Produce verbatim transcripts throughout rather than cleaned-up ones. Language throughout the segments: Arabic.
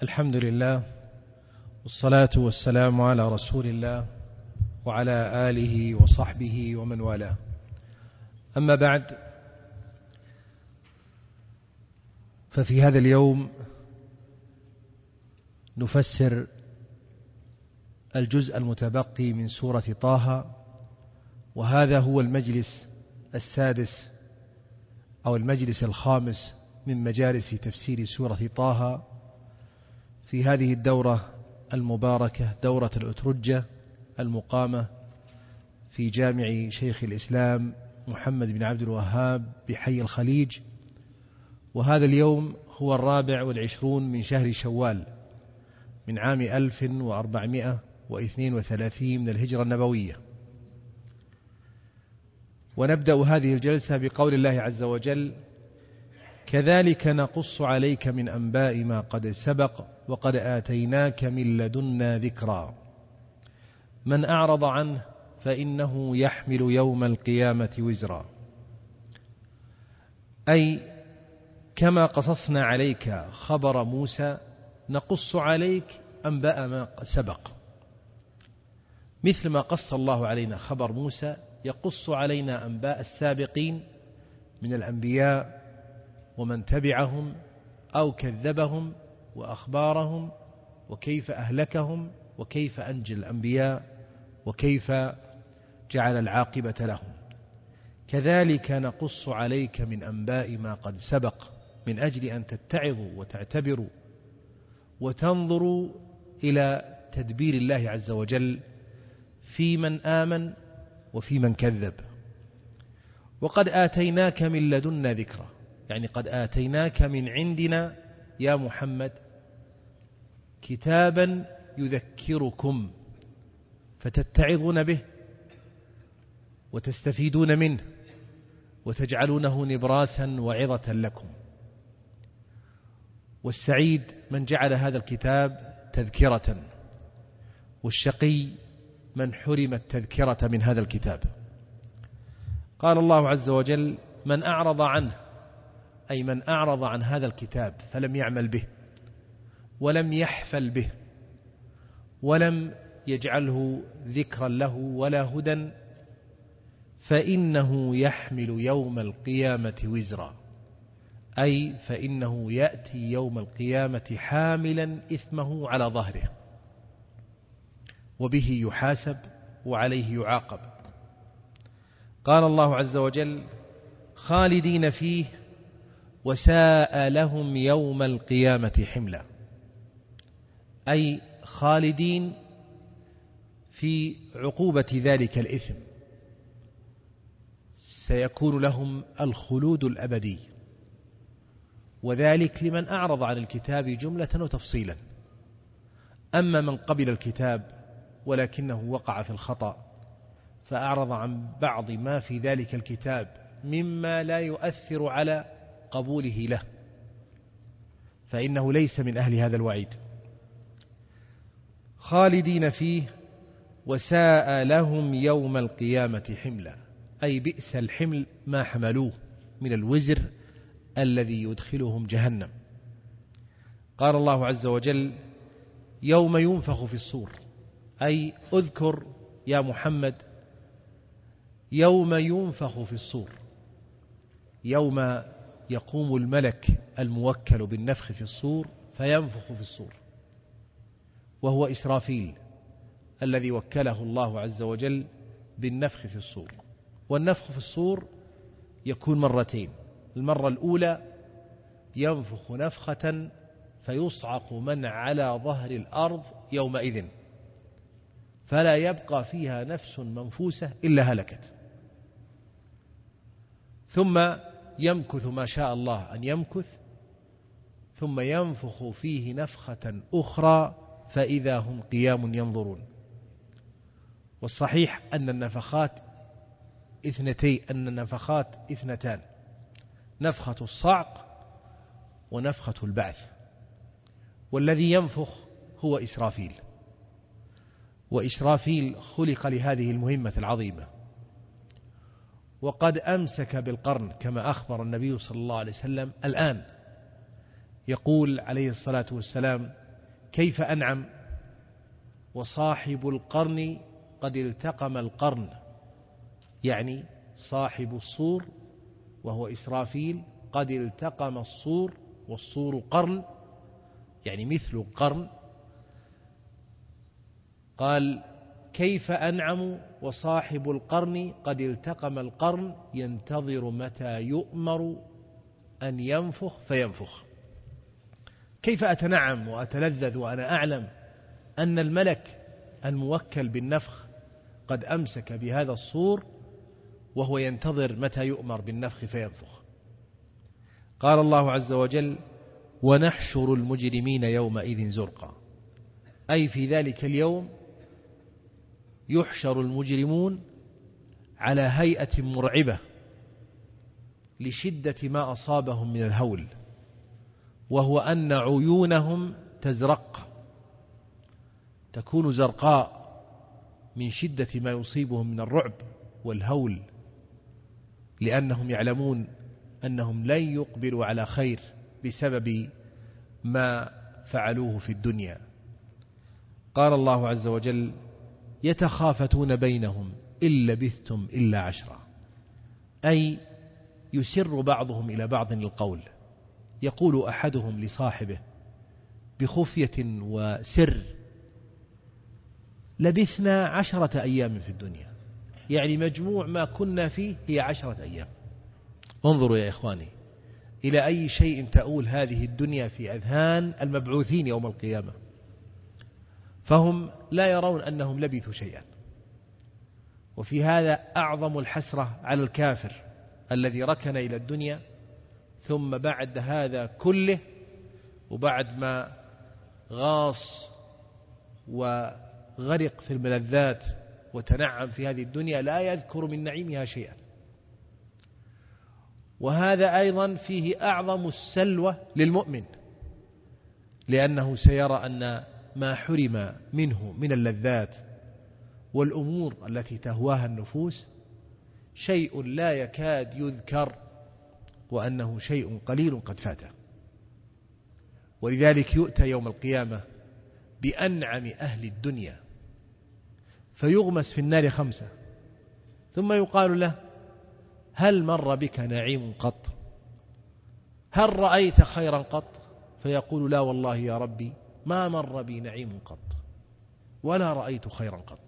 الحمد لله والصلاة والسلام على رسول الله وعلى آله وصحبه ومن والاه. أما بعد، ففي هذا اليوم نفسر الجزء المتبقي من سورة طه، وهذا هو المجلس السادس أو المجلس الخامس من مجالس تفسير سورة طه في هذه الدورة المباركة، دورة الأترجة المقامة في جامع شيخ الإسلام محمد بن عبد الوهاب بحي الخليج. وهذا اليوم هو الرابع والعشرون من شهر شوال من عام ألف وأربعمائة واثنين وثلاثين من الهجرة النبوية. ونبدأ هذه الجلسة بقول الله عز وجل: كذلك نقص عليك من أنباء ما قد سبق وقد آتيناك من لدنا ذكرا من أعرض عنه فإنه يحمل يوم القيامة وزرا. أي كما قصصنا عليك خبر موسى نقص عليك أنباء ما سبق، مثل ما قص الله علينا خبر موسى يقص علينا أنباء السابقين من الأنبياء ومن تبعهم أو كذبهم وأخبارهم وكيف أهلكهم وكيف أنجى الأنبياء وكيف جعل العاقبة لهم. كذلك نقص عليك من أنباء ما قد سبق، من أجل أن تتعظوا وتعتبروا وتنظروا إلى تدبير الله عز وجل في من آمن وفي من كذب. وقد آتيناك من لدنا ذكرى، يعني قد آتيناك من عندنا يا محمد كتابا يذكركم فتتعظون به وتستفيدون منه وتجعلونه نبراسا وعظة لكم. والسعيد من جعل هذا الكتاب تذكرة، والشقي من حرم التذكرة من هذا الكتاب. قال الله عز وجل: من أعرض عنه، أي من أعرض عن هذا الكتاب فلم يعمل به ولم يحفل به ولم يجعله ذكرا له ولا هدى، فإنه يحمل يوم القيامة وزرا. أي فإنه يأتي يوم القيامة حاملا إثمه على ظهره، وبه يحاسب وعليه يعاقب. قال الله عز وجل: خالدين فيه وساء لهم يوم القيامة حملا. أي خالدين في عقوبة ذلك الإثم، سيكون لهم الخلود الأبدي، وذلك لمن أعرض عن الكتاب جملة وتفصيلا. أما من قبل الكتاب ولكنه وقع في الخطأ فأعرض عن بعض ما في ذلك الكتاب مما لا يؤثر على قبوله له، فإنه ليس من أهل هذا الوعيد. خالدين فيه وساء لهم يوم القيامة حملا. أي بئس الحمل ما حملوه من الوزر الذي يدخلهم جهنم. قال الله عز وجل: يوم ينفخ في الصور. أي اذكر يا محمد يوم ينفخ في الصور، يوم يقوم الملك الموكل بالنفخ في الصور فينفخ في الصور، وهو إسرافيل الذي وكله الله عز وجل بالنفخ في الصور. والنفخ في الصور يكون مرتين: المرة الأولى ينفخ نفخة فيصعق من على ظهر الأرض يومئذ فلا يبقى فيها نفس منفوسة إلا هلكت، ثم يمكث ما شاء الله أن يمكث، ثم ينفخ فيه نفخة أخرى فإذا هم قيام ينظرون. والصحيح أن النفخات اثنتين أن النفخات اثنتان: نفخة الصعق ونفخة البعث. والذي ينفخ هو إسرافيل، وإسرافيل خلق لهذه المهمة العظيمة، وقد أمسك بالقرن كما أخبر النبي صلى الله عليه وسلم. الآن يقول عليه الصلاة والسلام: كيف أنعم وصاحب القرن قد التقم القرن، يعني صاحب الصور وهو إسرافيل قد التقم الصور، والصور قرن يعني مثل قرن. قال كيف أنعم وصاحب القرن قد التقم القرن ينتظر متى يؤمر أن ينفخ فينفخ. كيف أتنعم وأتلذذ وأنا أعلم أن الملك الموكل بالنفخ قد أمسك بهذا الصور وهو ينتظر متى يؤمر بالنفخ فينفخ. قال الله عز وجل ونحشر المجرمين يومئذ زرقا، أي في ذلك اليوم يحشر المجرمون على هيئة مرعبة لشدة ما أصابهم من الهول، وهو أن عيونهم تزرق، تكون زرقاء من شدة ما يصيبهم من الرعب والهول، لأنهم يعلمون أنهم لن يقبلوا على خير بسبب ما فعلوه في الدنيا. قال الله عز وجل يتخافتون بينهم إن لبثتم إلا عشرا، أي يسر بعضهم إلى بعض القول، يقول أحدهم لصاحبه بخفية وسر لبثنا عشرة أيام في الدنيا، يعني مجموع ما كنا فيه هي عشرة أيام. انظروا يا إخواني إلى أي شيء تؤول هذه الدنيا في أذهان المبعوثين يوم القيامة، فهم لا يرون أنهم لبثوا شيئا. وفي هذا أعظم الحسرة على الكافر الذي ركن إلى الدنيا، ثم بعد هذا كله وبعد ما غاص وغرق في الملذات وتنعم في هذه الدنيا لا يذكر من نعيمها شيئا. وهذا أيضا فيه أعظم السلوى للمؤمن، لأنه سيرى أن ما حرم منه من اللذات والأمور التي تهواها النفوس شيء لا يكاد يذكر، وأنه شيء قليل قد فاته. ولذلك يؤتى يوم القيامة بأنعم أهل الدنيا فيغمس في النار خمسة، ثم يقال له هل مر بك نعيم قط؟ هل رأيت خيرا قط؟ فيقول لا والله يا ربي ما مر بي نعيم قط ولا رأيت خيرا قط.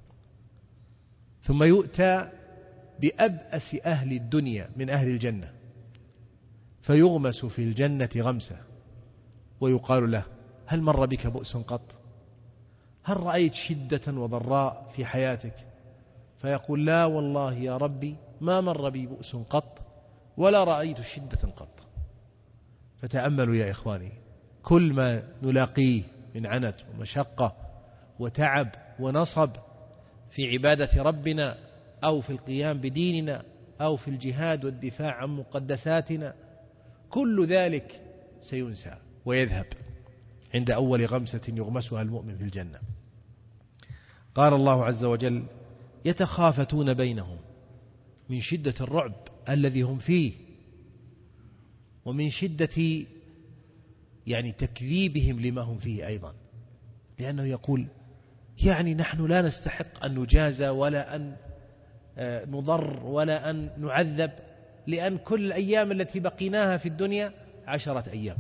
ثم يؤتى بأبأس أهل الدنيا من أهل الجنة فيغمس في الجنة غمسة، ويقال له هل مر بك بؤس قط؟ هل رأيت شدة وضراء في حياتك؟ فيقول لا والله يا ربي ما مر بي بؤس قط ولا رأيت شدة قط. فتأملوا يا إخواني كل ما نلاقيه من عنت ومشقة وتعب ونصب في عبادة ربنا أو في القيام بديننا أو في الجهاد والدفاع عن مقدساتنا، كل ذلك سينسى ويذهب عند أول غمسة يغمسها المؤمن في الجنة. قال الله عز وجل يتخافتون بينهم من شدة الرعب الذي هم فيه، ومن شدة يعني تكذيبهم لما هم فيه أيضا، لأنه يقول يعني نحن لا نستحق أن نجازى ولا أن نضر ولا أن نعذب، لأن كل الأيام التي بقيناها في الدنيا عشرة أيام.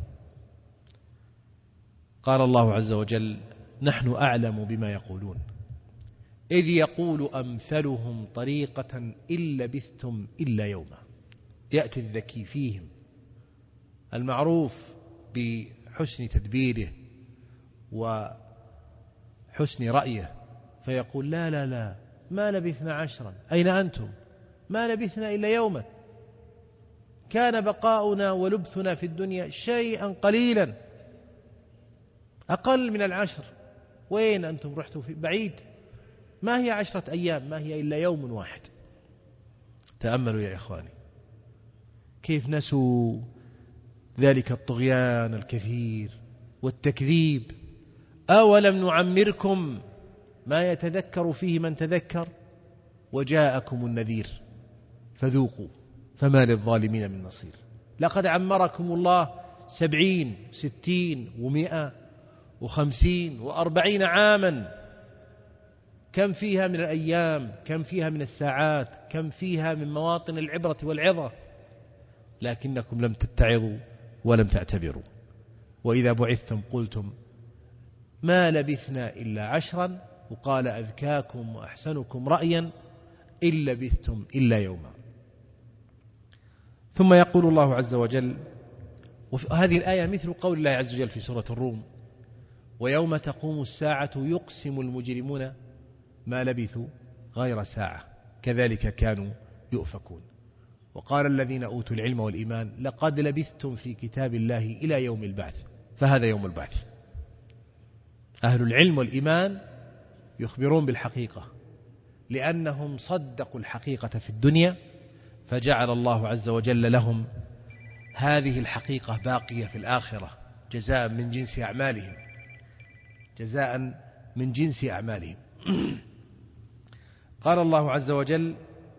قال الله عز وجل نحن أعلم بما يقولون إذ يقول أمثلهم طريقة إن لبثتم إلا يوما. يأتي الذكي فيهم المعروف بحسن تدبيره وحسن رأيه فيقول لا لا لا ما لبثنا عشرا، أين أنتم؟ ما لبثنا إلا يوما، كان بقاؤنا ولبثنا في الدنيا شيئا قليلا أقل من العشر، وين أنتم رحتوا في بعيد؟ ما هي عشرة أيام، ما هي إلا يوم واحد. تأملوا يا إخواني كيف نسوا ذلك الطغيان الكثير والتكذيب. أولم نعمركم ما يتذكر فيه من تذكر وجاءكم النذير فذوقوا فما للظالمين من نصير. لقد عمركم الله سبعين ستين ومئة وخمسين وأربعين عاما، كم فيها من الأيام، كم فيها من الساعات، كم فيها من مواطن العبرة والعظة، لكنكم لم تتعظوا ولم تعتبروا. وإذا بعثتم قلتم ما لبثنا إلا عشرا، وقال أذكاكم وأحسنكم رأيا إن لبثتم إلا يوما. ثم يقول الله عز وجل، وهذه الآية مثل قول الله عز وجل في سورة الروم: ويوم تقوم الساعة يقسم المجرمون ما لبثوا غير ساعة كذلك كانوا يؤفكون. وقال الذين أوتوا العلم والإيمان لقد لبثتم في كتاب الله إلى يوم البعث، فهذا يوم البعث. أهل العلم والإيمان يخبرون بالحقيقة، لأنهم صدقوا الحقيقة في الدنيا، فجعل الله عز وجل لهم هذه الحقيقة باقية في الآخرة جزاء من جنس أعمالهم، جزاء من جنس أعمالهم. قال الله عز وجل: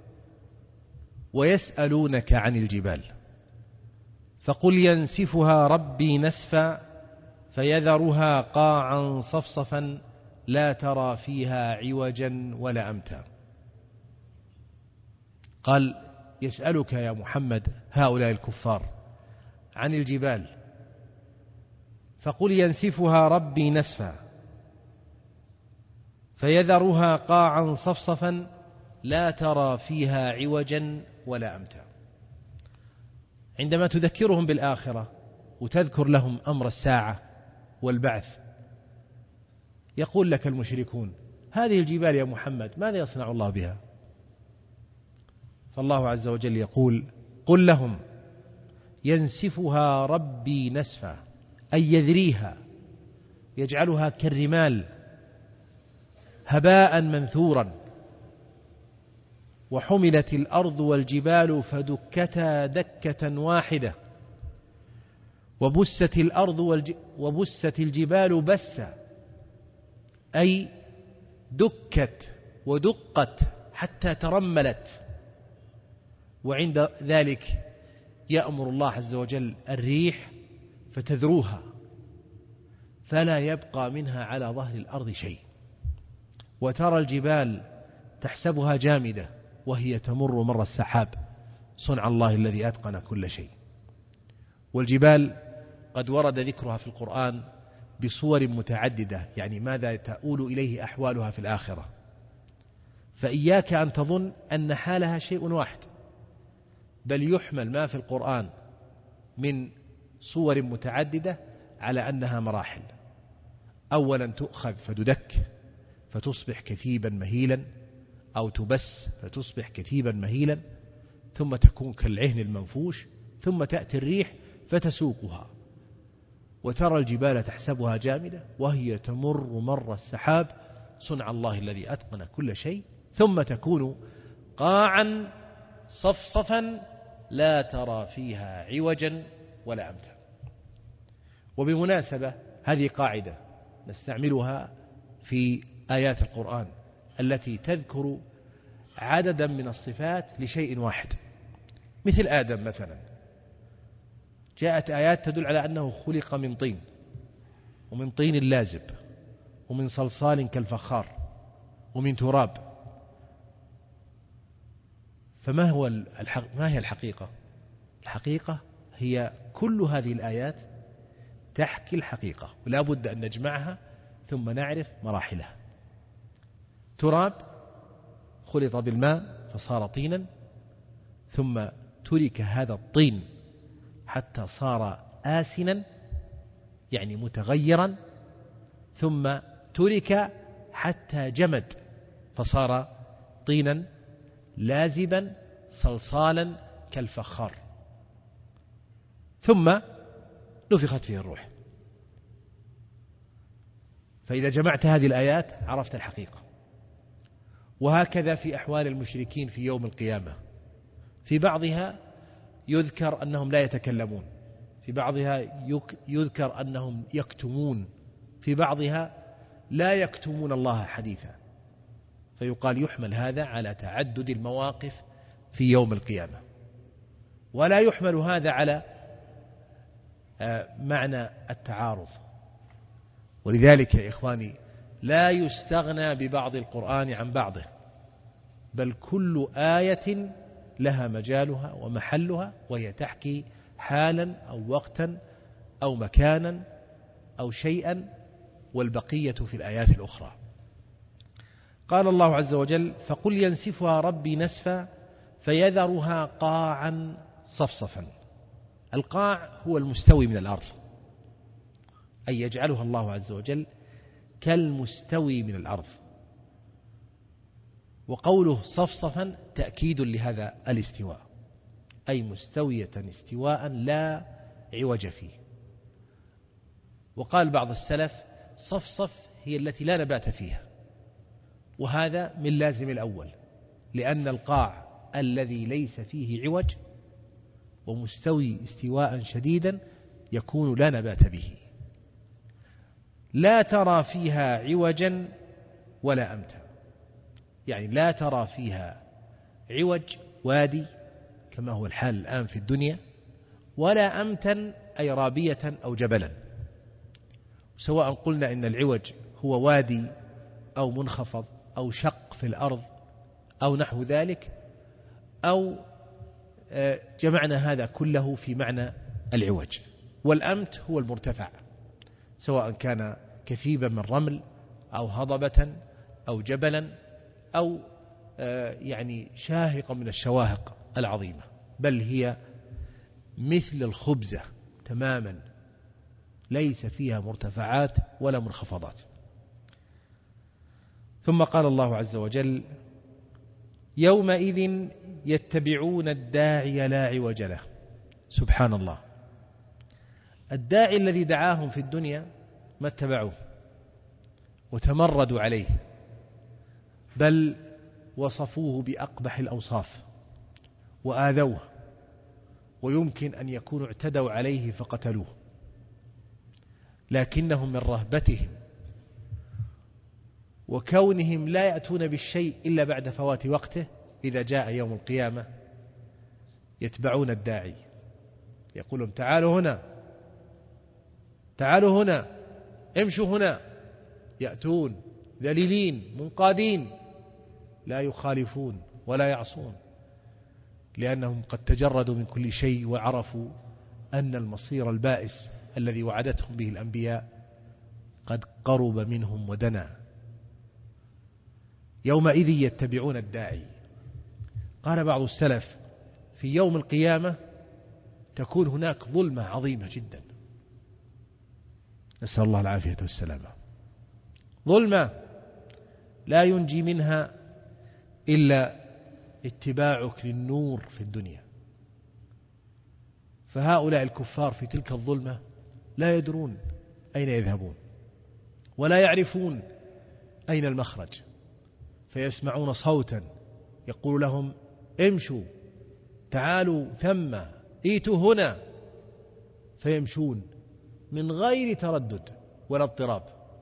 ويسألونك عن الجبال فقل ينسفها ربي نسفا فيذرها قاعا صفصفا لا ترى فيها عوجا ولا أمتا. قال: يسألك يا محمد هؤلاء الكفار عن الجبال، فقل ينسفها ربي نسفا فيذرها قاعا صفصفا لا ترى فيها عوجا ولا أمتا. عندما تذكرهم بالآخرة وتذكر لهم أمر الساعة والبعث، يقول لك المشركون: هذه الجبال يا محمد ماذا يصنع الله بها؟ فالله عز وجل يقول: قل لهم ينسفها ربي نسفا، أي يذريها، يجعلها كالرمال هباء منثورا. وحملت الأرض والجبال فدكتا دكة واحدة وبست الأرض والج... وبست الجبال بسا، أي دكت ودقت حتى ترملت. وعند ذلك يأمر الله عز وجل الريح فتذروها فلا يبقى منها على ظهر الأرض شيء. وترى الجبال تحسبها جامدة وهي تمر مر السحاب، صنع الله الذي أتقن كل شيء. والجبال قد ورد ذكرها في القرآن بصور متعددة، يعني ماذا تؤول إليه أحوالها في الآخرة. فإياك أن تظن أن حالها شيء واحد، بل يحمل ما في القرآن من صور متعددة على أنها مراحل. أولا تؤخذ فتدك فتصبح كثيبا مهيلا، أو تبس فتصبح كثيبا مهيلا، ثم تكون كالعهن المنفوش، ثم تأتي الريح فتسوقها. وترى الجبال تحسبها جامدة وهي تمر مر السحاب، صنع الله الذي أتقن كل شيء، ثم تكون قاعا صفصفا لا ترى فيها عوجا ولا أمتا. وبمناسبة هذه قاعدة نستعملها في آيات القرآن التي تذكر عددا من الصفات لشيء واحد، مثل آدم مثلا، جاءت آيات تدل على أنه خلق من طين، ومن طين لازب، ومن صلصال كالفخار، ومن تراب. فما هو الحق... ما هي الحقيقة؟ الحقيقة هي كل هذه الآيات تحكي الحقيقة، ولا بد أن نجمعها ثم نعرف مراحلها. تراب خلط بالماء فصار طينا، ثم ترك هذا الطين حتى صار آسنا يعني متغيرا، ثم ترك حتى جمد فصار طينا لازبا صلصالا كالفخار، ثم نفخت فيه الروح. فإذا جمعت هذه الآيات عرفت الحقيقة. وهكذا في أحوال المشركين في يوم القيامة، في بعضها يذكر أنهم لا يتكلمون، في بعضها يذكر أنهم يكتمون، في بعضها لا يكتمون الله حديثا. فيقال يحمل هذا على تعدد المواقف في يوم القيامة، ولا يحمل هذا على معنى التعارض. ولذلك يا إخواني لا يستغنى ببعض القرآن عن بعضه، بل كل آية لها مجالها ومحلها، وهي تحكي حالا أو وقتا أو مكانا أو شيئا، والبقية في الآيات الأخرى. قال الله عز وجل: فقل ينسفها ربي نسفا فيذرها قاعا صفصفا. القاع هو المستوي من الأرض، أي يجعلها الله عز وجل كالمستوي من الأرض. وقوله صفصفا تأكيد لهذا الاستواء، أي مستوية استواء لا عوج فيه. وقال بعض السلف: صفصف هي التي لا نبات فيها، وهذا من لازم الأول، لأن القاع الذي ليس فيه عوج ومستوي استواء شديدا يكون لا نبات به، لا ترى فيها عوجا ولا أمتا، يعني لا ترى فيها عوج وادي كما هو الحال الآن في الدنيا، ولا أمتا أي رابية أو جبلا. سواء قلنا إن العوج هو وادي أو منخفض أو شق في الأرض أو نحو ذلك، أو جمعنا هذا كله في معنى العوج. والأمت هو المرتفع، سواء كان كثيبا من رمل أو هضبة أو جبلا أو يعني شاهقا من الشواهق العظيمة، بل هي مثل الخبزة تماما، ليس فيها مرتفعات ولا منخفضات. ثم قال الله عز وجل: يومئذ يتبعون الداعي لا عوج له. سبحان الله، الداعي الذي دعاهم في الدنيا ما اتبعوه وتمردوا عليه، بل وصفوه بأقبح الأوصاف وآذوه، ويمكن أن يكونوا اعتدوا عليه فقتلوه، لكنهم من رهبتهم وكونهم لا يأتون بالشيء إلا بعد فوات وقته، إذا جاء يوم القيامة يتبعون الداعي، يقولون: تعالوا هنا، تعالوا هنا، امشوا هنا، يأتون ذليلين منقادين، لا يخالفون ولا يعصون، لأنهم قد تجردوا من كل شيء وعرفوا أن المصير البائس الذي وعدتهم به الأنبياء قد قرب منهم ودنا. يومئذ يتبعون الداعي. قال بعض السلف: في يوم القيامة تكون هناك ظلمة عظيمة جدا، نسأل الله العافية والسلامة، ظلمة لا ينجي منها إلا اتباعك للنور في الدنيا. فهؤلاء الكفار في تلك الظلمة لا يدرون أين يذهبون ولا يعرفون أين المخرج، فيسمعون صوتا يقول لهم: امشوا، تعالوا ثم، ايتوا هنا، فيمشون من غير تردد ولا اضطراب.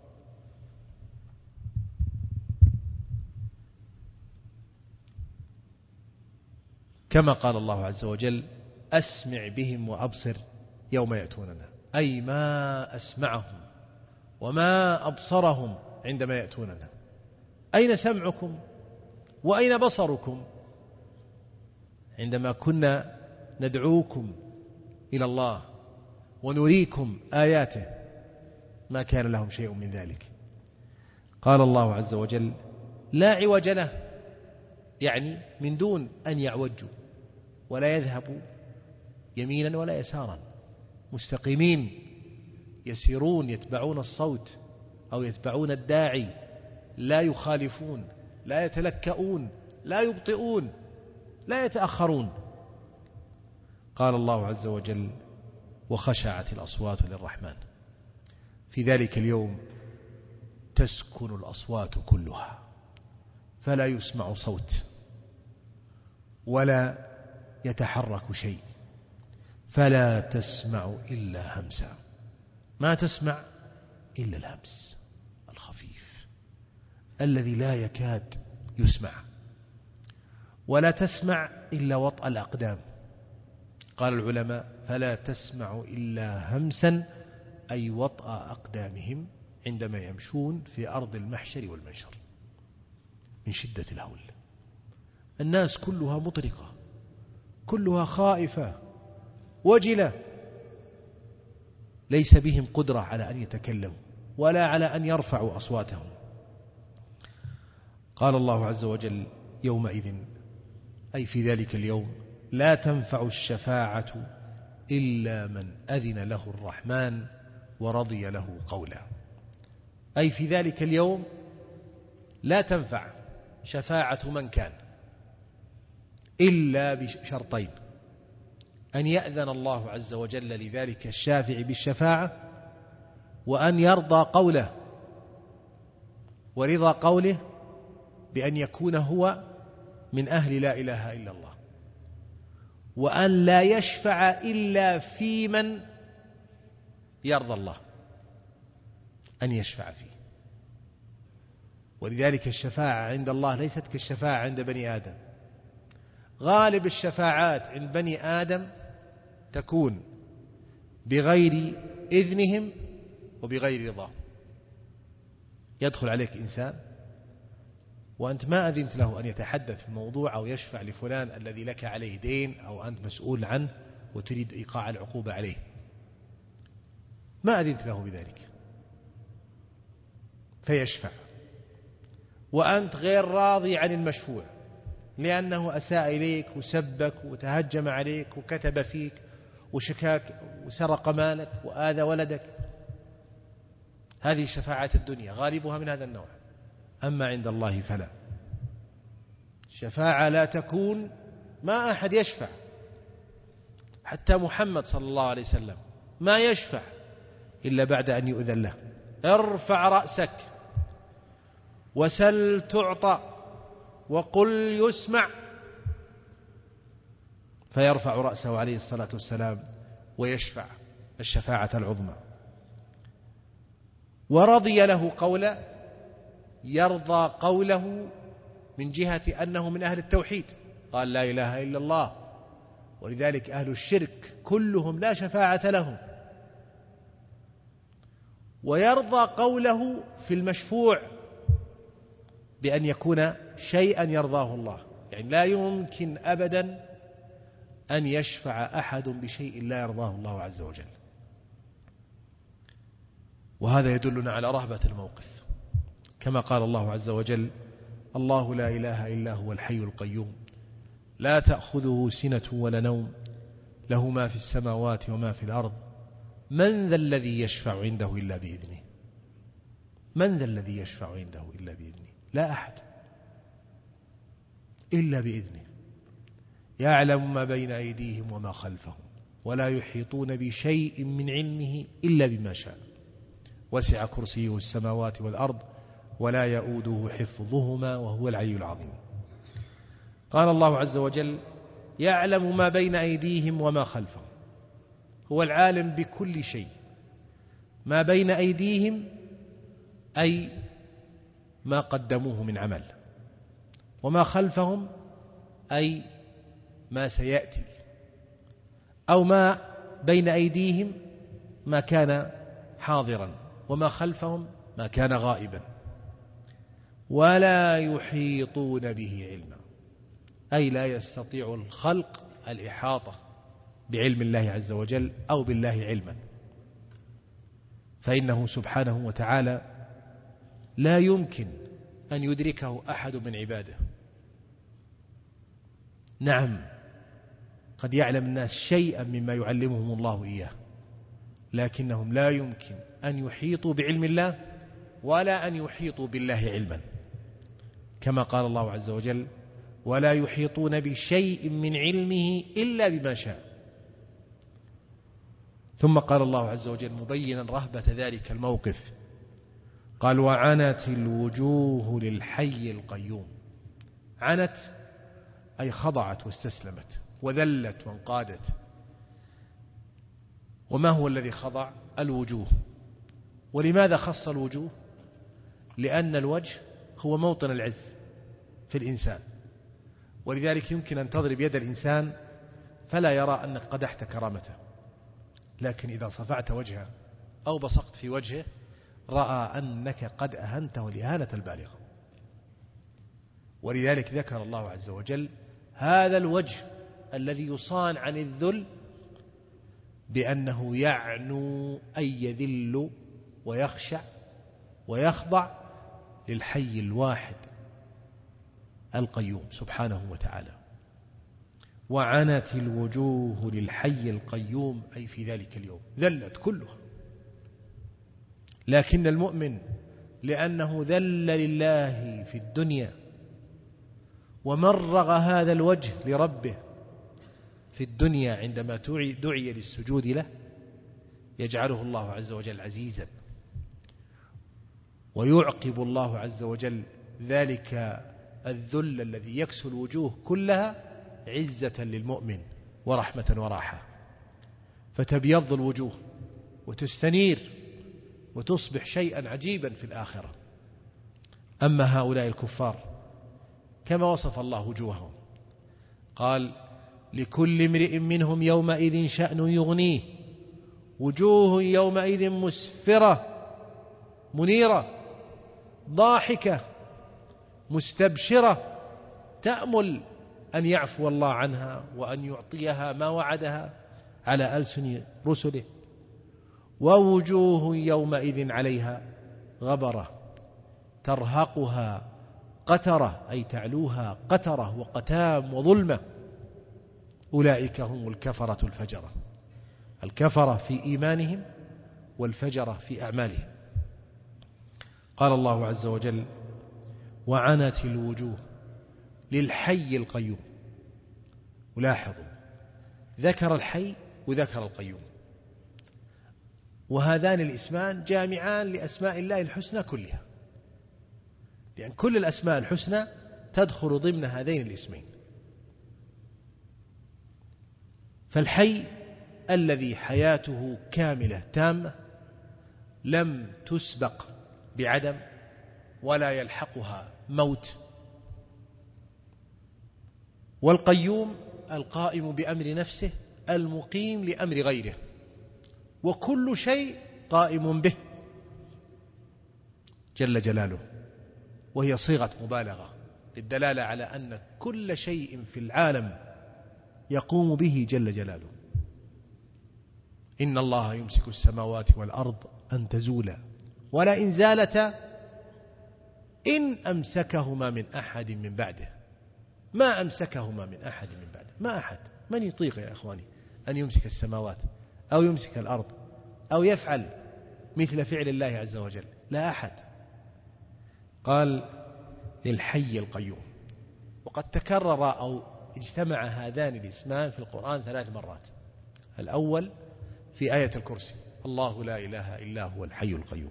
كما قال الله عز وجل: أسمع بهم وأبصر يوم يأتوننا، أي ما أسمعهم وما أبصرهم عندما يأتوننا. أين سمعكم وأين بصركم عندما كنا ندعوكم إلى الله ونريكم آياته؟ ما كان لهم شيء من ذلك. قال الله عز وجل: لا عوج له، يعني من دون أن يعوجوا ولا يذهبوا يمينا ولا يسارا، مستقيمين يسيرون يتبعون الصوت أو يتبعون الداعي، لا يخالفون، لا يتلكؤون، لا يبطئون، لا يتأخرون. قال الله عز وجل: وخشعت الأصوات للرحمن. في ذلك اليوم تسكن الأصوات كلها، فلا يسمع صوت ولا يتحرك شيء، فلا تسمع إلا همسا، ما تسمع إلا الهمس الخفيف الذي لا يكاد يسمع، ولا تسمع إلا وطأ الأقدام. قال العلماء: فلا تسمع إلا همسا، أي وطأ أقدامهم عندما يمشون في أرض المحشر والمنشر من شدة الهول. الناس كلها مطرقة، كلها خائفة وجلة، ليس بهم قدرة على أن يتكلموا ولا على أن يرفعوا أصواتهم. قال الله عز وجل يومئذ أي في ذلك اليوم لا تنفع الشفاعة إلا من أذن له الرحمن ورضي له قولا. أي في ذلك اليوم لا تنفع شفاعة من كان إلا بشرطين: أن يأذن الله عز وجل لذلك الشافع بالشفاعة، وأن يرضى قوله، ورضا قوله بأن يكون هو من أهل لا إله إلا الله، وأن لا يشفع إلا في من يرضى الله أن يشفع فيه. ولذلك الشفاعة عند الله ليست كالشفاعة عند بني آدم. غالب الشفاعات عند بني آدم تكون بغير إذنهم وبغير رضاهم. يدخل عليك إنسان وأنت ما أذنت له أن يتحدث في الموضوع أو يشفع لفلان الذي لك عليه دين أو أنت مسؤول عنه وتريد إيقاع العقوبة عليه، ما أذنت له بذلك فيشفع، وأنت غير راضي عن المشفوع لأنه أساء إليك وسبك وتهجم عليك وكتب فيك وشكاك وسرق مالك وآذى ولدك. هذه شفاعات الدنيا غالبها من هذا النوع. أما عند الله فلا، الشفاعة لا تكون، ما أحد يشفع، حتى محمد صلى الله عليه وسلم ما يشفع إلا بعد أن يؤذن له. ارفع رأسك وسل تعطى وقل يسمع، فيرفع رأسه عليه الصلاة والسلام ويشفع الشفاعة العظمى. ورضي له قولا، يرضى قوله من جهة أنه من أهل التوحيد، قال لا إله إلا الله. ولذلك أهل الشرك كلهم لا شفاعة لهم. ويرضى قوله في المشفوع بأن يكون شيئا يرضاه الله، يعني لا يمكن أبدا أن يشفع أحد بشيء لا يرضاه الله عز وجل. وهذا يدلنا على رهبة الموقف، كما قال الله عز وجل: الله لا إله إلا هو الحي القيوم لا تأخذه سنة ولا نوم له ما في السماوات وما في الأرض من ذا الذي يشفع عنده إلا بإذنه. من ذا الذي يشفع عنده إلا بإذنه؟ لا أحد إلا بإذنه. يعلم ما بين أيديهم وما خلفهم ولا يحيطون بشيء من علمه إلا بما شاء وسع كرسيه السماوات والأرض ولا يؤوده حفظهما وهو العلي العظيم. قال الله عز وجل: يعلم ما بين أيديهم وما خلفهم، هو العالم بكل شيء. ما بين أيديهم أي ما قدموه من عمل، وما خلفهم أي ما سيأتي، أو ما بين أيديهم ما كان حاضرا وما خلفهم ما كان غائبا. ولا يحيطون به علما، أي لا يستطيع الخلق الإحاطة بعلم الله عز وجل أو بالله علما، فإنه سبحانه وتعالى لا يمكن أن يدركه أحد من عباده. نعم، قد يعلم الناس شيئا مما يعلمهم الله إياه، لكنهم لا يمكن أن يحيطوا بعلم الله ولا أن يحيطوا بالله علما، كما قال الله عز وجل: ولا يحيطون بشيء من علمه إلا بما شاء. ثم قال الله عز وجل مبينا رهبة ذلك الموقف، قال: وعنت الوجوه للحي القيوم. عنت أي خضعت واستسلمت وذلت وانقادت. وما هو الذي خضع؟ الوجوه. ولماذا خص الوجوه؟ لأن الوجه هو موطن العز في الإنسان، ولذلك يمكن أن تضرب يد الإنسان فلا يرى أنك قدحت كرامته، لكن إذا صفعت وجهه أو بصقت في وجهه رأى أنك قد أهنته الإهانة البالغة. ولذلك ذكر الله عز وجل هذا الوجه الذي يصان عن الذل بأنه يعنو أن يذل ويخشع ويخضع للحي الواحد القيوم سبحانه وتعالى. وعنت الوجوه للحي القيوم أي في ذلك اليوم ذلت كلها. لكن المؤمن لأنه ذل لله في الدنيا ومرغ هذا الوجه لربه في الدنيا عندما دعي للسجود له يجعله الله عز وجل عزيزا، ويعقب الله عز وجل ذلك الذل الذي يكسو الوجوه كلها عزة للمؤمن ورحمة وراحة، فتبيض الوجوه وتستنير وتصبح شيئا عجيبا في الآخرة. أما هؤلاء الكفار كما وصف الله وجوههم قال لكل امرئ منهم يومئذ شأن يغنيه وجوه يومئذ مسفرة منيرة ضاحكة مستبشرة تأمل أن يعفو الله عنها وأن يعطيها ما وعدها على ألسن رسله. ووجوه يومئذ عليها غبرة ترهقها قترة أي تعلوها قترة وقتام وظلمة. أولئك هم الكفرة الفجرة، الكفرة في إيمانهم والفجرة في أعمالهم. قال الله عز وجل وعنت الوجوه للحي القيوم. ولاحظوا ذكر الحي وذكر القيوم، وهذان الاسمان جامعان لأسماء الله الحسنى كلها، لأن كل الأسماء الحسنى تدخل ضمن هذين الاسمين. فالحي الذي حياته كاملة تامة لم تسبق بعدم ولا يلحقها موت. والقيوم القائم بأمر نفسه المقيم لأمر غيره، وكل شيء قائم به جل جلاله، وهي صيغة مبالغة للدلالة على أن كل شيء في العالم يقوم به جل جلاله. إن الله يمسك السماوات والأرض أن تزولا ولئن زالتا إن أمسكهما من أحد من بعده. ما أمسكهما من أحد من بعده، ما أحد. من يطيق يا أخواني أن يمسك السماوات أو يمسك الأرض أو يفعل مثل فعل الله عز وجل؟ لا أحد. قال للحي القيوم. وقد تكرر أو اجتمع هذان الاسمان في القرآن ثلاث مرات. الأول في آية الكرسي الله لا إله إلا هو الحي القيوم،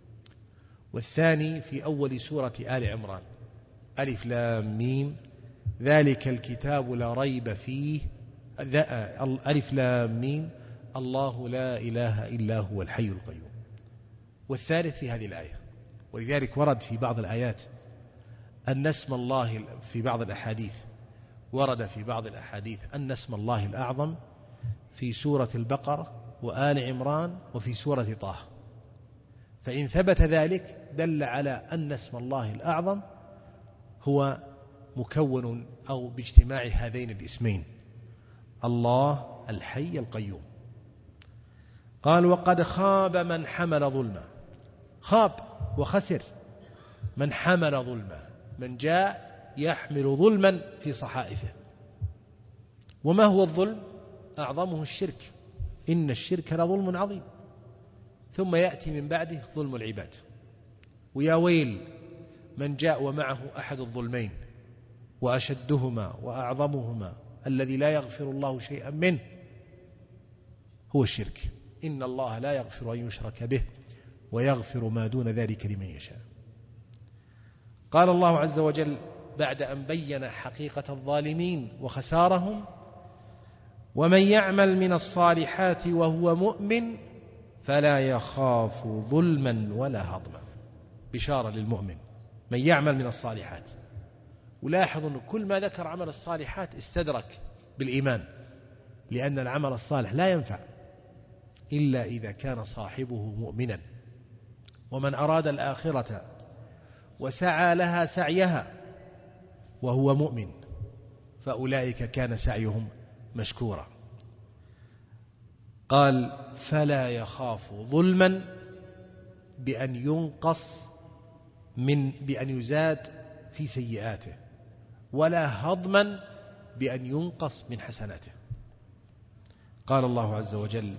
والثاني في أول سورة آل عمران ألف لام ميم ذلك الكتاب لا ريب فيه ألف لام ميم الله لا إله إلا هو الحي القيوم، والثالث في هذه الآية. ولذلك ورد في بعض الآيات أن اسم الله في بعض الأحاديث ورد في بعض الأحاديث أن اسم الله الأعظم في سورة البقرة وآل عمران وفي سورة طه. فإن ثبت ذلك دل على أن اسم الله الأعظم هو مكون أو باجتماع هذين الاسمين الله الحي القيوم. قال وقد خاب من حمل ظلما. خاب وخسر من حمل ظلما، من جاء يحمل ظلما في صحائفه. وما هو الظلم؟ أعظمه الشرك، إن الشرك لظلم عظيم. ثم يأتي من بعده ظلم العباد. ويا ويل من جاء ومعه أحد الظلمين وأشدهما وأعظمهما الذي لا يغفر الله شيئا منه هو الشرك. إن الله لا يغفر أن يشرك به ويغفر ما دون ذلك لمن يشاء. قال الله عز وجل بعد أن بين حقيقة الظالمين وخسارهم ومن يعمل من الصالحات وهو مؤمن فلا يخاف ظلما ولا هضما. بشارة للمؤمن من يعمل من الصالحات. ولاحظوا أن كل ما ذكر عمل الصالحات استدرك بالإيمان، لأن العمل الصالح لا ينفع إلا إذا كان صاحبه مؤمنا. ومن أراد الآخرة وسعى لها سعيها وهو مؤمن فأولئك كان سعيهم مشكورا. قال فلا يخاف ظلما بأن ينقص من بأن يزاد في سيئاته، ولا هضما بأن ينقص من حسناته. قال الله عز وجل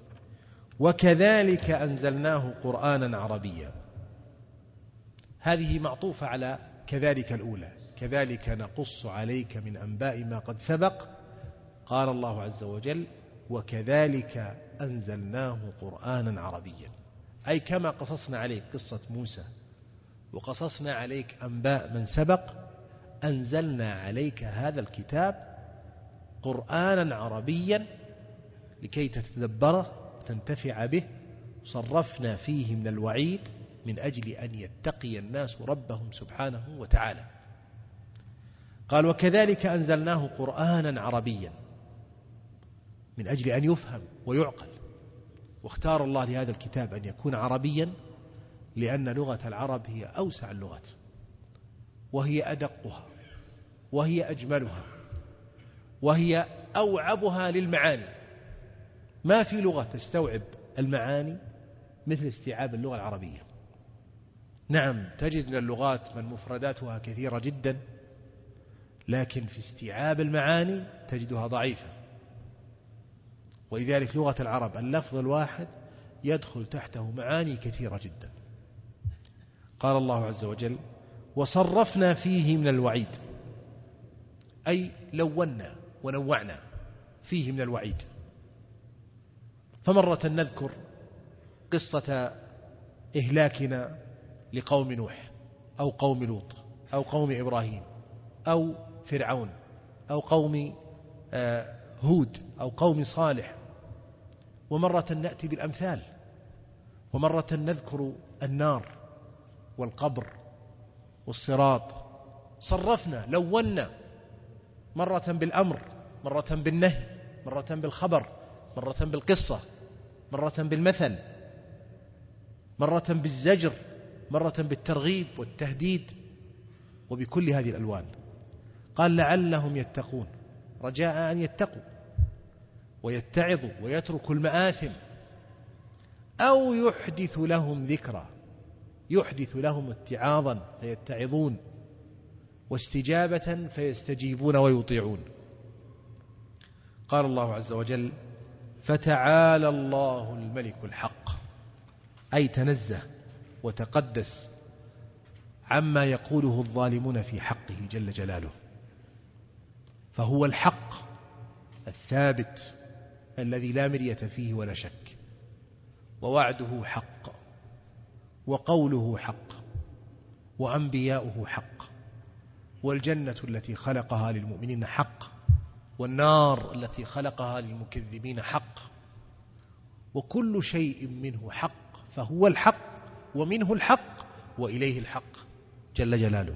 وكذلك أنزلناه قرآنا عربيا. هذه معطوفة على كذلك الأولى، كذلك نقص عليك من أنباء ما قد سبق. قال الله عز وجل وكذلك أنزلناه قرآنا عربيا، أي كما قصصنا عليك قصة موسى وقصصنا عليك أنباء من سبق، أنزلنا عليك هذا الكتاب قرآنا عربيا لكي تتدبره وتنتفع به. صرفنا فيه من الوعيد من أجل أن يتقي الناس ربهم سبحانه وتعالى. قال وكذلك أنزلناه قرآنا عربيا من أجل أن يفهم ويعقل. واختار الله لهذا الكتاب أن يكون عربيا لأن لغة العرب هي أوسع اللغات، وهي أدقها، وهي أجملها، وهي أوعبها للمعاني. ما في لغة تستوعب المعاني مثل استيعاب اللغة العربية. نعم تجد من اللغات من مفرداتها كثيرة جدا، لكن في استيعاب المعاني تجدها ضعيفة. ولذلك لغة العرب اللفظ الواحد يدخل تحته معاني كثيرة جدا. قال الله عز وجل وصرفنا فيه من الوعيد، أي لونا ونوعنا فيه من الوعيد. فمرة نذكر قصة إهلاكنا لقوم نوح أو قوم لوط أو قوم إبراهيم أو فرعون أو قوم هود أو قوم صالح، ومرة نأتي بالأمثال، ومرة نذكر النار والقبر والصراط. صرفنا لونا، مرة بالأمر، مرة بالنهي، مرة بالخبر، مرة بالقصة، مرة بالمثل، مرة بالزجر، مرة بالترغيب والتهديد، وبكل هذه الألوان. قال لعلهم يتقون، رجاء أن يتقوا ويتعظوا ويتركوا المآثم، أو يحدث لهم ذكرى، يحدث لهم اتعاظا فيتعظون، واستجابة فيستجيبون ويطيعون. قال الله عز وجل فتعالى الله الملك الحق، أي تنزه وتقدس عما يقوله الظالمون في حقه جل جلاله، فهو الحق الثابت الذي لا مرية فيه ولا شك، ووعده حق، وقوله حق، وأنبياؤه حق، والجنة التي خلقها للمؤمنين حق، والنار التي خلقها للمكذبين حق، وكل شيء منه حق، فهو الحق ومنه الحق وإليه الحق جل جلاله.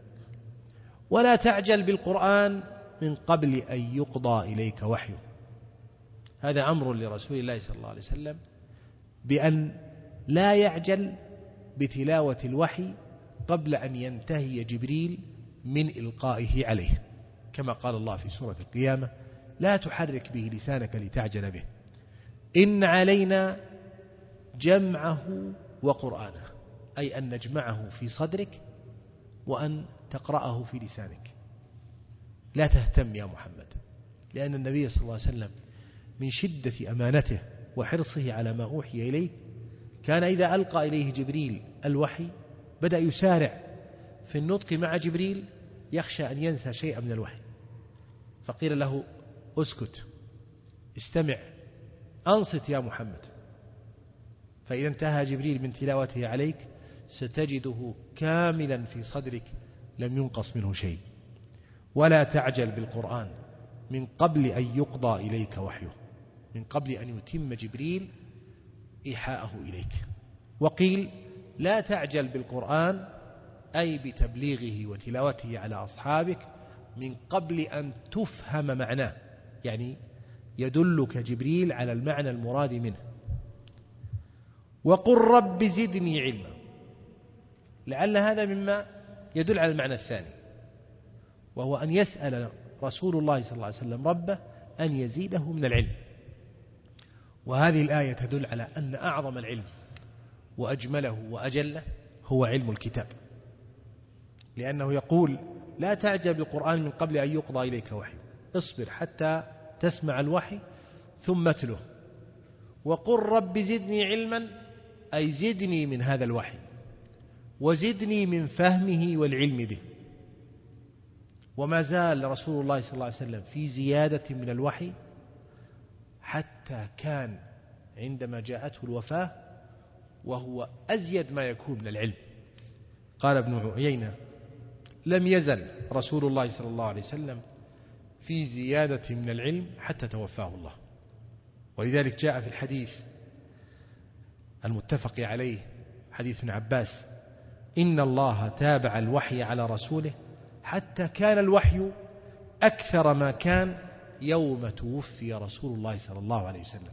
ولا تعجل بالقرآن من قبل أن يقضى إليك وحيه. هذا أمر لرسول الله صلى الله عليه وسلم بأن لا يعجل بتلاوة الوحي قبل أن ينتهي جبريل من إلقائه عليه، كما قال الله في سورة القيامة لا تحرك به لسانك لتعجل به، إن علينا جمعه وقرآنه، أي أن نجمعه في صدرك وأن تقرأه في لسانك. لا تهتم يا محمد، لأن النبي صلى الله عليه وسلم من شدة أمانته وحرصه على ما أوحي إليه كان إذا ألقى إليه جبريل الوحي بدأ يسارع في النطق مع جبريل يخشى أن ينسى شيئا من الوحي، فقيل له اسكت استمع أنصت يا محمد، فإذا انتهى جبريل من تلاوته عليك ستجده كاملا في صدرك لم ينقص منه شيء. ولا تعجل بالقرآن من قبل أن يقضى إليك وحيه، من قبل أن يتم جبريل إيحاءه إليك. وقيل لا تعجل بالقرآن أي بتبليغه وتلاوته على أصحابك من قبل أن تفهم معناه، يعني يدلك جبريل على المعنى المراد منه. وقل رب زدني علما. لعل هذا مما يدل على المعنى الثاني، وهو أن يسأل رسول الله صلى الله عليه وسلم ربه أن يزيده من العلم. وهذه الآية تدل على أن أعظم العلم وأجمله وأجله هو علم الكتاب، لأنه يقول لا تعجب بالقرآن من قبل أن يقضى إليك وحي، اصبر حتى تسمع الوحي ثم اتله. وقل رب زدني علما، أي زدني من هذا الوحي وزدني من فهمه والعلم به. وما زال رسول الله صلى الله عليه وسلم في زيادة من الوحي حتى كان عندما جاءته الوفاة وهو أزيد ما يكون من العلم. قال ابن عيينة لم يزل رسول الله صلى الله عليه وسلم في زيادة من العلم حتى توفاه الله. ولذلك جاء في الحديث المتفق عليه حديث ابن عباس إن الله تابع الوحي على رسوله حتى كان الوحي أكثر ما كان يوم توفي رسول الله صلى الله عليه وسلم.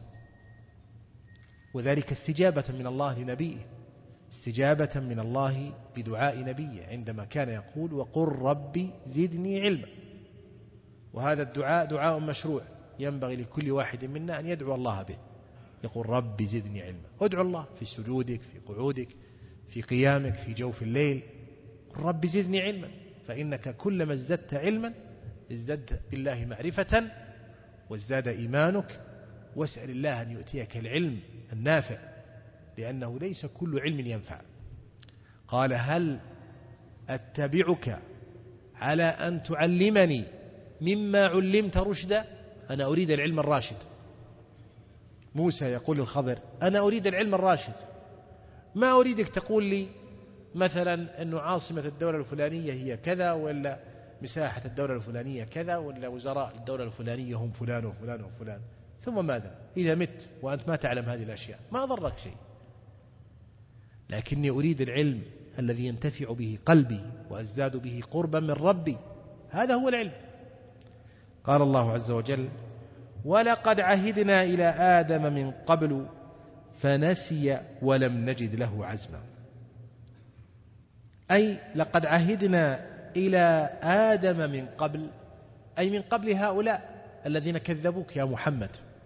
وذلك استجابة من الله لنبيه، استجابة من الله بدعاء نبيه عندما كان يقول وقل ربي زدني علما. وهذا الدعاء دعاء مشروع ينبغي لكل واحد منا أن يدعو الله به، يقول ربي زدني علما. ادعو الله في سجودك، في قعودك، في قيامك، في جوف الليل، قل ربي زدني علما، فإنك كلما ازددت علما ازددت بالله معرفة وازداد إيمانك. واسأل الله أن يؤتيك العلم النافع، لأنه ليس كل علم ينفع. قال هل أتبعك على أن تعلمني مما علمت رشدا؟ أنا أريد العلم الراشد. موسى يقول للخضر أنا أريد العلم الراشد، ما أريدك تقول لي مثلا أن عاصمة الدولة الفلانية هي كذا، ولا مساحة الدولة الفلانية كذا، ولا وزراء الدولة الفلانية هم فلان وفلان وفلان. ثم ماذا إذا مت وأنت ما تعلم هذه الأشياء؟ ما ضرك شيء. لكني أريد العلم الذي ينتفع به قلبي وأزداد به قربا من ربي، هذا هو العلم. قال الله عز وجل ولقد عهدنا إلى آدم من قبل فنسي ولم نجد له عزما. أي لقد عهدنا إلى آدم من قبل، أي من قبل هؤلاء الذين كذبوك يا محمد،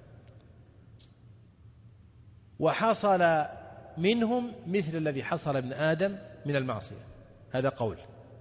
وحصل منهم مثل الذي حصل ابن آدم من المعصية. هذا قول.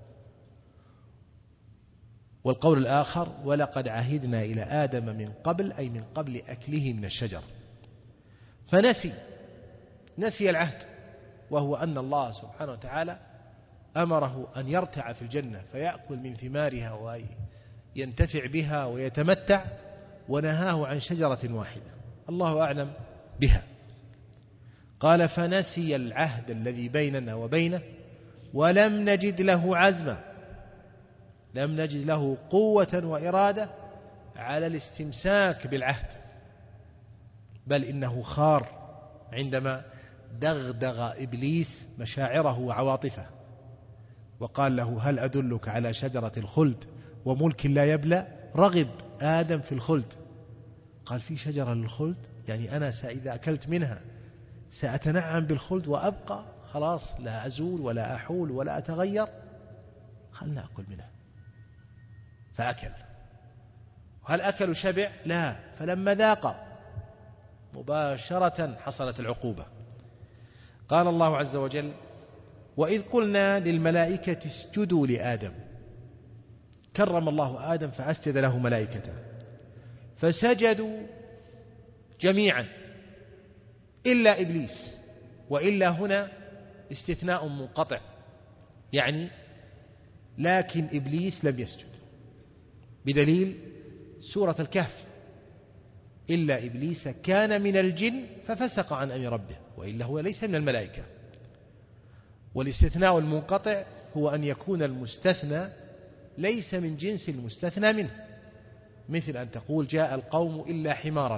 والقول الآخر ولقد عهدنا إلى آدم من قبل، أي من قبل أكله من الشجر. فنسي، نسي العهد، وهو أن الله سبحانه وتعالى أمره أن يرتع في الجنة فيأكل من ثمارها وينتفع بها ويتمتع، ونهاه عن شجرة واحدة الله أعلم بها. قال فنسي العهد الذي بيننا وبينه ولم نجد له عزما، لم نجد له قوة وإرادة على الاستمساك بالعهد، بل إنه خار عندما دغدغ إبليس مشاعره وعواطفه وقال له هل أدلك على شجرة الخلد وملك لا يبلى؟ رغب آدم في الخلد، قال في شجرة للخلد، يعني أنا إذا أكلت منها سأتنعم بالخلد وأبقى خلاص لا أزول ولا أحول ولا أتغير، خلنا أكل منها. فأكل. هل أكل شبع؟ لا. فلما ذاق مباشرة حصلت العقوبة. قال الله عز وجل وإذ قلنا للملائكة اسجدوا لآدم، كرم الله آدم فأسجد له ملائكته فسجدوا جميعا إلا إبليس. وإلا هنا استثناء منقطع، يعني لكن إبليس لم يسجد، بدليل سورة الكهف إلا إبليس كان من الجن ففسق عن أمر ربه، وإلا هو ليس من الملائكة. والاستثناء المنقطع هو أن يكون المستثنى ليس من جنس المستثنى منه، مثل أن تقول جاء القوم إلا حمارا،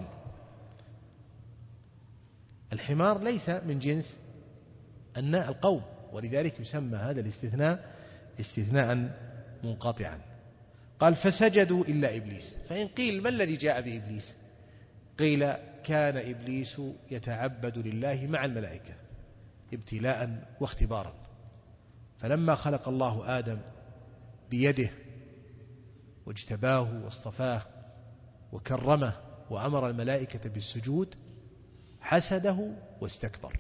الحمار ليس من جنس أناء القوم، ولذلك يسمى هذا الاستثناء استثناء منقطعا. قال فسجدوا إلا إبليس. فإن قيل ما الذي جاء بإبليس؟ قيل فكان إبليس يتعبد لله مع الملائكة ابتلاء واختبارا. فلما خلق الله آدم بيده واجتباه واصطفاه وكرمه وأمر الملائكة بالسجود حسده واستكبر،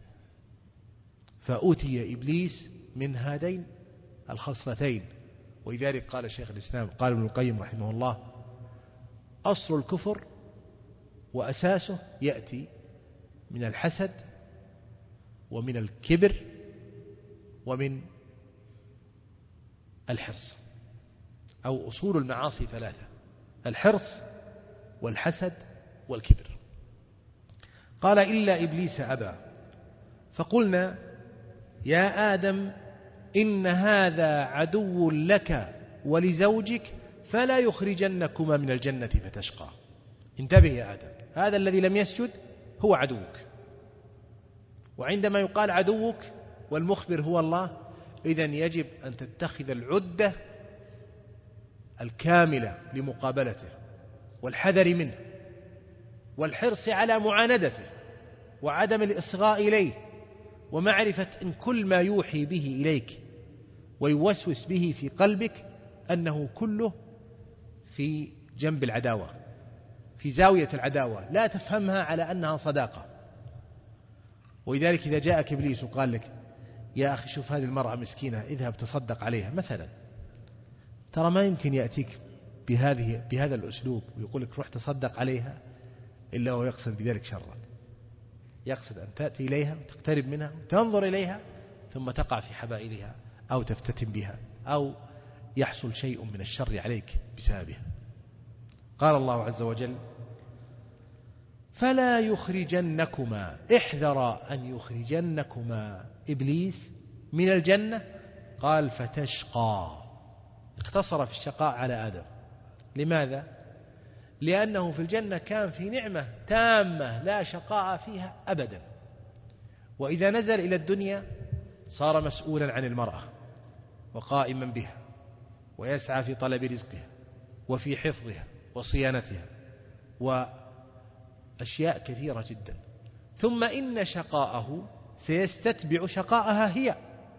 فأوتي إبليس من هذين الخصلتين. ولذلك قال شيخ الإسلام قال ابن القيم رحمه الله: أصل الكفر وأساسه يأتي من الحسد ومن الكبر ومن الحرص، أو أصول المعاصي ثلاثة: الحرص والحسد والكبر. قال: إلا إبليس أبى، فقلنا: يا آدم إن هذا عدو لك ولزوجك فلا يخرجنكما من الجنة فتشقى. انتبه يا آدم، هذا الذي لم يسجد هو عدوك، وعندما يقال عدوك والمخبر هو الله، إذن يجب أن تتخذ العدة الكاملة لمقابلته والحذر منه والحرص على معاندته وعدم الإصغاء إليه، ومعرفة أن كل ما يوحي به إليك ويوسوس به في قلبك أنه كله في جنب العداوة، في زاوية العداوة، لا تفهمها على أنها صداقة. ولذلك إذا جاءك إبليس وقال لك: يا أخي شوف هذه المرأة مسكينة، اذهب تصدق عليها مثلا، ترى ما يمكن يأتيك بهذه بهذا الأسلوب ويقول لك روح تصدق عليها إلا هو يقصد بذلك شرا. يقصد أن تأتي إليها وتقترب منها وتنظر إليها ثم تقع في حبائلها أو تفتتن بها أو يحصل شيء من الشر عليك بسببها. قال الله عز وجل: فلا يخرجنكما، احذر أن يخرجنكما إبليس من الجنة. قال: فتشقى، اقتصر في الشقاء على آدم. لماذا؟ لأنه في الجنة كان في نعمة تامة لا شقاء فيها أبدا، وإذا نزل إلى الدنيا صار مسؤولا عن المرأة وقائما بها ويسعى في طلب رزقها وفي حفظها وصيانتها وأشياء كثيرة جدا، ثم إن شقاءه سيستتبع شقاءها هي،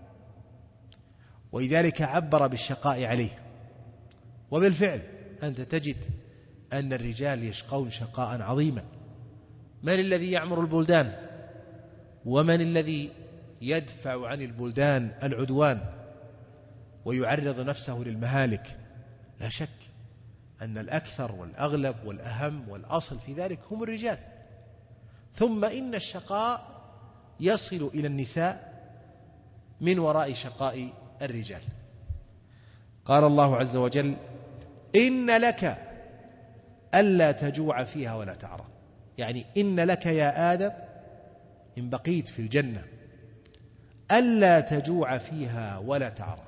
ولذلك عبر بالشقاء عليه. وبالفعل أنت تجد أن الرجال يشقون شقاء عظيما. من الذي يعمر البلدان؟ ومن الذي يدفع عن البلدان العدوان ويعرض نفسه للمهالك؟ لا شك أن الأكثر والأغلب والأهم والأصل في ذلك هم الرجال. ثم إن الشقاء يصل إلى النساء من وراء شقاء الرجال. قال الله عز وجل: إن لك ألا تجوع فيها ولا تعرى. يعني إن لك يا آدم إن بقيت في الجنة ألا تجوع فيها ولا تعرى،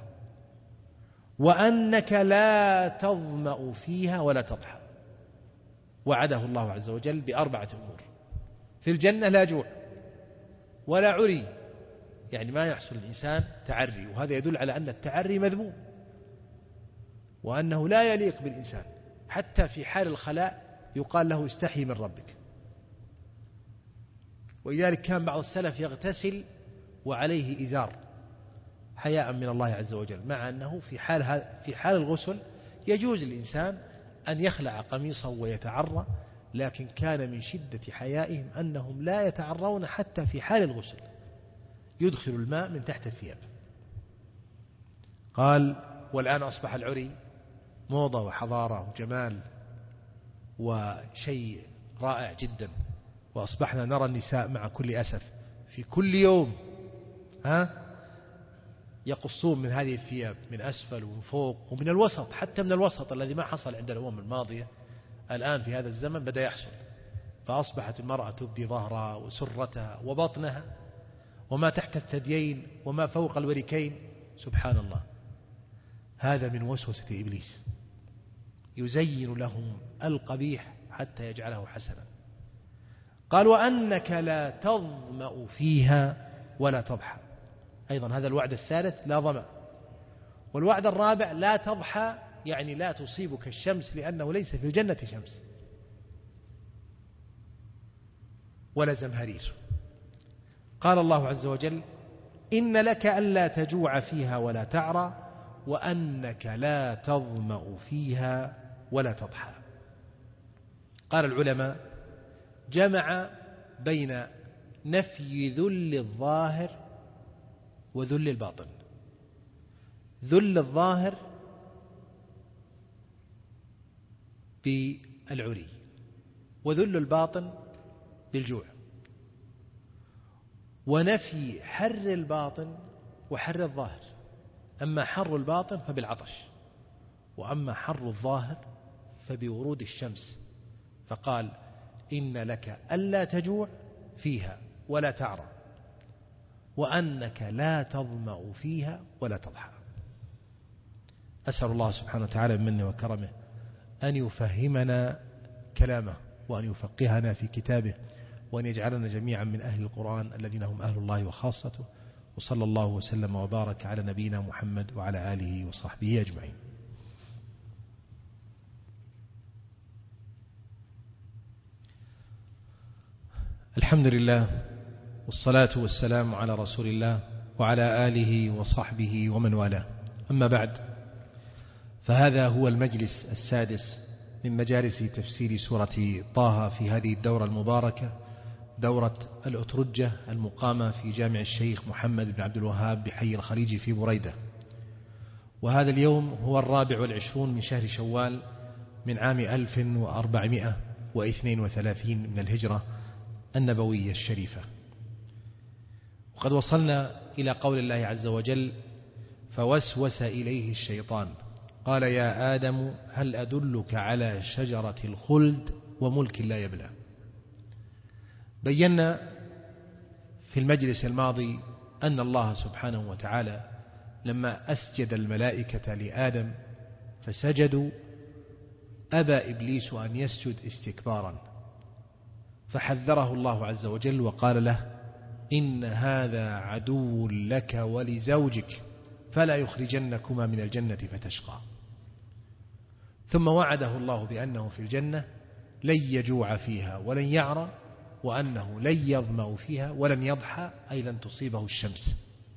وأنك لا تظمأ فيها ولا تضحى. وعده الله عز وجل بأربعة أمور: في الجنة لا جوع ولا عري، يعني ما يحصل الإنسان تعري، وهذا يدل على أن التعري مذموم وأنه لا يليق بالإنسان. حتى في حال الخلاء يقال له استحي من ربك. ولذلك كان بعض السلف يغتسل وعليه إزار حياء من الله عز وجل، مع أنه في حال في حال الغسل يجوز للإنسان أن يخلع قميصه ويتعرى، لكن كان من شدة حيائهم أنهم لا يتعرون حتى في حال الغسل، يدخل الماء من تحت الثياب. قال: والآن أصبح العري موضة وحضارة وجمال وشيء رائع جدا، وأصبحنا نرى النساء مع كل أسف في كل يوم ها يقصون من هذه الثياب من أسفل ومن فوق ومن الوسط، حتى من الوسط الذي ما حصل عند الأمم الماضية، الآن في هذا الزمن بدأ يحصل. فأصبحت المرأة تبدي ظهرها وسرتها وبطنها وما تحت الثديين وما فوق الوركين. سبحان الله، هذا من وسوسة إبليس، يزين لهم القبيح حتى يجعله حسنا. قال: وأنك لا تظمأ فيها ولا تضحى. أيضا هذا الوعد الثالث، لا ظمأ. والوعد الرابع لا تضحى، يعني لا تصيبك الشمس، لأنه ليس في الجنة شمس. ولا زمهرير. قال الله عز وجل: إن لك ألا تجوع فيها ولا تعرى وأنك لا تظمأ فيها ولا تضحى. قال العلماء: جمع بين نفي ذل الظاهر وذل الباطن. ذل الظاهر بالعري، وذل الباطن بالجوع، ونفي حر الباطن وحر الظاهر. أما حر الباطن فبالعطش، وأما حر الظاهر فبورود الشمس. فقال: إن لك ألا تجوع فيها ولا تعرى وأنك لا تظمأ فيها ولا تضحى. أسأل الله سبحانه وتعالى بمنه وكرمه أن يفهمنا كلامه، وأن يفقهنا في كتابه، وأن يجعلنا جميعا من أهل القرآن الذين هم أهل الله وخاصته. وصلى الله وسلم وبارك على نبينا محمد وعلى آله وصحبه أجمعين. الحمد لله، والصلاة والسلام على رسول الله وعلى آله وصحبه ومن والاه. أما بعد، فهذا هو المجلس السادس من مجالس تفسير سورة طه في هذه الدورة المباركة، دورة الأترجة المقامة في جامع الشيخ محمد بن عبد الوهاب بحي الخليج في بريدة. وهذا اليوم هو الرابع والعشرون من شهر شوال من عام ألف وأربعمائة واثنين وثلاثين من الهجرة النبوية الشريفة. وقد وصلنا إلى قول الله عز وجل: فوسوس إليه الشيطان قال يا آدم هل أدلك على شجرة الخلد وملك لا يبلى. بينا في المجلس الماضي أن الله سبحانه وتعالى لما أسجد الملائكة لآدم فسجدوا، أبى إبليس أن يسجد استكبارا، فحذره الله عز وجل وقال له: إن هذا عدو لك ولزوجك فلا يخرجنكما من الجنة فتشقى. ثم وعده الله بأنه في الجنة لن يجوع فيها ولن يعرى، وأنه لن يظمأ فيها ولن يضحى، أي لن تصيبه الشمس.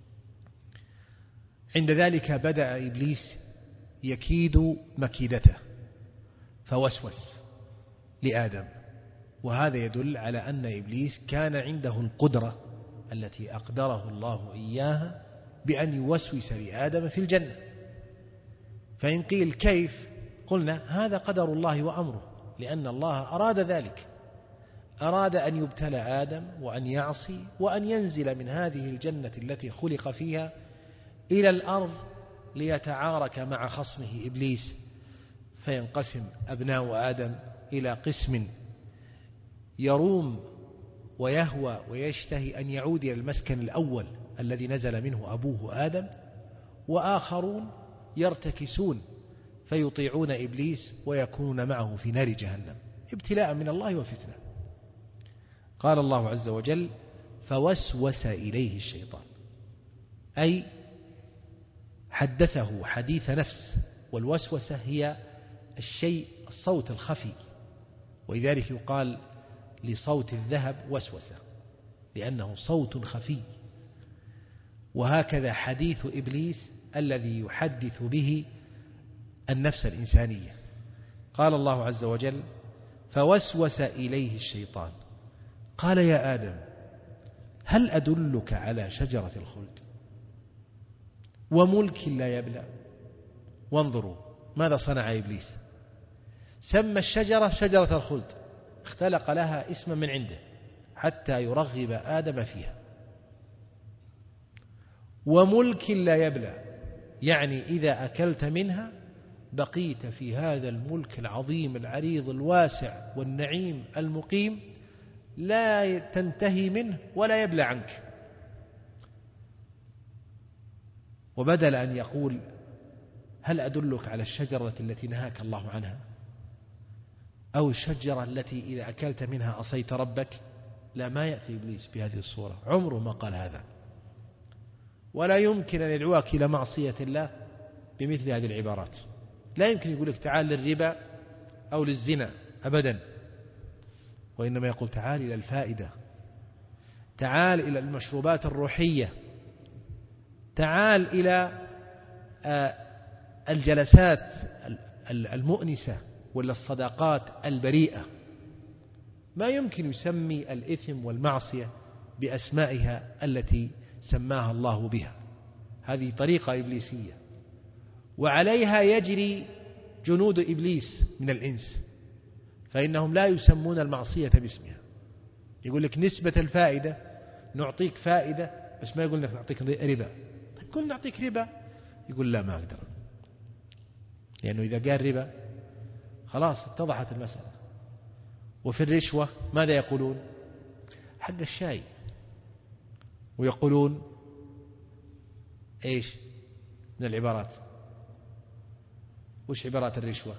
عند ذلك بدأ إبليس يكيد مكيدته فوسوس لآدم، وهذا يدل على أن إبليس كان عنده القدرة التي أقدره الله إياها بأن يوسوس لآدم في الجنة. فإن قيل كيف؟ قلنا هذا قدر الله وأمره، لأن الله أراد ذلك، أراد أن يبتلى آدم وأن يعصي وأن ينزل من هذه الجنة التي خلق فيها إلى الأرض ليتعارك مع خصمه إبليس، فينقسم أبناء آدم إلى قسم يروم ويهوى ويشتهي أن يعود إلى المسكن الأول الذي نزل منه أبوه آدم، وآخرون يرتكسون فيطيعون إبليس ويكونون معه في نار جهنم ابتلاء من الله وفتنة. قال الله عز وجل: فوسوس إليه الشيطان، أي حدثه حديث نفس. والوسوسة هي الشيء الصوت الخفي، ولذلك يقال لصوت الذهب وسوسة لأنه صوت خفي. وهكذا حديث إبليس الذي يحدث به النفس الإنسانية. قال الله عز وجل: فوسوس إليه الشيطان قال يا آدم هل أدلك على شجرة الخلد وملك لا يبلى. وانظروا ماذا صنع إبليس، سمى الشجرة شجرة الخلد، اختلق لها اسما من عنده حتى يرغب آدم فيها. وملك لا يبلى، يعني إذا أكلت منها بقيت في هذا الملك العظيم العريض الواسع والنعيم المقيم، لا تنتهي منه ولا يبلى عنك. وبدل أن يقول هل أدلك على الشجرة التي نهاك الله عنها، أو الشجرة التي إذا أكلت منها عصيت ربك، لا، ما يأتي إبليس بهذه الصورة، عمره ما قال هذا، ولا يمكن أن يدعوك إلى معصية الله بمثل هذه العبارات. لا يمكن يقول لك تعال للربا أو للزنا أبدا، وإنما يقول تعال إلى الفائدة تعال إلى المشروبات الروحية، تعال إلى الجلسات المؤنسة ولا الصداقات البريئة. ما يمكن يسمي الإثم والمعصية بأسمائها التي سماها الله بها. هذه طريقة إبليسية، وعليها يجري جنود إبليس من الإنس، فإنهم لا يسمون المعصية باسمها. يقول لك نسبة الفائدة، نعطيك فائدة، بس ما يقول لك نعطيك ربا. طيب قل نعطيك ربا، يقول لا ما أقدر، لأنه إذا قال ربا خلاص اتضحت المسألة. وفي الرشوة ماذا يقولون؟ حق الشاي. ويقولون إيش من العبارات؟ وش عبارات الرشوة؟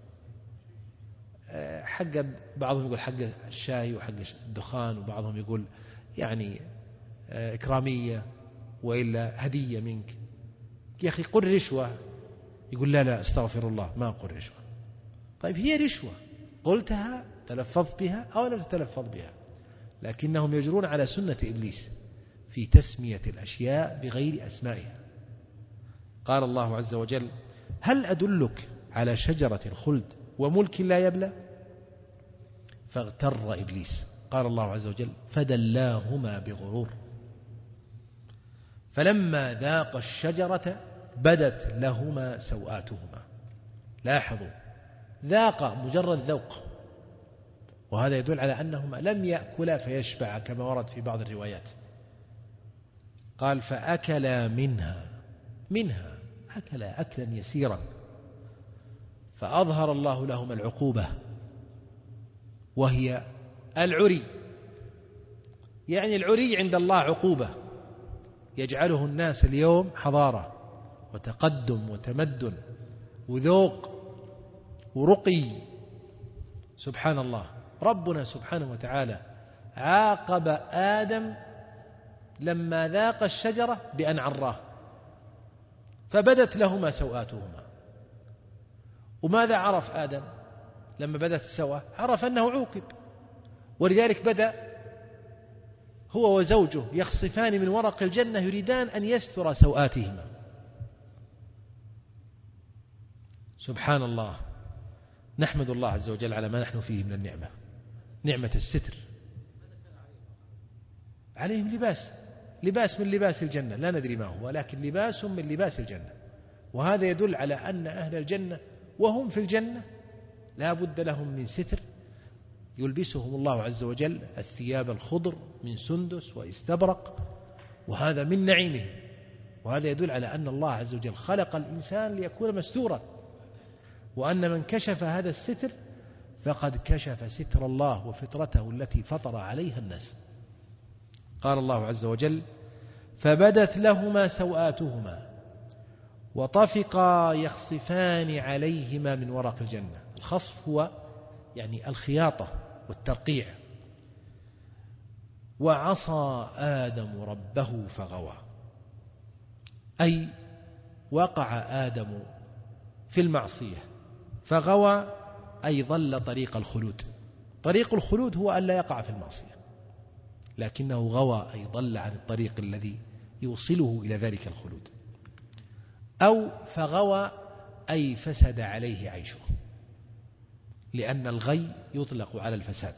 حق بعضهم يقول حق الشاي وحق الدخان، وبعضهم يقول يعني إكرامية وإلا هدية منك. يا أخي قل رشوة، يقول لا لا استغفر الله ما أقول رشوة. طيب هي رشوة، قلتها تلفظت بها أو لم تتلفظ بها، لكنهم يجرون على سنة إبليس في تسمية الأشياء بغير أسمائها. قال الله عز وجل: هل أدلك على شجرة الخلد وملك لا يبلى؟ فاغتر إبليس. قال الله عز وجل: فدلاهما بغرور فلما ذاقا الشجرة بدت لهما سوآتهما. لاحظوا، ذاق مجرد ذوق، وهذا يدل على أنهما لم يأكلا فيشبع كما ورد في بعض الروايات. قال: فأكلا منها منها أكلا أكلا يسيرا فأظهر الله لهما العقوبة وهي العري. يعني العري عند الله عقوبة يجعله الناس اليوم حضارة وتقدم وتمدن وذوق ورقي. سبحان الله، ربنا سبحانه وتعالى عاقب آدم لما ذاق الشجرة بأن عراه فبدت لهما سوآتهما. وماذا عرف آدم لما بدت السوءة؟ عرف أنه عوقب، ولذلك بدأ هو وزوجه يخصفان من ورق الجنة يريدان أن يستر سوآتهما. سبحان الله، نحمد الله عز وجل على ما نحن فيه من النعمة، نعمة الستر. عليهم لباس لباس من لباس الجنة، لا ندري ما هو، لكن لباس من لباس الجنة. وهذا يدل على أن أهل الجنة وهم في الجنة لا بد لهم من ستر يلبسهم الله عز وجل الثياب الخضر من سندس واستبرق، وهذا من نعيمه. وهذا يدل على أن الله عز وجل خلق الإنسان ليكون مستورا، وأن من كشف هذا الستر فقد كشف ستر الله وفطرته التي فطر عليها الناس. قال الله عز وجل: فبدت لهما سوآتهما وطفقا يخصفان عليهما من ورق الجنة. الخصف هو يعني الخياطة والترقيع. وعصى آدم ربه فغوى، أي وقع آدم في المعصية فغوى، أي ضل طريق الخلود. طريق الخلود هو أن لا يقع في المعصية، لكنه غوى أي ضل عن الطريق الذي يوصله إلى ذلك الخلود. أو فغوى أي فسد عليه عيشه، لأن الغي يطلق على الفساد.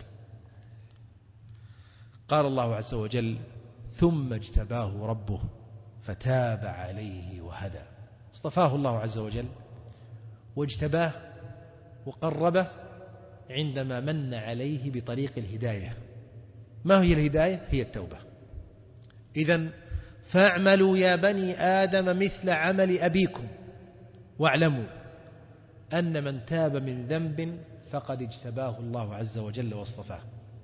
قال الله عز وجل: ثم اجتباه ربه فتاب عليه وهدى. اصطفاه الله عز وجل واجتباه وقربه عندما من عليه بطريق الهداية. ما هي الهداية؟ هي التوبة. إذن فاعملوا يا بني آدم مثل عمل أبيكم واعلموا أن من تاب من ذنب فقد اجتباه الله عز وجل واصطفاه،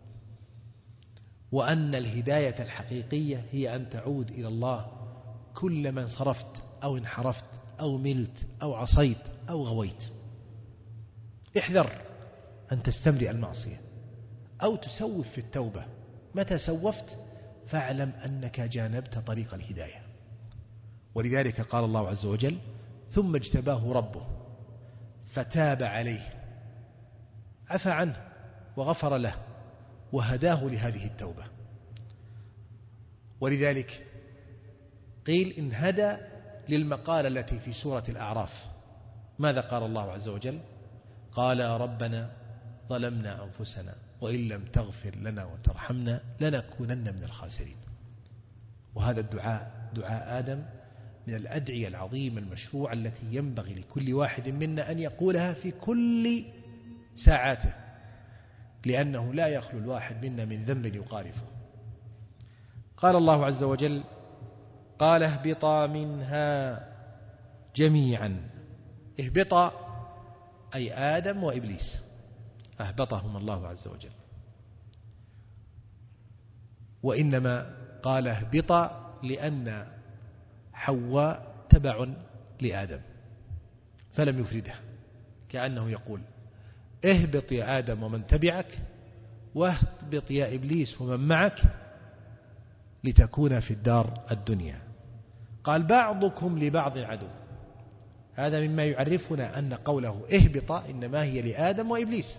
وأن الهداية الحقيقية هي أن تعود إلى الله كلما انصرفت أو انحرفت أو ملت أو عصيت أو غويت. احذر أن تستمرئ المعصية أو تسوف في التوبة. متى سوفت فاعلم أنك جانبت طريق الهداية. ولذلك قال الله عز وجل: ثم اجتباه ربه فتاب عليه، عفى عنه وغفر له وهداه لهذه التوبة. ولذلك قيل إن هدى للمقالة التي في سورة الأعراف. ماذا قال الله عز وجل؟ قال ربنا ظلمنا أنفسنا وإن لم تغفر لنا وترحمنا لنكونن من الخاسرين. وهذا الدعاء دعاء آدم من الأدعية العظيمة المشروعة التي ينبغي لكل واحد منا أن يقولها في كل ساعاته، لأنه لا يخلو الواحد منا من ذنب يقارفه. قال الله عز وجل قال اهبطا منها جميعا. اهبطا أي آدم وإبليس، أهبطهم الله عز وجل. وإنما قال اهبطا لأن حواء تبع لآدم فلم يفردها، كأنه يقول اهبط يا آدم ومن تبعك، واهبط يا إبليس ومن معك، لتكون في الدار الدنيا. قال بعضكم لبعض عدو. هذا مما يعرفنا أن قوله اهبط إنما هي لآدم وإبليس،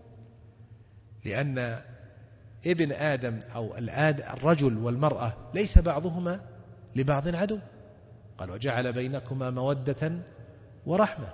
لأن ابن آدم أو الرجل والمرأة ليس بعضهما لبعض عدو. قال وجعل بينكما مودة ورحمة.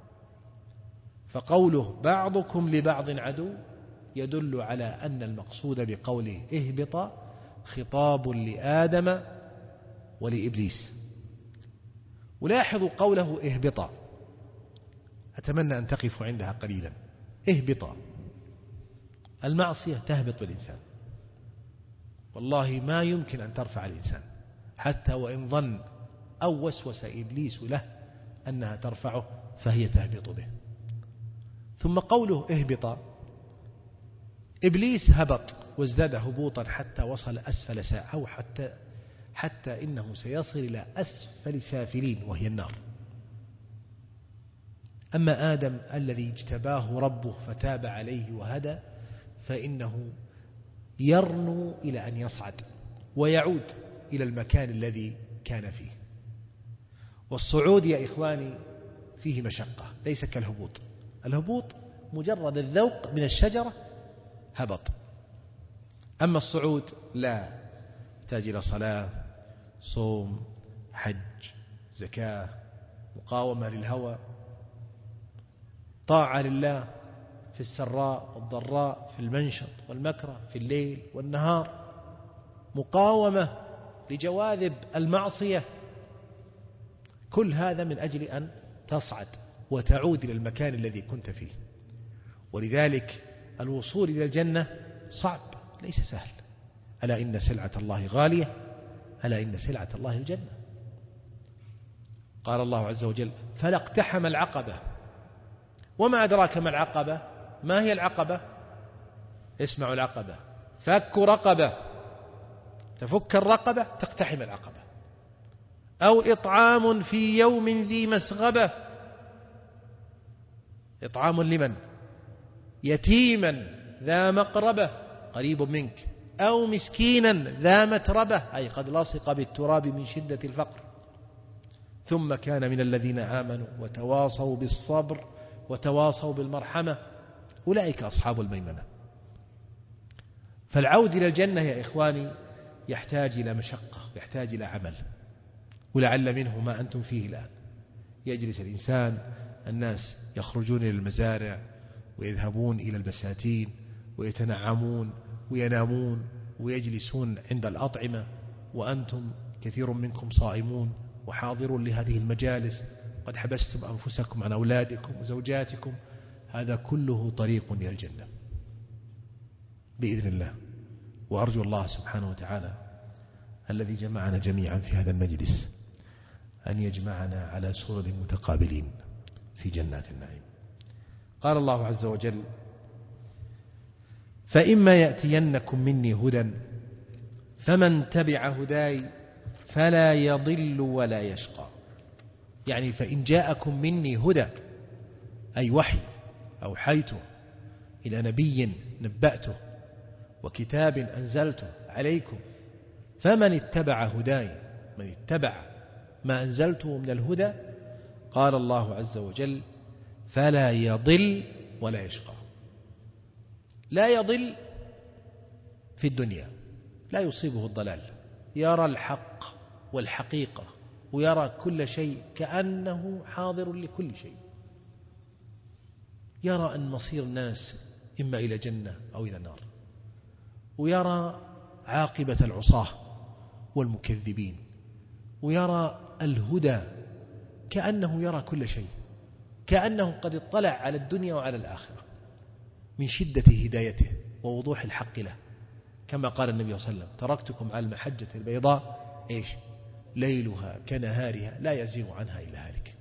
فقوله بعضكم لبعض عدو يدل على أن المقصود بقوله اهبط خطاب لآدم ولإبليس. ولاحظوا قوله اهبط، أتمنى أن تقفوا عندها قليلا. اهبط، المعصية تهبط بالإنسان، والله ما يمكن أن ترفع الإنسان حتى وإن ظن أو وسوس إبليس له أنها ترفعه فهي تهبط به. ثم قوله اهبط، إبليس هبط وازداد هبوطا حتى وصل أسفل ساعة، أو حتى حتى إنه سيصل إلى أسفل سافلين وهي النار. أما آدم الذي اجتباه ربه فتاب عليه وهدى فإنه يرنو إلى أن يصعد ويعود إلى المكان الذي كان فيه. والصعود يا إخواني فيه مشقة، ليس كالهبوط. الهبوط مجرد الذوق من الشجرة هبط، أما الصعود لا، يحتاج إلى صلاة، صوم، حج، زكاة، مقاومة للهوى، طاعة لله في السراء والضراء، في المنشط والمكره، في الليل والنهار، مقاومة لجواذب المعصية. كل هذا من أجل أن تصعد وتعود إلى المكان الذي كنت فيه. ولذلك الوصول إلى الجنة صعب، ليس سهل. ألا إن سلعة الله غالية، ألا إن سلعة الله الجنة. قال الله عز وجل فلا اقتحم العقبة. وما أدراك ما العقبة؟ ما هي العقبة؟ اسمعوا العقبة، فك رقبة، تفك الرقبة تقتحم العقبة. أو إطعام في يوم ذي مسغبة. إطعام لمن؟ يتيما ذا مقربة قريب منك، أو مسكينا ذا متربة أي قد لصق بالتراب من شدة الفقر. ثم كان من الذين آمنوا وتواصوا بالصبر وتواصوا بالمرحمة، أولئك أصحاب الميمنة. فالعود إلى الجنة يا إخواني يحتاج إلى مشقة، يحتاج إلى عمل، ولعل منه ما أنتم فيه الآن. يجلس الإنسان، الناس يخرجون إلى المزارع ويذهبون إلى البساتين ويتنعمون وينامون ويجلسون عند الأطعمة، وأنتم كثير منكم صائمون وحاضرون لهذه المجالس، قد حبستم أنفسكم عن أولادكم وزوجاتكم. هذا كله طريق إلى الجنة بإذن الله. وأرجو الله سبحانه وتعالى الذي جمعنا جميعا في هذا المجلس أن يجمعنا على سرر متقابلين في جنات النعيم. قال الله عز وجل فإما يأتينكم مني هدى فمن تبع هداي فلا يضل ولا يشقى. يعني فإن جاءكم مني هدى أي وحي أوحيته إلى نبي نبأته وكتاب أنزلته عليكم، فمن اتبع هداي، من اتبع ما أنزلته من الهدى، قال الله عز وجل فلا يضل ولا يشقى. لا يضل في الدنيا، لا يصيبه الضلال يرى الحق والحقيقة ويرى كل شيء كأنه حاضر لكل شيء، يرى أن مصير الناس إما إلى جنة أو إلى نار، ويرى عاقبة العصاة والمكذبين، ويرى الهدى كأنه يرى كل شيء، كأنه قد اطلع على الدنيا وعلى الآخرة من شدة هدايته ووضوح الحق له، كما قال النبي صلى الله عليه وسلم: تركتكم على المحجة البيضاء إيش ليلها كنهارها لا يزيغ عنها إلا هالك.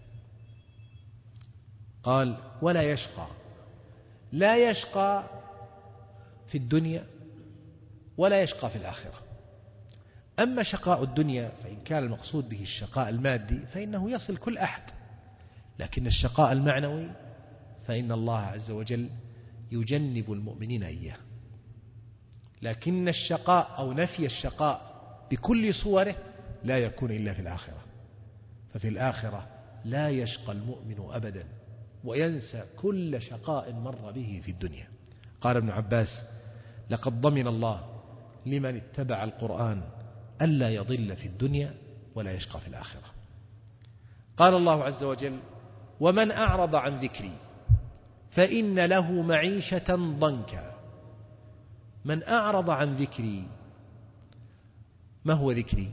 قال: ولا يشقى، لا يشقى في الدنيا ولا يشقى في الآخرة. أما شقاء الدنيا فإن كان المقصود به الشقاء المادي فإنه يصل كل أحد، لكن الشقاء المعنوي فإن الله عز وجل يجنب المؤمنين إياه. لكن الشقاء أو نفي الشقاء بكل صوره لا يكون إلا في الآخرة، ففي الآخرة لا يشقى المؤمن أبدا وينسى كل شقاء مر به في الدنيا. قال ابن عباس: لقد ضمن الله لمن اتبع القرآن ألا يضل في الدنيا ولا يشقى في الآخرة. قال الله عز وجل: ومن أعرض عن ذكري فإن له معيشة ضنكا. من أعرض عن ذكري، ما هو ذكري؟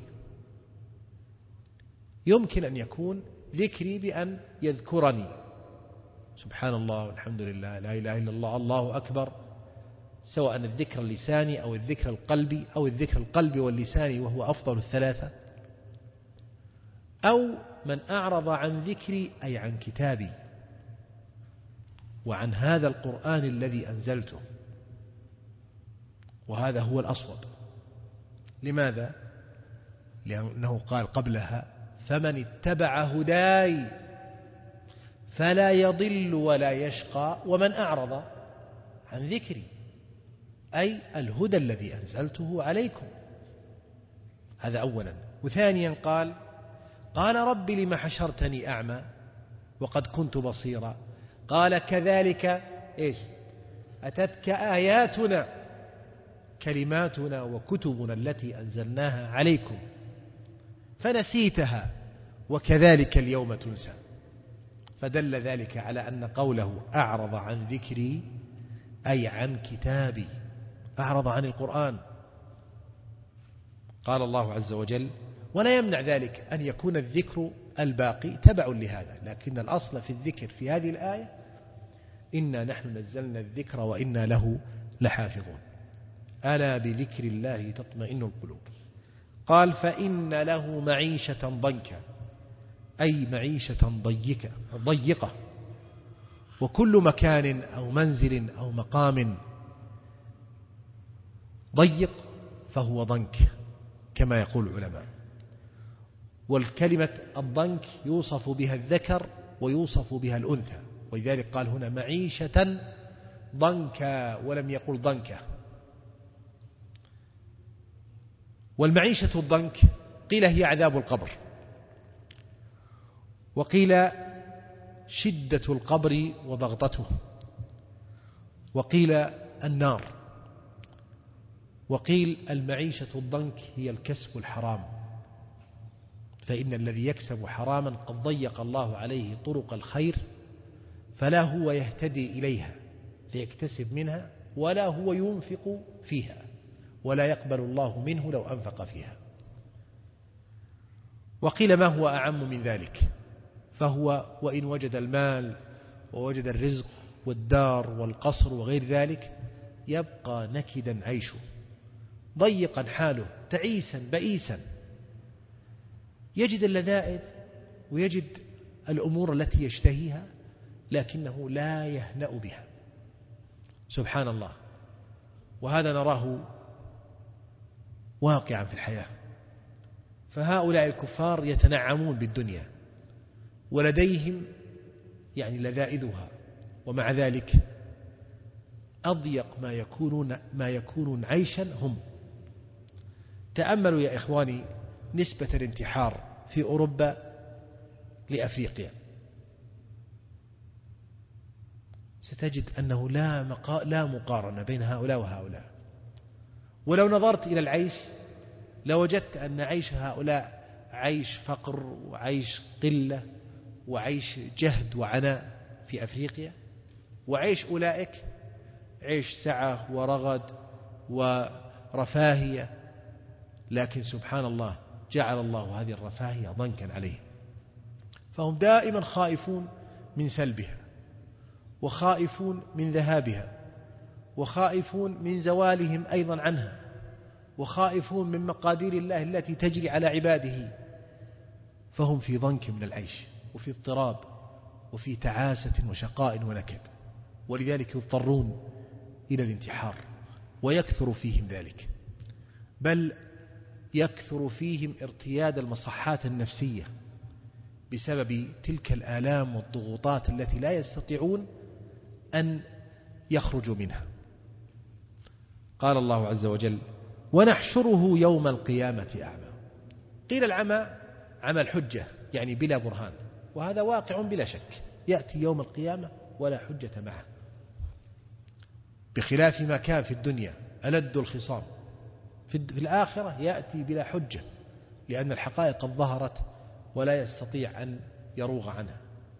يمكن أن يكون ذكري بأن يذكرني، سبحان الله والحمد لله لا إله إلا الله الله أكبر، سواء الذكر اللساني أو الذكر القلبي أو الذكر القلبي واللساني وهو أفضل الثلاثة. أو من أعرض عن ذكري أي عن كتابي وعن هذا القرآن الذي أنزلته، وهذا هو الأصوب. لماذا؟ لأنه قال قبلها: فمن اتبع هداي فلا يضل ولا يشقى ومن أعرض عن ذكري، أي الهدى الذي أنزلته عليكم. هذا أولا. وثانيا قال: قال رب لم حشرتني أعمى وقد كنت بصيرا. قال: كذلك إيش أتتك آياتنا كلماتنا وكتبنا التي أنزلناها عليكم فنسيتها وكذلك اليوم تنسى. فدل ذلك على أن قوله أعرض عن ذكري أي عن كتابي، أعرض عن القرآن. قال الله عز وجل: ولا يمنع ذلك أن يكون الذكر الباقي تبع لهذا، لكن الأصل في الذكر في هذه الآية: إنا نحن نزلنا الذكر وإنا له لحافظون. ألا بذكر الله تطمئن القلوب. قال: فإن له معيشة ضنكا، أي معيشة ضيقة ضيقة، وكل مكان أو منزل أو مقام ضيق فهو ضنك كما يقول العلماء. والكلمة الضنك يوصف بها الذكر ويوصف بها الأنثى، ولذلك قال هنا معيشة ضنكا ولم يقل ضنكا. والمعيشة الضنك قيل هي عذاب القبر، وقيل شدة القبر وضغطته، وقيل النار، وقيل المعيشة الضنك هي الكسب الحرام، فإن الذي يكسب حراما قد ضيق الله عليه طرق الخير، فلا هو يهتدي إليها فيكتسب منها، ولا هو ينفق فيها، ولا يقبل الله منه لو أنفق فيها. وقيل ما هو أعم من ذلك، فهو وإن وجد المال ووجد الرزق والدار والقصر وغير ذلك يبقى نكدا عيشه، ضيقا حاله، تعيسا بئيسا، يجد اللذائذ ويجد الأمور التي يشتهيها لكنه لا يهنأ بها. سبحان الله. وهذا نراه واقعا في الحياة. فهؤلاء الكفار يتنعمون بالدنيا ولديهم يعني لذائذها، ومع ذلك أضيق ما يكونون ما يكونون عيشا هم. تأملوا يا إخواني نسبة الانتحار في أوروبا لأفريقيا، ستجد أنه لا, مقا... لا مقارنة بين هؤلاء وهؤلاء. ولو نظرت إلى العيش لوجدت أن عيش هؤلاء عيش فقر وعيش قلة وعيش جهد وعناء في أفريقيا، وعيش أولئك عيش سعة ورغد ورفاهية، لكن سبحان الله جعل الله هذه الرفاهية ضنكا عليهم، فهم دائما خائفون من سلبها، وخائفون من ذهابها، وخائفون من زوالهم أيضا عنها، وخائفون من مقادير الله التي تجري على عباده، فهم في ضنك من العيش وفي اضطراب وفي تعاسة وشقاء ونكد، ولذلك يضطرون إلى الانتحار، ويكثر فيهم ذلك، بل يكثر فيهم ارتياد المصحات النفسية بسبب تلك الآلام والضغوطات التي لا يستطيعون أن يخرجوا منها. قال الله عز وجل: ونحشره يوم القيامة أعمى. قيل العمى عمى الحجة، يعني بلا برهان، وهذا واقع بلا شك، يأتي يوم القيامة ولا حجة معه، بخلاف ما كان في الدنيا ألد الخصام. في الآخرة يأتي بلا حجة، لأن الحقائق قد ظهرت ولا يستطيع أن يروغ عنها.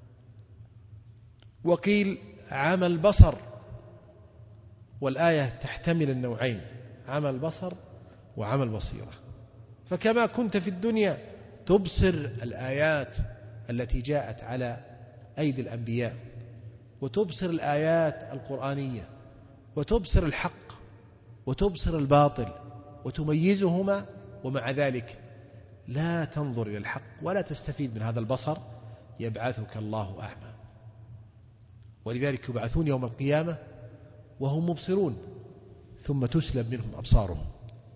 وقيل عمى البصر، والآية تحتمل النوعين، عمى البصر وعمى البصيرة. فكما كنت في الدنيا تبصر الآيات التي جاءت على أيدي الأنبياء، وتبصر الآيات القرآنية، وتبصر الحق وتبصر الباطل وتميزهما، ومع ذلك لا تنظر إلى الحق ولا تستفيد من هذا البصر، يبعثك الله أعمى. ولذلك يبعثون يوم القيامة وهم مبصرون، ثم تسلب منهم أبصارهم.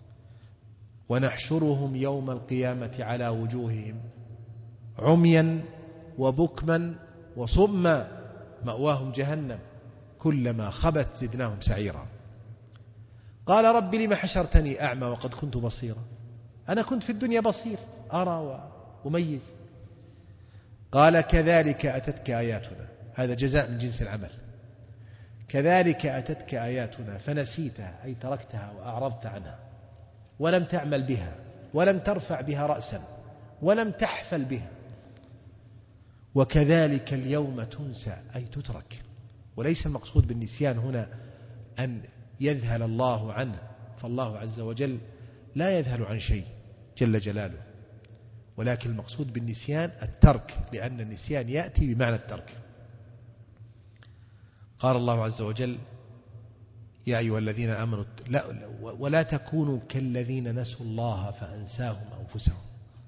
ونحشرهم يوم القيامة على وجوههم عميا وبكما وصما مأواهم جهنم كلما خبت زدناهم سعيرا. قال: رب لم حشرتني أعمى وقد كنت بصيرا. أنا كنت في الدنيا بصير، أرى وأميز. قال: كذلك أتتك آياتنا. هذا جزاء من جنس العمل. كذلك أتتك آياتنا فنسيتها، أي تركتها وأعرضت عنها، ولم تعمل بها، ولم ترفع بها رأسا، ولم تحفل بها. وكذلك اليوم تنسى، أي تترك. وليس المقصود بالنسيان هنا أن يذهل الله عنه، فالله عز وجل لا يذهل عن شيء جل جلاله، ولكن المقصود بالنسيان الترك، لأن النسيان يأتي بمعنى الترك. قال الله عز وجل: يا أيها الذين آمنوا لا ولا تكونوا كالذين نسوا الله فأنساهم أنفسهم.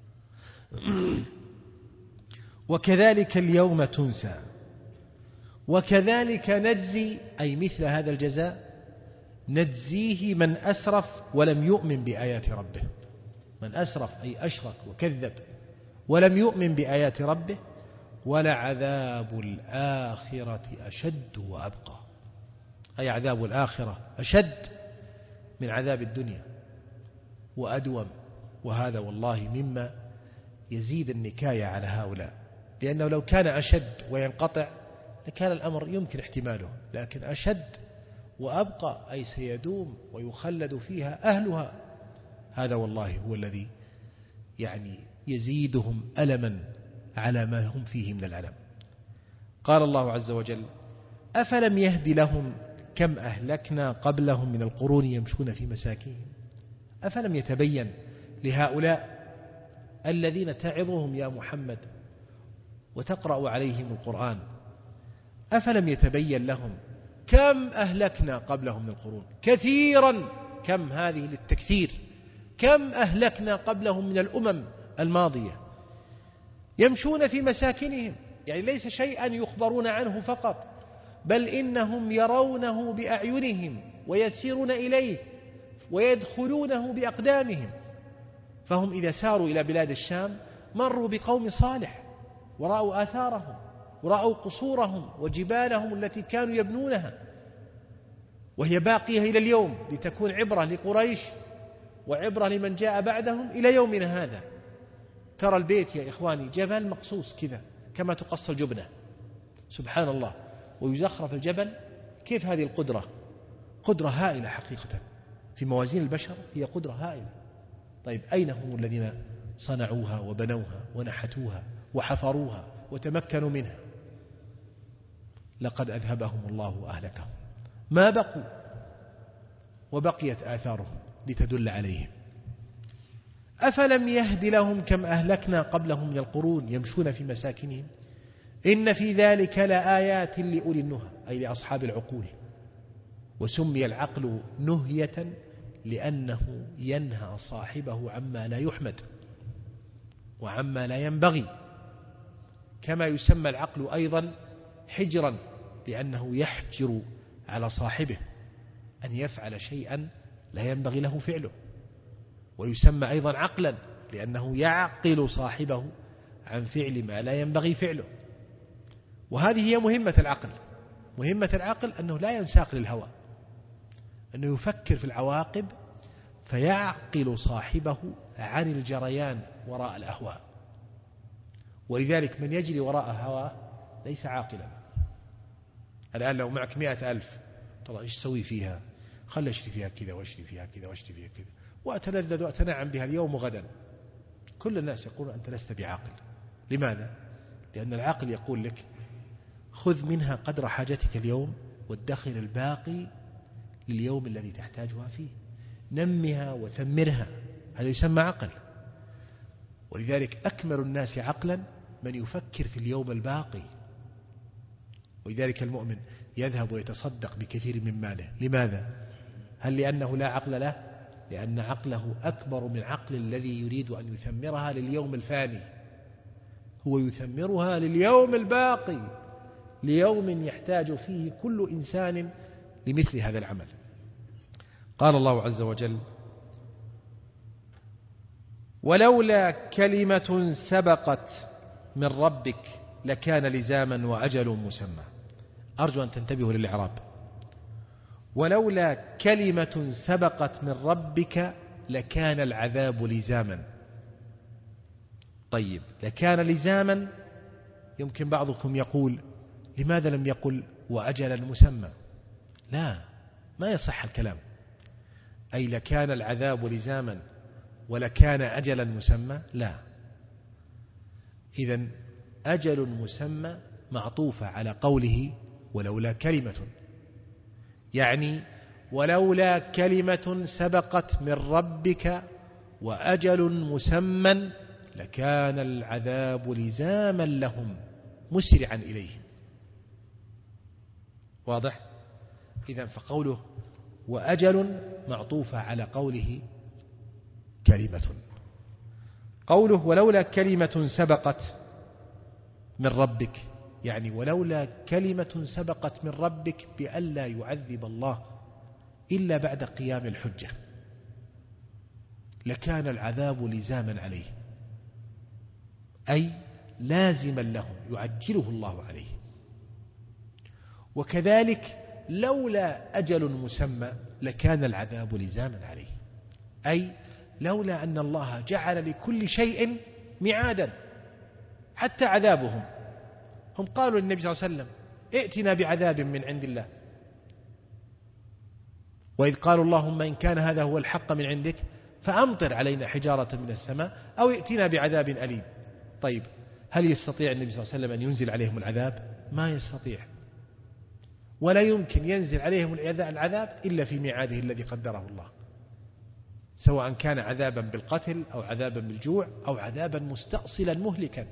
وكذلك اليوم تنسى. وكذلك نجزي، أي مثل هذا الجزاء نجزيه من أسرف ولم يؤمن بآيات ربه. من أسرف أي أشرك وكذب ولم يؤمن بآيات ربه، ولعذاب الآخرة أشد وأبقى، أي عذاب الآخرة أشد من عذاب الدنيا وأدوم. وهذا والله مما يزيد النكاية على هؤلاء، لأنه لو كان أشد وينقطع لكان الأمر يمكن احتماله، لكن أشد وأبقى أي سيدوم ويخلد فيها أهلها، هذا والله هو الذي يعني يزيدهم ألما على ما هم فيه من الألم. قال الله عز وجل: أفلم يهد لهم كم أهلكنا قبلهم من القرون يمشون في مساكنهم. أفلم يتبين لهؤلاء الذين تعظهم يا محمد وتقرأ عليهم القرآن، أفلم يتبين لهم كم أهلكنا قبلهم من القرون؟ كثيرا، كم هذه للتكثير، كم أهلكنا قبلهم من الأمم الماضية يمشون في مساكنهم، يعني ليس شيئا يخبرون عنه فقط، بل إنهم يرونه بأعينهم ويسيرون إليه ويدخلونه بأقدامهم. فهم إذا ساروا إلى بلاد الشام مروا بقوم صالح ورأوا آثارهم ورأوا قصورهم وجبالهم التي كانوا يبنونها، وهي باقية إلى اليوم لتكون عبرة لقريش وعبرة لمن جاء بعدهم إلى يومنا هذا. ترى البيت يا إخواني جبل مقصوص كذا كما تقص الجبنة، سبحان الله، ويزخرف الجبل. كيف هذه القدرة؟ قدرة هائلة حقيقة في موازين البشر، هي قدرة هائلة. طيب أين هم الذين صنعوها وبنوها ونحتوها وحفروها وتمكنوا منها؟ لقد أذهبهم الله وأهلكهم، ما بقوا وبقيت آثارهم لتدل عليهم. أفلم يهد لهم كم أهلكنا قبلهم من القرون يمشون في مساكنهم إن في ذلك لآيات لأولي النهى، أي لأصحاب العقول. وسمي العقل نهية لأنه ينهى صاحبه عما لا يحمد وعما لا ينبغي، كما يسمى العقل أيضا حجرا لأنه يحجر على صاحبه أن يفعل شيئا لا ينبغي له فعله، ويسمى أيضا عقلا لأنه يعقل صاحبه عن فعل ما لا ينبغي فعله. وهذه هي مهمة العقل. مهمة العقل أنه لا ينساق للهوى، أنه يفكر في العواقب فيعقل صاحبه عن الجريان وراء الأهواء. ولذلك من يجري وراء هواه ليس عاقلا. الآن لو معك مئة ألف، طلع إيش سوي فيها؟ خل أشتري فيها كذا وأشتري فيها كذا وأشتري فيها كذا وأتلذذ وأتنعم بها اليوم وغدا. كل الناس يقولون أنت لست بعاقل. لماذا؟ لأن العاقل يقول لك خذ منها قدر حاجتك اليوم وادخر الباقي لليوم الذي تحتاجها فيه، نمها وثمرها. هذا يسمى عقل. ولذلك أكمل الناس عقلا من يفكر في اليوم الباقي. ولذلك المؤمن يذهب ويتصدق بكثير من ماله. لماذا؟ هل لأنه لا عقل له؟ لأن عقله أكبر من عقل الذي يريد أن يثمرها لليوم الفاني. هو يثمرها لليوم الباقي، ليوم يحتاج فيه كل إنسان لمثل هذا العمل. قال الله عز وجل ولولا كلمة سبقت من ربك لكان لزاما وأجل مسمى. أرجو أن تنتبهوا للإعراب. ولولا كلمة سبقت من ربك لكان العذاب لزاما. طيب، لكان لزاما. يمكن بعضكم يقول لماذا لم يقل وأجلا مسمى؟ لا، ما يصح الكلام. أي لكان العذاب لزاما ولكان أجلا مسمى؟ لا. إذن أجل مسمى معطوفة على قوله ولولا كلمة، يعني ولولا كلمة سبقت من ربك وأجل مسمى لكان العذاب لزاما لهم مسرعا إليه. واضح؟ إذن فقوله وأجل معطوفة على قوله كلمة. قوله ولولا كلمة سبقت من ربك، يعني ولولا كلمة سبقت من ربك بألا يعذب الله إلا بعد قيام الحجة لكان العذاب لزاما عليه، أي لازما له يعجله الله عليه. وكذلك لولا أجل مسمى لكان العذاب لزاما عليه، أي لولا أن الله جعل لكل شيء ميعادا حتى عذابهم. هم قالوا للنبي صلى الله عليه وسلم ائتنا بعذاب من عند الله، وإذ قالوا اللهم إن كان هذا هو الحق من عندك فأمطر علينا حجارة من السماء أو ائتنا بعذاب أليم. طيب، هل يستطيع النبي صلى الله عليه وسلم أن ينزل عليهم العذاب؟ ما يستطيع، ولا يمكن ينزل عليهم العذاب إلا في ميعاده الذي قدره الله، سواء كان عذابا بالقتل أو عذابا بالجوع أو عذابا مستأصلا مهلكا.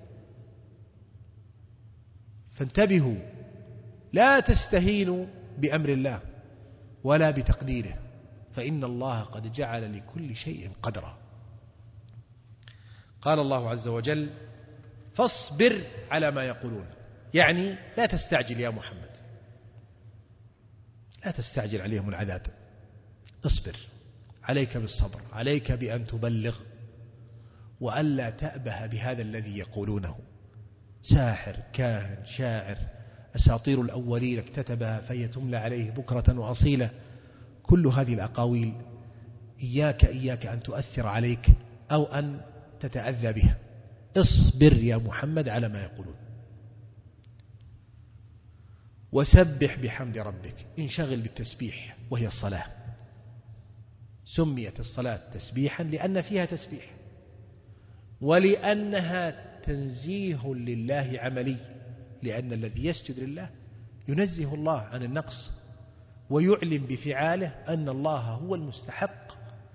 فانتبهوا، لا تستهينوا بأمر الله ولا بتقديره، فإن الله قد جعل لكل شيء قدرا. قال الله عز وجل فاصبر على ما يقولون، يعني لا تستعجل يا محمد، لا تستعجل عليهم العذاب، اصبر، عليك بالصبر، عليك بأن تبلغ وألا تأبه بهذا الذي يقولونه، ساحر، كاهن، شاعر، أساطير الأولين اكتتبها فهي تملى عليه بكرة وأصيلة. كل هذه الأقاويل إياك إياك أن تؤثر عليك أو أن تتأذى بها. اصبر يا محمد على ما يقولون، وسبح بحمد ربك، انشغل بالتسبيح وهي الصلاة. سميت الصلاة تسبيحا لأن فيها تسبيح، ولأنها تنزيه لله عملي، لأن الذي يسجد لله ينزه الله عن النقص ويعلم بفعاله أن الله هو المستحق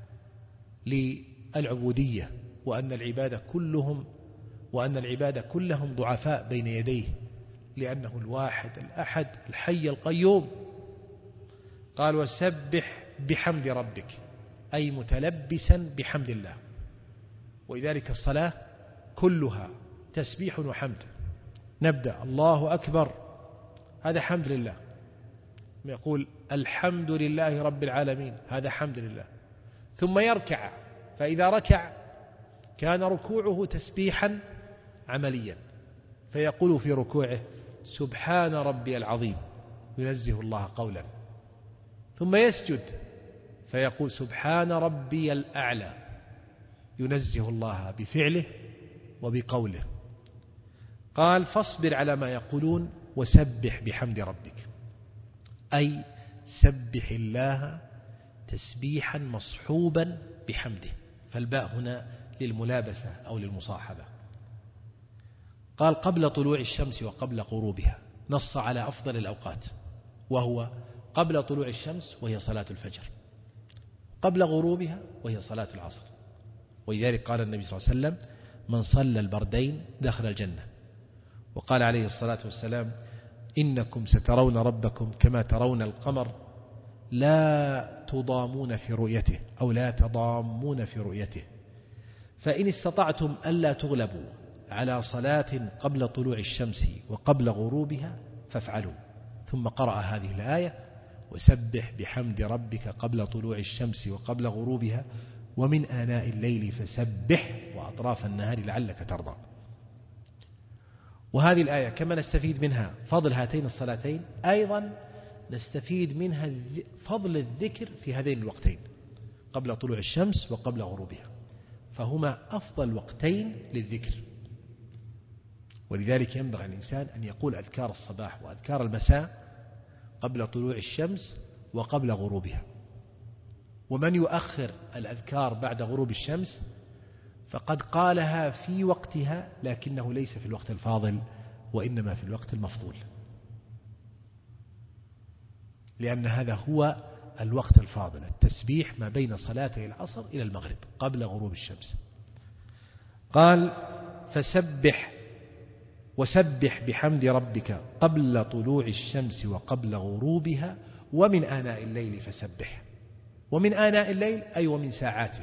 للعبودية، وأن العباد كلهم وأن العباد كلهم ضعفاء بين يديه، لأنه الواحد الأحد الحي القيوم. قال وسبح بحمد ربك، أي متلبسا بحمد الله. ولذلك الصلاة كلها تسبيح وحمد. نبدأ الله أكبر، هذا حمد لله. يقول الحمد لله رب العالمين، هذا حمد لله. ثم يركع، فإذا ركع كان ركوعه تسبيحا عمليا، فيقول في ركوعه سبحان ربي العظيم، ينزه الله قولا. ثم يسجد فيقول سبحان ربي الأعلى، ينزه الله بفعله وبقوله. قال فاصبر على ما يقولون وسبح بحمد ربك، أي سبح الله تسبيحا مصحوبا بحمده، فالباء هنا للملابسة أو للمصاحبة. قال قبل طلوع الشمس وقبل غروبها، نص على أفضل الأوقات، وهو قبل طلوع الشمس وهي صلاة الفجر، قبل غروبها وهي صلاة العصر. ولذلك قال النبي صلى الله عليه وسلم من صلى البردين دخل الجنة. وقال عليه الصلاة والسلام إنكم سترون ربكم كما ترون القمر لا تضامون في رؤيته، أو لا تضامون في رؤيته، فإن استطعتم ألا تغلبوا على صلاة قبل طلوع الشمس وقبل غروبها فافعلوا. ثم قرأ هذه الآية وسبح بحمد ربك قبل طلوع الشمس وقبل غروبها ومن آناء الليل فسبح وأطراف النهار لعلك ترضى. وهذه الآية كما نستفيد منها فضل هاتين الصلاتين، أيضا نستفيد منها فضل الذكر في هذين الوقتين قبل طلوع الشمس وقبل غروبها، فهما أفضل وقتين للذكر. ولذلك ينبغي الإنسان أن يقول أذكار الصباح وأذكار المساء قبل طلوع الشمس وقبل غروبها. ومن يؤخر الأذكار بعد غروب الشمس فقد قالها في وقتها، لكنه ليس في الوقت الفاضل وإنما في الوقت المفضول، لأن هذا هو الوقت الفاضل، التسبيح ما بين صلاتي العصر إلى المغرب قبل غروب الشمس. قال فسبح وسبح بحمد ربك قبل طلوع الشمس وقبل غروبها ومن آناء الليل فسبح. ومن آناء الليل أي ومن ساعاته.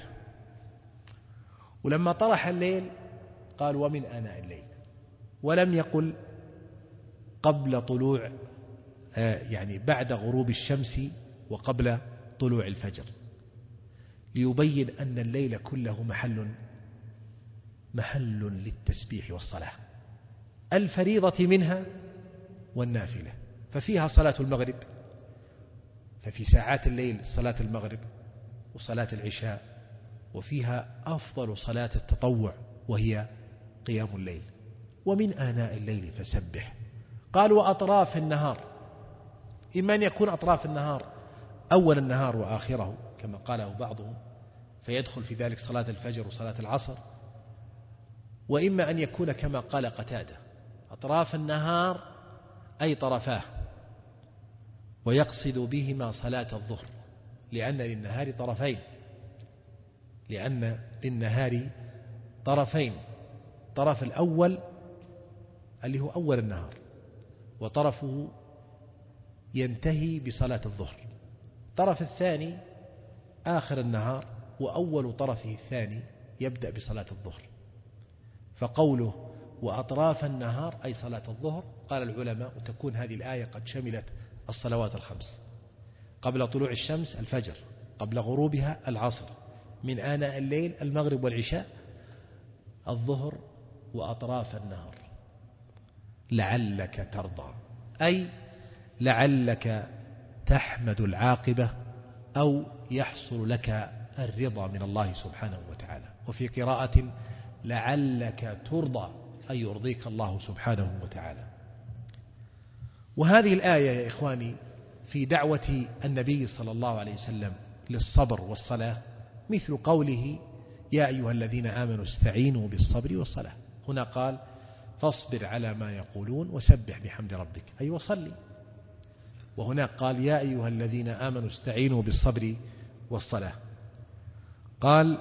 ولما طرح الليل قال ومن آناء الليل، ولم يقل قبل طلوع يعني بعد غروب الشمس وقبل طلوع الفجر، ليبين أن الليل كله محل محل للتسبيح والصلاة، الفريضة منها والنافلة. ففيها صلاة المغرب، ففي ساعات الليل صلاة المغرب وصلاة العشاء، وفيها أفضل صلاة التطوع وهي قيام الليل. ومن آناء الليل فسبح. قال وأطراف النهار، إما أن يكون أطراف النهار أول النهار وآخره كما قاله بعضهم فيدخل في ذلك صلاة الفجر وصلاة العصر، وإما أن يكون كما قال قتادة أطراف النهار أي طرفاه، ويقصد بهما صلاة الظهر، لأن للنهار طرفين لأن للنهار طرفين طرف الأول اللي هو أول النهار، وطرفه ينتهي بصلاة الظهر. طرف الثاني آخر النهار، وأول طرفه الثاني يبدأ بصلاة الظهر. فقوله وأطراف النهار أي صلاة الظهر، قال العلماء وتكون هذه الآية قد شملت الصلوات الخمس، قبل طلوع الشمس الفجر، قبل غروبها العصر، من آناء الليل المغرب والعشاء، الظهر، وأطراف النهار. لعلك ترضى أي لعلك تحمد العاقبة أو يحصل لك الرضا من الله سبحانه وتعالى. وفي قراءة لعلك ترضى أي يرضيك الله سبحانه وتعالى. وهذه الآية يا إخواني في دعوة النبي صلى الله عليه وسلم للصبر والصلاة مثل قوله يا أيها الذين آمنوا استعينوا بالصبر والصلاة. هنا قال فاصبر على ما يقولون وسبح بحمد ربك أي وصلي. وهنا قال يا أيها الذين آمنوا استعينوا بالصبر والصلاة. قال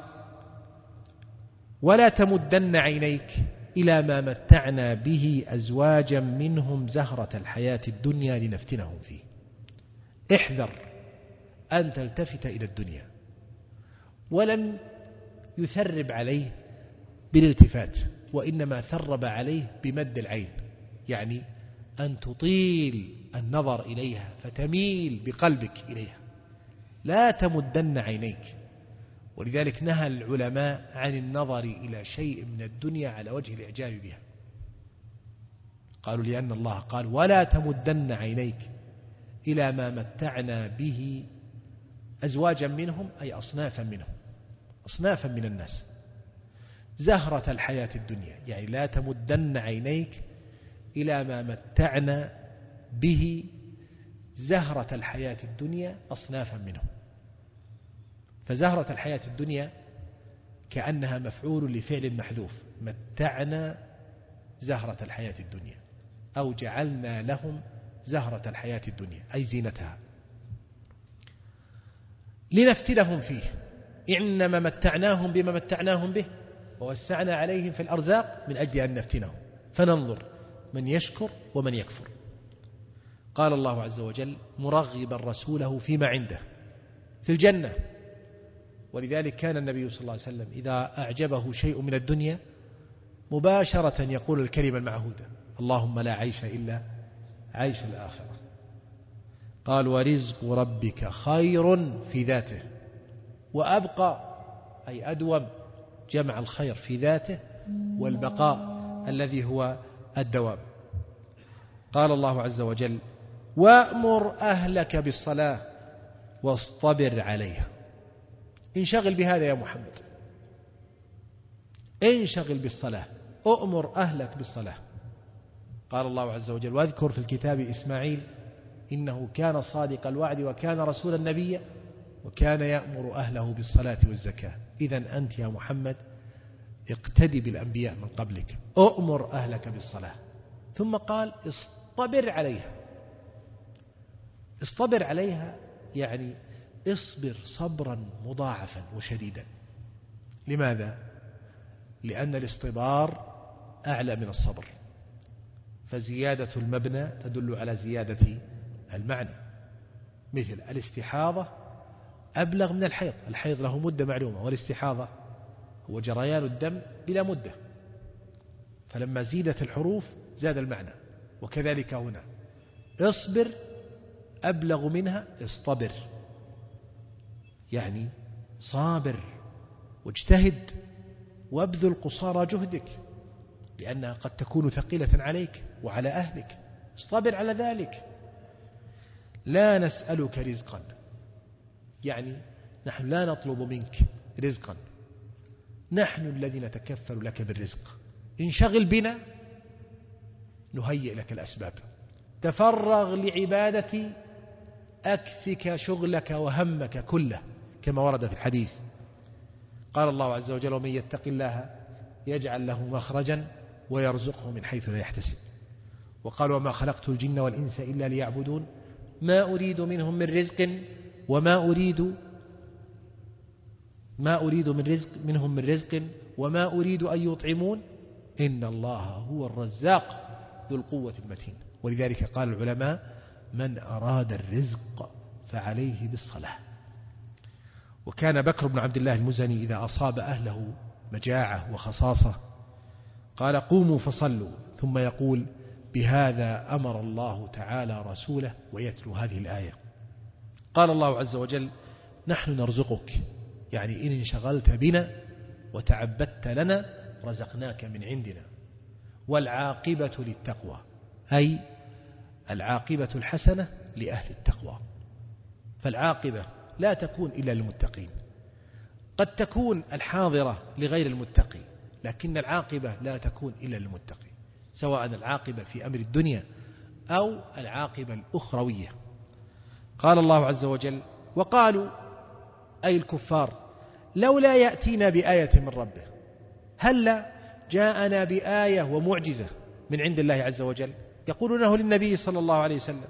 ولا تمدن عينيك إلى ما متعنا به أزواجا منهم زهرة الحياة الدنيا لنفتنهم فيه. احذر أن تلتفت إلى الدنيا، ولم يثرب عليه بالالتفات، وإنما ثرب عليه بمد العين، يعني أن تطيل النظر إليها فتميل بقلبك إليها، لا تمدن عينيك. ولذلك نهى العلماء عن النظر إلى شيء من الدنيا على وجه الإعجاب بها، قالوا لأن الله قال ولا تمدن عينيك إلى ما متعنا به أزواجا منهم أي أصنافا منهم، أصنافا من الناس، زهرة الحياة الدنيا، يعني لا تمدن عينيك إلى ما متعنا به زهرة الحياة الدنيا أصنافا منهم. فزهرة الحياة الدنيا كأنها مفعول لفعل محذوف، متعنا زهرة الحياة الدنيا أو جعلنا لهم زهرة الحياة الدنيا أي زينتها لنفتنهم فيه، إنما متعناهم بما متعناهم به ووسعنا عليهم في الأرزاق من أجل أن نفتنهم فننظر من يشكر ومن يكفر. قال الله عز وجل مرغبا رسوله فيما عنده في الجنة، ولذلك كان النبي صلى الله عليه وسلم إذا أعجبه شيء من الدنيا مباشرة يقول الكلمة المعهودة اللهم لا عيش إلا عيش الآخرة. قال ورزق ربك خير في ذاته وأبقى أي أدوم، جمع الخير في ذاته والبقاء الذي هو الدوام. قال الله عز وجل وأمر أهلك بالصلاة واصطبر عليها. انشغل بهذا يا محمد، انشغل بالصلاة، أؤمر أهلك بالصلاة. قال الله عز وجل واذكر في الكتاب إسماعيل إنه كان صادق الوعد وكان رسولا نبيا وكان يأمر أهله بالصلاة والزكاة. إذن أنت يا محمد اقتدي بالأنبياء من قبلك، أؤمر أهلك بالصلاة. ثم قال اصطبر عليها. اصطبر عليها يعني اصبر صبرا مضاعفا وشديدا. لماذا؟ لأن الاصطبار أعلى من الصبر، فزيادة المبنى تدل على زيادة المعنى. مثل الاستحاضة أبلغ من الحيض، الحيض له مدة معلومة والاستحاضة هو جريان الدم بلا مدة، فلما زيدت الحروف زاد المعنى. وكذلك هنا اصبر أبلغ منها اصطبر، يعني صابر واجتهد وابذل قصارى جهدك لأنها قد تكون ثقيلة عليك وعلى أهلك، اصطبر على ذلك. لا نسألك رزقا، يعني نحن لا نطلب منك رزقا، نحن الذي نتكفل لك بالرزق. انشغل بنا نهيئ لك الأسباب، تفرغ لعبادتي أكفك شغلك وهمك كله كما ورد في الحديث. قال الله عز وجل ومن يتق الله يجعل له مخرجا ويرزقه من حيث لا يحتسب. وقال وما خلقت الجن والإنس إلا ليعبدون ما أريد منهم من رزق وما أريد ما أريد من رزق منهم من رزق وما أريد أن يطعمون إن الله هو الرزاق ذو القوة المتين. ولذلك قال العلماء من أراد الرزق فعليه بالصلاة. وكان بكر بن عبد الله المزني إذا أصاب أهله مجاعة وخصاصة قال قوموا فصلوا، ثم يقول بهذا أمر الله تعالى رسوله ويتلو هذه الآية. قال الله عز وجل نحن نرزقك، يعني إن انشغلت بنا وتعبدت لنا رزقناك من عندنا. والعاقبة للتقوى، أي العاقبة الحسنة لأهل التقوى. فالعاقبة لا تكون إلا للمتقين، قد تكون الحاضرة لغير المتقي، لكن العاقبة لا تكون إلا للمتقي، سواء العاقبة في أمر الدنيا أو العاقبة الأخروية. قال الله عز وجل وقالوا أي الكفار لولا يأتينا بآية من ربه، هل جاءنا بآية ومعجزة من عند الله عز وجل؟ يقولونه للنبي صلى الله عليه وسلم.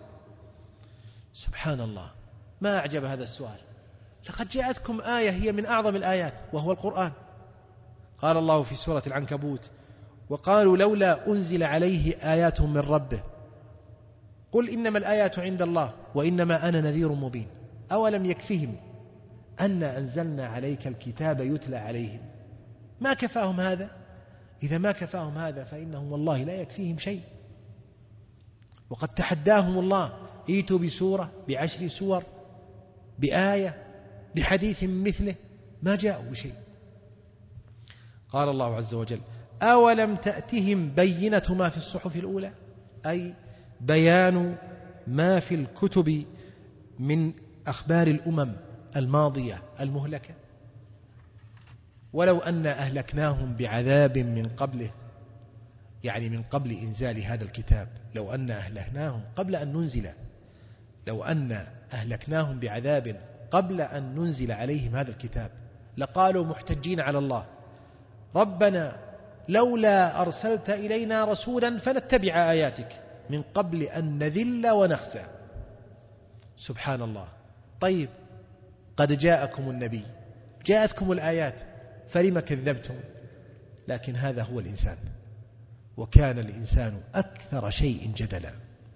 سبحان الله، ما أعجب هذا السؤال. لقد جاءتكم آية هي من أعظم الآيات وهو القرآن. قال الله في سورة العنكبوت: وقالوا لولا أنزل عليه آيات من ربه قل إنما الآيات عند الله وإنما أنا نذير مبين أولم يكفهم أن أنزلنا عليك الكتاب يتلى عليهم. ما كفاهم هذا؟ إذا ما كفاهم هذا فإنهم والله لا يكفيهم شيء. وقد تحداهم الله: ائتوا بسورة بعشر سور بآية بحديث مثله، ما جاءوا بشيء. قال الله عز وجل: أولم تأتهم بينة ما في الصحف الأولى، أي بيان ما في الكتب من أخبار الأمم الماضية المهلكة. ولو أن أهلكناهم بعذاب من قبله، يعني من قبل إنزال هذا الكتاب، لو أن أهلكناهم قبل أن ننزل، لو أن أهلكناهم بعذاب قبل أن ننزل عليهم هذا الكتاب، لقالوا محتجين على الله: ربنا لولا أرسلت إلينا رسولا فنتبع آياتك من قبل أن نذل ونخزى. سبحان الله. طيب، قد جاءكم النبي، جاءتكم الآيات، فلم كذبتم؟ لكن هذا هو الإنسان، وكان الإنسان أكثر شيء جدلا.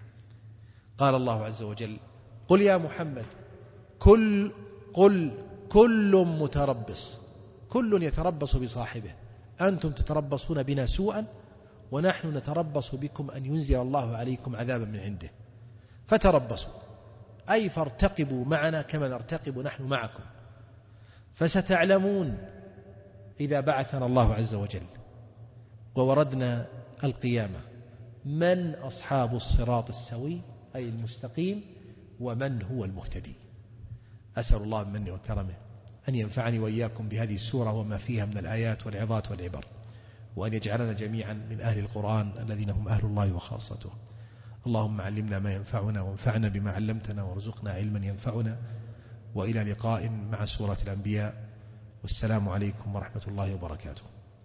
قال الله عز وجل: قل يا محمد كل قل كل متربص، كل يتربص بصاحبه، أنتم تتربصون بنا سوءا ونحن نتربص بكم أن ينزل الله عليكم عذابا من عنده، فتربصوا، أي فارتقبوا معنا كما نرتقب نحن معكم، فستعلمون إذا بعثنا الله عز وجل ووردنا القيامة من أصحاب الصراط السوي أي المستقيم ومن هو المهتدي. أسأل الله من وكرمه أن ينفعني وإياكم بهذه السورة وما فيها من الآيات والعظات والعبر، وأن يجعلنا جميعا من أهل القرآن الذين هم أهل الله وخاصته. اللهم علمنا ما ينفعنا وانفعنا بما علمتنا وارزقنا علما ينفعنا، وإلى لقاء مع سورة الأنبياء، والسلام عليكم ورحمة الله وبركاته.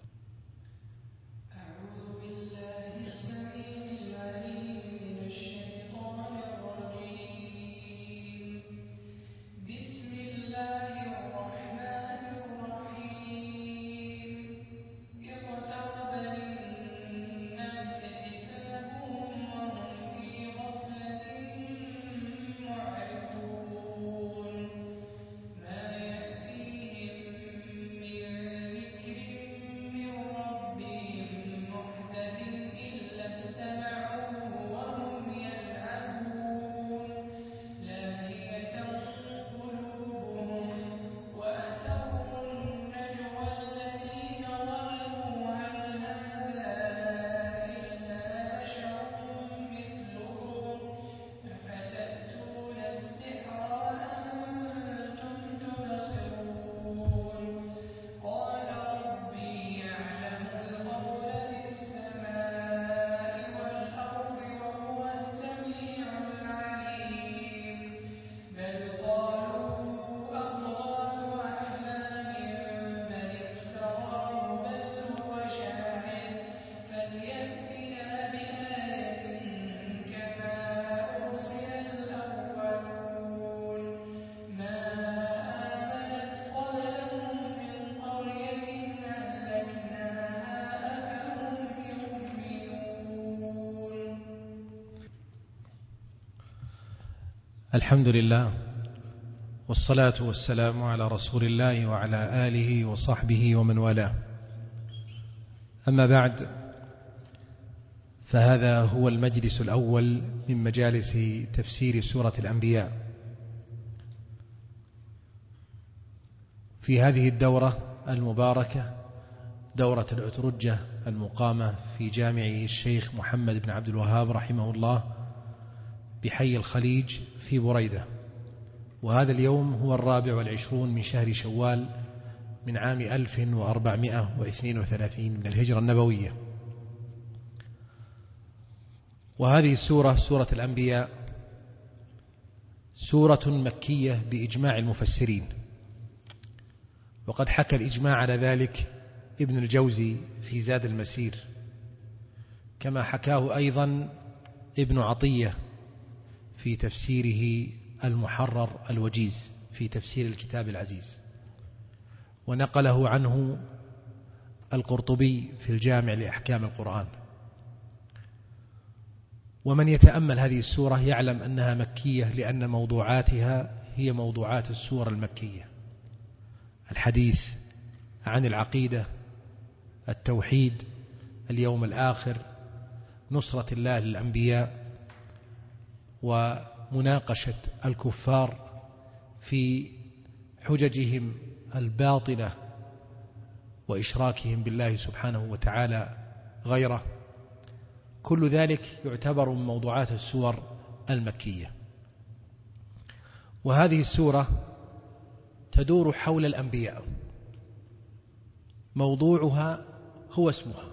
الحمد لله، والصلاة والسلام على رسول الله وعلى آله وصحبه ومن والاه. أما بعد، فهذا هو المجلس الأول من مجالس تفسير سورة الأنبياء. في هذه الدورة المباركة، دورة العترجة المقامة في جامع الشيخ محمد بن عبد الوهاب رحمه الله بحي الخليج في بريدة، وهذا اليوم هو الرابع والعشرون من شهر شوال من عام ألف وأربعمائة واثنين وثلاثين من الهجرة النبوية. وهذه السورة سورة الأنبياء سورة مكية بإجماع المفسرين، وقد حكى الإجماع على ذلك ابن الجوزي في زاد المسير، كما حكاه أيضا ابن عطية في تفسيره المحرر الوجيز في تفسير الكتاب العزيز، ونقله عنه القرطبي في الجامع لأحكام القرآن. ومن يتأمل هذه السورة يعلم أنها مكية، لأن موضوعاتها هي موضوعات السور المكية: الحديث عن العقيدة، التوحيد، اليوم الآخر، نصرة الله للأنبياء، ومناقشة الكفار في حججهم الباطلة وإشراكهم بالله سبحانه وتعالى غيره. كل ذلك يعتبر من موضوعات السور المكية. وهذه السورة تدور حول الأنبياء، موضوعها هو اسمها،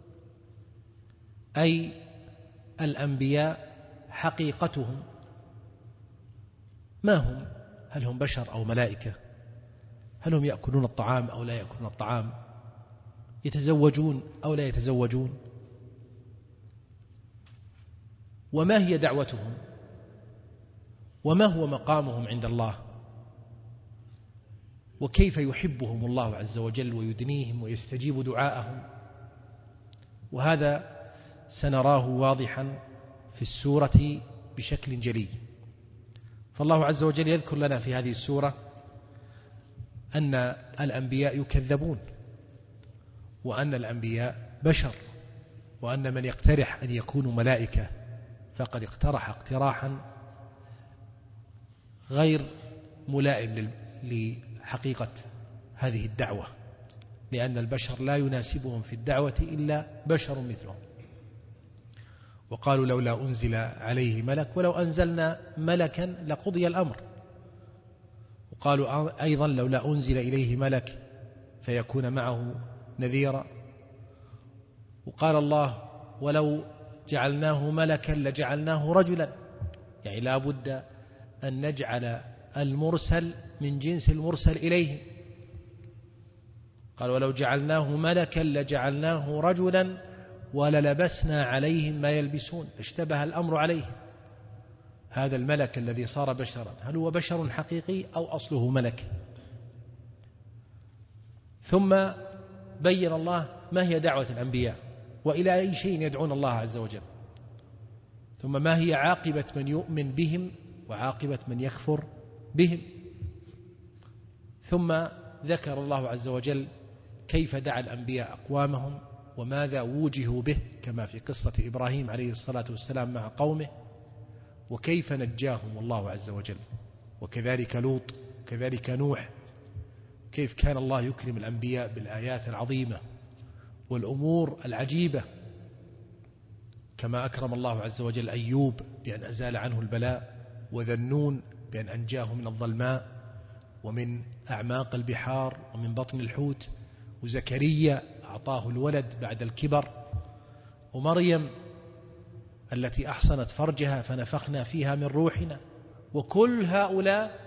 أي الأنبياء حقيقتهم ما هم؟ هل هم بشر أو ملائكة؟ هل هم يأكلون الطعام أو لا يأكلون الطعام؟ يتزوجون أو لا يتزوجون؟ وما هي دعوتهم؟ وما هو مقامهم عند الله؟ وكيف يحبهم الله عز وجل ويدنيهم ويستجيب دعاءهم؟ وهذا سنراه واضحا في السورة بشكل جلي. فالله عز وجل يذكر لنا في هذه السورة أن الأنبياء يكذبون، وأن الأنبياء بشر، وأن من يقترح أن يكونوا ملائكة فقد اقترح اقتراحا غير ملائم لحقيقة هذه الدعوة، لأن البشر لا يناسبهم في الدعوة إلا بشر مثلهم. وقالوا لولا أنزل عليه ملك ولو أنزلنا ملكا لقضي الأمر. وقالوا أيضا لولا أنزل إليه ملك فيكون معه نذيرا. وقال الله ولو جعلناه ملكا لجعلناه رجلا، يعني لا بد أن نجعل المرسل من جنس المرسل إليه. قال ولو جعلناه ملكا لجعلناه رجلا وللبسنا عليهم ما يلبسون، اشتبه الأمر عليه. هذا الملك الذي صار بشرا هل هو بشر حقيقي أو أصله ملك؟ ثم بين الله ما هي دعوة الأنبياء وإلى أي شيء يدعون الله عز وجل، ثم ما هي عاقبة من يؤمن بهم وعاقبة من يكفر بهم. ثم ذكر الله عز وجل كيف دعا الأنبياء أقوامهم وماذا وجهوا به، كما في قصة إبراهيم عليه الصلاة والسلام مع قومه، وكيف نجاهم الله عز وجل، وكذلك لوط، وكذلك نوح، كيف كان الله يكرم الأنبياء بالآيات العظيمة والأمور العجيبة، كما أكرم الله عز وجل أيوب بأن أزال عنه البلاء، وذنون بأن أنجاه من الظلماء ومن أعماق البحار ومن بطن الحوت، وزكريا أعطاه الولد بعد الكبر، ومريم التي أحصنت فرجها فنفخنا فيها من روحنا. وكل هؤلاء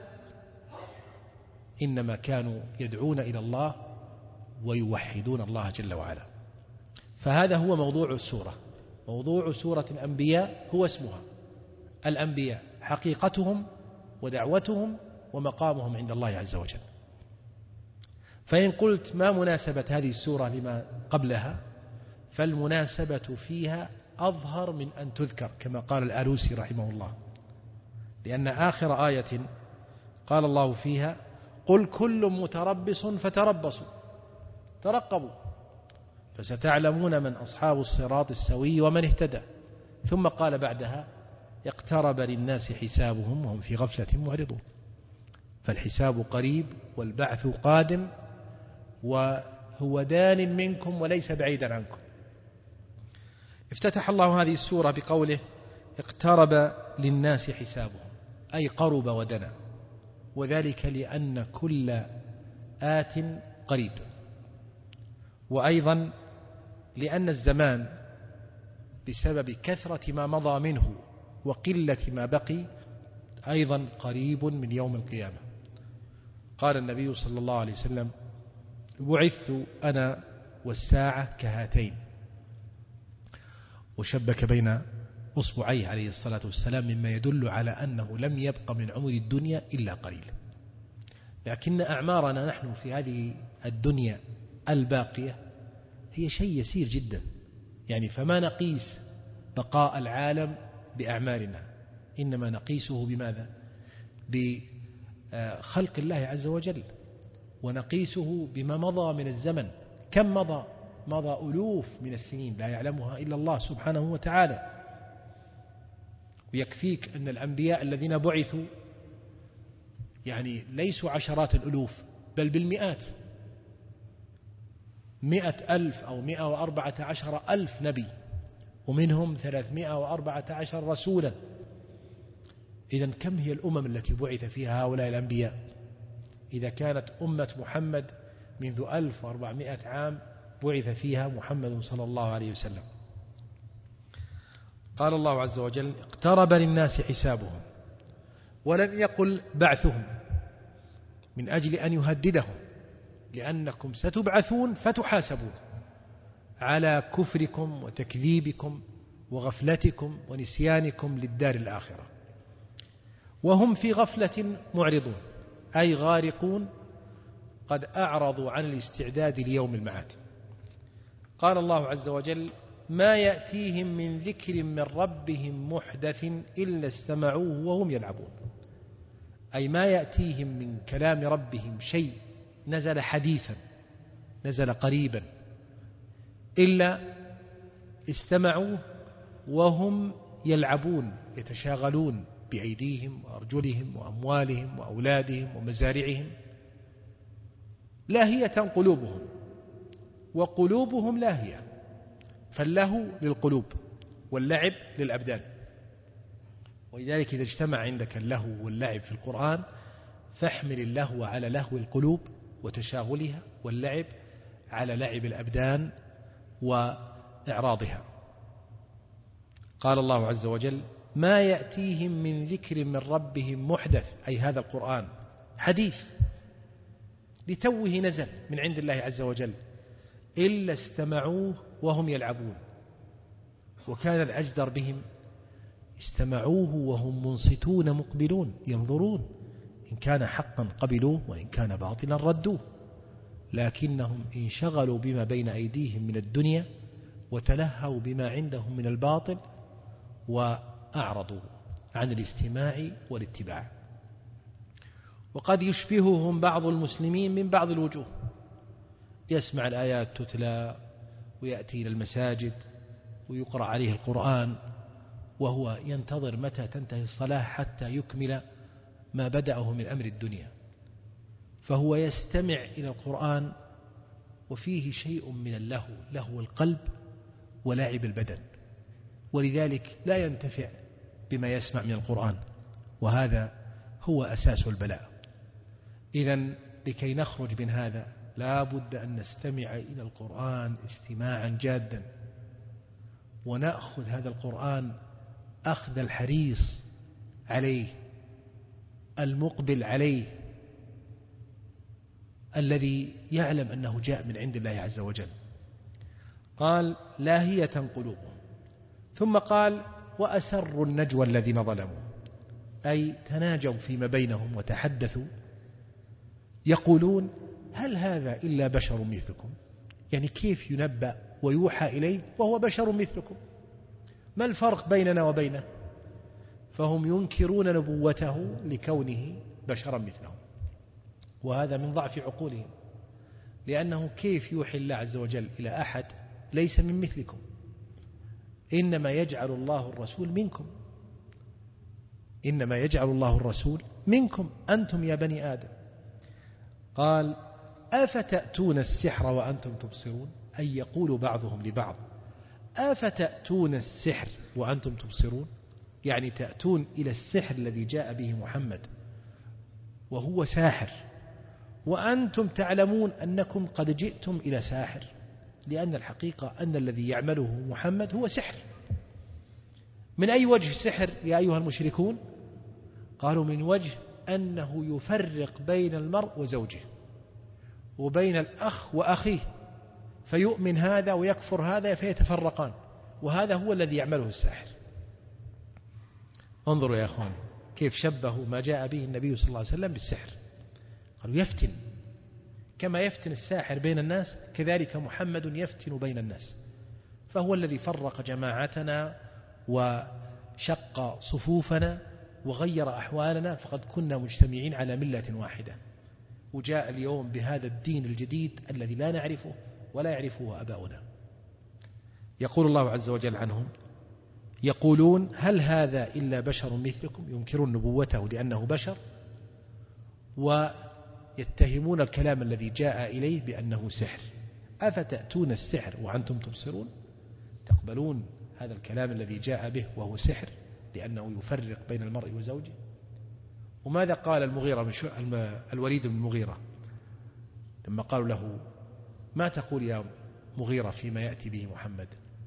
إنما كانوا يدعون إلى الله ويوحدون الله جل وعلا. فهذا هو موضوع السورة. موضوع سورة الأنبياء هو اسمها، الأنبياء حقيقتهم ودعوتهم ومقامهم عند الله عز وجل. فإن قلت ما مناسبة هذه السورة لما قبلها، فالمناسبة فيها أظهر من أن تذكر، كما قال الآلوسي رحمه الله، لأن آخر آية قال الله فيها قل كل متربص فتربصوا ترقبوا فستعلمون من أصحاب الصراط السوي ومن اهتدى. ثم قال بعدها اقترب للناس حسابهم وهم في غفلة معرضون. فالحساب قريب والبعث قادم، وهو دان منكم وليس بعيدا عنكم. افتتح الله هذه السورة بقوله اقترب للناس حسابهم، أي قرب ودنا، وذلك لأن كل آت قريب، وأيضا لأن الزمان بسبب كثرة ما مضى منه وقلة ما بقي أيضا قريب من يوم القيامة. قال النبي صلى الله عليه وسلم بعثت أنا والساعة كهاتين، وشبك بين أصبعيه عليه الصلاة والسلام، مما يدل على أنه لم يبق من عمر الدنيا إلا قليل. لكن أعمارنا نحن في هذه الدنيا الباقية هي شيء يسير جدا، يعني فما نقيس بقاء العالم بأعمارنا، إنما نقيسه بماذا؟ بخلق الله عز وجل، ونقيسه بما مضى من الزمن. كم مضى؟ مضى ألوف من السنين لا يعلمها إلا الله سبحانه وتعالى. ويكفيك أن الأنبياء الذين بعثوا يعني ليسوا عشرات الألوف بل بالمئات، مئة ألف أو مئة وأربعة عشر ألف نبي، ومنهم ثلاثمائة وأربعة عشر رسولا. إذن كم هي الأمم التي بعث فيها هؤلاء الأنبياء؟ إذا كانت أمة محمد منذ ألف وأربعمائة عام بعث فيها محمد صلى الله عليه وسلم. قال الله عز وجل: اقترب للناس حسابهم، ولم يقل بعثهم من أجل أن يهددهم، لأنكم ستبعثون فتحاسبون على كفركم وتكذيبكم وغفلتكم ونسيانكم للدار الآخرة. وهم في غفلة معرضون، أي غارقون، قد أعرضوا عن الاستعداد ليوم المعاد. قال الله عز وجل: ما يأتيهم من ذكر من ربهم محدث إلا استمعوه وهم يلعبون، أي ما يأتيهم من كلام ربهم شيء نزل حديثا، نزل قريبا، إلا استمعوه وهم يلعبون، يتشاغلون بأيديهم وأرجلهم وأموالهم وأولادهم ومزارعهم. لاهية قلوبهم، وقلوبهم لاهية، فاللهو للقلوب واللعب للأبدان. ولذلك إذا اجتمع عندك اللهو واللعب في القرآن فاحمل اللهو على لهو القلوب وتشاغلها، واللعب على لعب الأبدان وإعراضها. قال الله عز وجل: ما يأتيهم من ذكر من ربهم محدث، أي هذا القرآن حديث لتوه نزل من عند الله عز وجل، إلا استمعوه وهم يلعبون. وكان الأجدر بهم استمعوه وهم منصتون مقبلون ينظرون، إن كان حقا قبلوه وإن كان باطلا ردوه، لكنهم انشغلوا بما بين أيديهم من الدنيا وتلهوا بما عندهم من الباطل وأعرضوا عن الاستماع والاتباع. وقد يشبههم بعض المسلمين من بعض الوجوه، يسمع الآيات تتلى ويأتي إلى المساجد ويقرأ عليه القرآن وهو ينتظر متى تنتهي الصلاة حتى يكمل ما بدأه من أمر الدنيا، فهو يستمع إلى القرآن وفيه شيء من اللهو، لهو القلب ولاعب البدن، ولذلك لا ينتفع بما يسمع من القرآن، وهذا هو أساس البلاء. إذن لكي نخرج من هذا لا بد أن نستمع إلى القرآن استماعا جادا، ونأخذ هذا القرآن أخذ الحريص عليه المقبل عليه، الذي يعلم أنه جاء من عند الله عز وجل. قال: لاهية قلوبهم، ثم قال: وأسروا النجوى الذين ظلموا، أي تناجوا فيما بينهم وتحدثوا يقولون: هل هذا إلا بشر مثلكم؟ يعني كيف ينبأ ويوحى إليه وهو بشر مثلكم؟ ما الفرق بيننا وبينه؟ فهم ينكرون نبوته لكونه بشرا مثلهم، وهذا من ضعف عقولهم، لأنه كيف يوحي الله عز وجل إلى أحد ليس من مثلكم؟ إنما يجعل الله الرسول منكم، إنما يجعل الله الرسول منكم أنتم يا بني آدم. قال: أفتأتون السحر وأنتم تبصرون، أي يقول بعضهم لبعض: أفتأتون السحر وأنتم تبصرون، يعني تأتون إلى السحر الذي جاء به محمد وهو ساحر، وأنتم تعلمون أنكم قد جئتم إلى ساحر، لأن الحقيقة أن الذي يعمله محمد هو سحر. من أي وجه سحر يا أيها المشركون؟ قالوا: من وجه أنه يفرق بين المرء وزوجه، وبين الأخ وأخيه، فيؤمن هذا ويكفر هذا فيتفرقان، وهذا هو الذي يعمله الساحر. انظروا يا أخوان كيف شبهوا ما جاء به النبي صلى الله عليه وسلم بالسحر. قالوا يفتن، كما يفتن الساحر بين الناس كذلك محمد يفتن بين الناس، فهو الذي فرق جماعتنا وشق صفوفنا وغير أحوالنا، فقد كنا مجتمعين على ملة واحدة، وجاء اليوم بهذا الدين الجديد الذي لا نعرفه ولا يعرفه أباؤنا. يقول الله عز وجل عنهم: يقولون هل هذا إلا بشر مثلكم، ينكرون نبوته لأنه بشر، ويتهمون الكلام الذي جاء إليه بأنه سحر. أفتأتون السحر وأنتم تبصرون، تقبلون هذا الكلام الذي جاء به وهو سحر لأنه يفرق بين المرء وزوجه. وماذا قال المغيرة من الوليد بن المغيرة لما قالوا له: ما تقول يا مغيرة فيما يأتي به محمد؟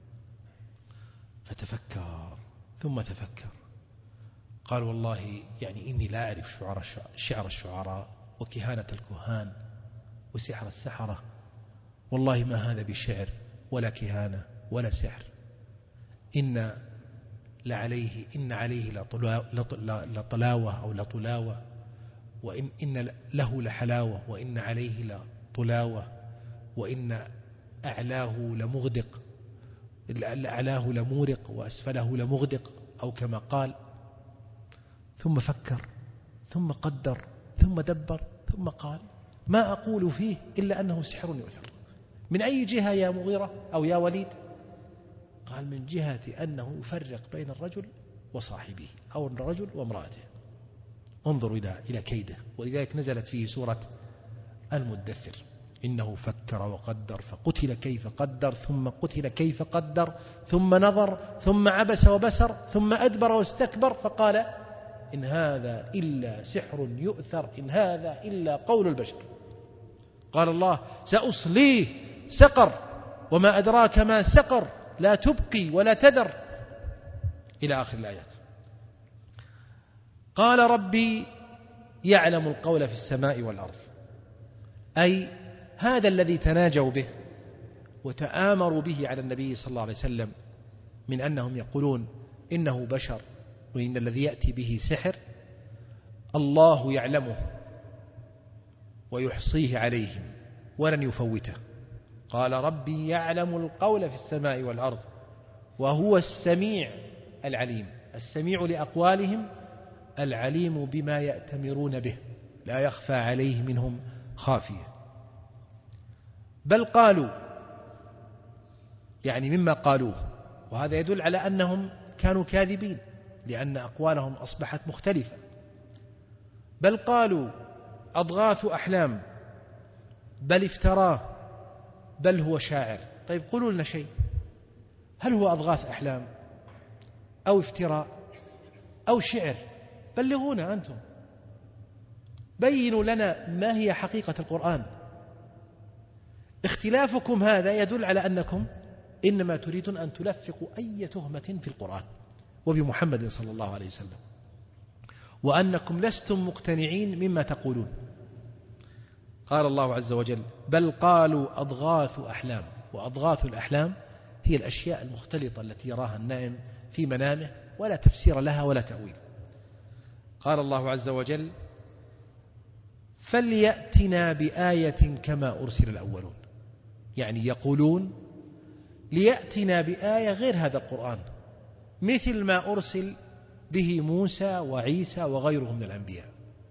فتفكر ثم تفكر، قال: والله يعني إني لا أعرف شعر شعر الشعراء وكهانة الكهان وسحر السحرة، والله ما هذا بشعر ولا كهانة ولا سحر، إن لعليه إن عليه لطلاوة أو لطلاوة، وإن إن له لحلاوة، وإن عليه لطلاوة، وإن أعلاه لمغدق، أعلاه لمورق وأسفله لمغدق، أو كما قال. ثم فكر ثم قدر ثم دبر ثم قال: ما أقول فيه إلا أنه سحر يؤثر. من أي جهة يا مغيرة أو يا وليد؟ قال: من جهة أنه يفرق بين الرجل وصاحبه أو الرجل وامرأته. انظروا إلى إلى كيده، ولذلك نزلت فيه سورة المدثر: إنه فكر وقدر فقتل كيف قدر ثم قتل كيف قدر ثم نظر ثم عبس وبسر ثم أدبر واستكبر فقال إن هذا إلا سحر يؤثر، إن هذا إلا قول البشر. قال الله: سأصليه سقر وما أدراك ما سقر لا تبقي ولا تذر، إلى آخر الآيات. قال: ربي يعلم القول في السماء والأرض، أي هذا الذي تناجوا به وتآمروا به على النبي صلى الله عليه وسلم من أنهم يقولون إنه بشر وإن الذي يأتي به سحر، الله يعلمه ويحصيه عليهم ولن يفوته. قال: ربي يعلم القول في السماء والأرض وهو السميع العليم. السميع لأقوالهم، العليم بما يأتمرون به، لا يخفى عليه منهم خافية. بل قالوا، يعني مما قالوه، وهذا يدل على أنهم كانوا كاذبين لأن أقوالهم أصبحت مختلفة. بل قالوا أضغاث أحلام، بل افتراه، بل هو شاعر. طيب قولوا لنا شيء، هل هو أضغاث أحلام أو افتراء أو شعر؟ بلغونا أنتم، بينوا لنا ما هي حقيقة القرآن. اختلافكم هذا يدل على أنكم إنما تريدون أن تلفقوا أي تهمة في القرآن وبمحمد صلى الله عليه وسلم، وأنكم لستم مقتنعين مما تقولون. قال الله عز وجل: بل قالوا أضغاث أحلام. وأضغاث الأحلام هي الأشياء المختلطة التي يراها النائم في منامه ولا تفسير لها ولا تأويل. قال الله عز وجل: فليأتنا بآية كما أرسل الأولون. يعني يقولون ليأتنا بآية غير هذا القرآن، مثل ما أرسل به موسى وعيسى وغيرهم من الأنبياء.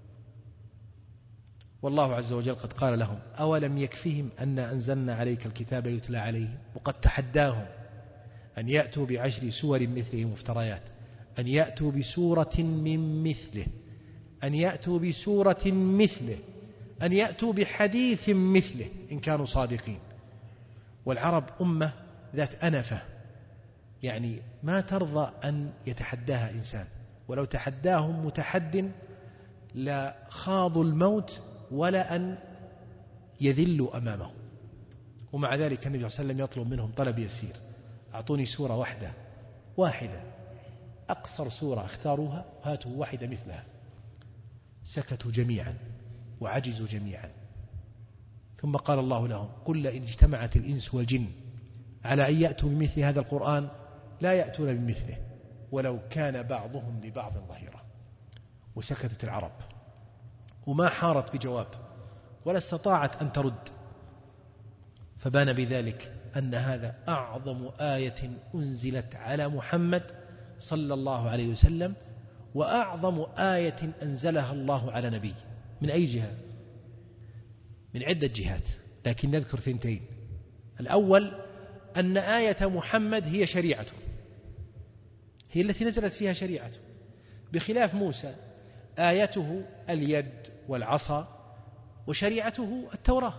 والله عز وجل قد قال لهم: أولم يكفهم أن أنزلنا عليك الكتاب يتلى عليهم. وقد تحداهم أن يأتوا بعشر سور مثله مفتريات، أن يأتوا بسورة من مثله، أن يأتوا بسورة مثله، أن يأتوا بحديث مثله إن كانوا صادقين. والعرب أمة ذات أنفة، يعني ما ترضى أن يتحداها إنسان، ولو تحداهم متحد لا خاضوا الموت ولا أن يذلوا أمامه. ومع ذلك النبي صلى الله عليه وسلم يطلب منهم طلب يسير: أعطوني سورة واحدة واحدة، أقصر سورة اختاروها، هاتوا واحدة مثلها. سكتوا جميعا وعجزوا جميعا، ثم قال الله لهم قل لئن اجتمعت الإنس والجن على أن يأتوا بمثل هذا القرآن لا يأتون بمثله ولو كان بعضهم لبعض ظهيرا. وسكتت العرب وما حارت بجواب ولا استطاعت أن ترد. فبان بذلك أن هذا أعظم آية أنزلت على محمد صلى الله عليه وسلم وأعظم آية أنزلها الله على نبي. من أي جهة؟ من عدة جهات، لكن نذكر ثنتين. الأول أن آية محمد هي شريعته، هي التي نزلت فيها شريعته، بخلاف موسى آيته اليد والعصا وشريعته التوراة.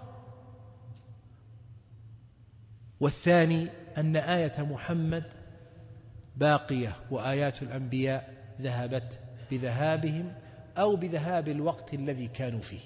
والثاني أن آية محمد باقية وآيات الأنبياء ذهبت بذهابهم أو بذهاب الوقت الذي كانوا فيه.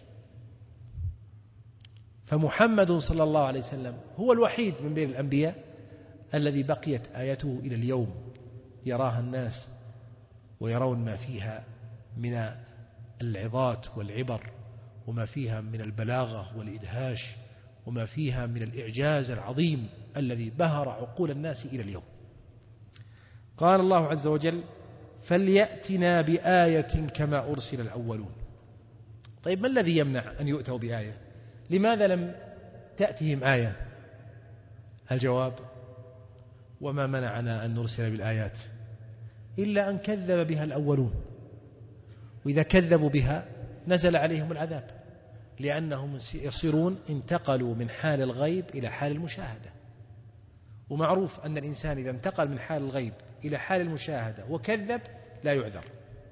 فمحمد صلى الله عليه وسلم هو الوحيد من بين الأنبياء الذي بقيت آيته إلى اليوم يراها الناس ويرون ما فيها من العظات والعبر وما فيها من البلاغة والإدهاش وما فيها من الإعجاز العظيم الذي بهر عقول الناس إلى اليوم. قال الله عز وجل فليأتنا بآية كما أرسل الأولون. طيب ما الذي يمنع أن يؤتوا بآية؟ لماذا لم تأتهم آية؟ الجواب وما منعنا أن نرسل بالآيات إلا أن كذب بها الأولون، وإذا كذبوا بها نزل عليهم العذاب، لأنهم يصيرون انتقلوا من حال الغيب إلى حال المشاهدة. ومعروف أن الإنسان إذا انتقل من حال الغيب إلى حال المشاهدة وكذب لا يعذر،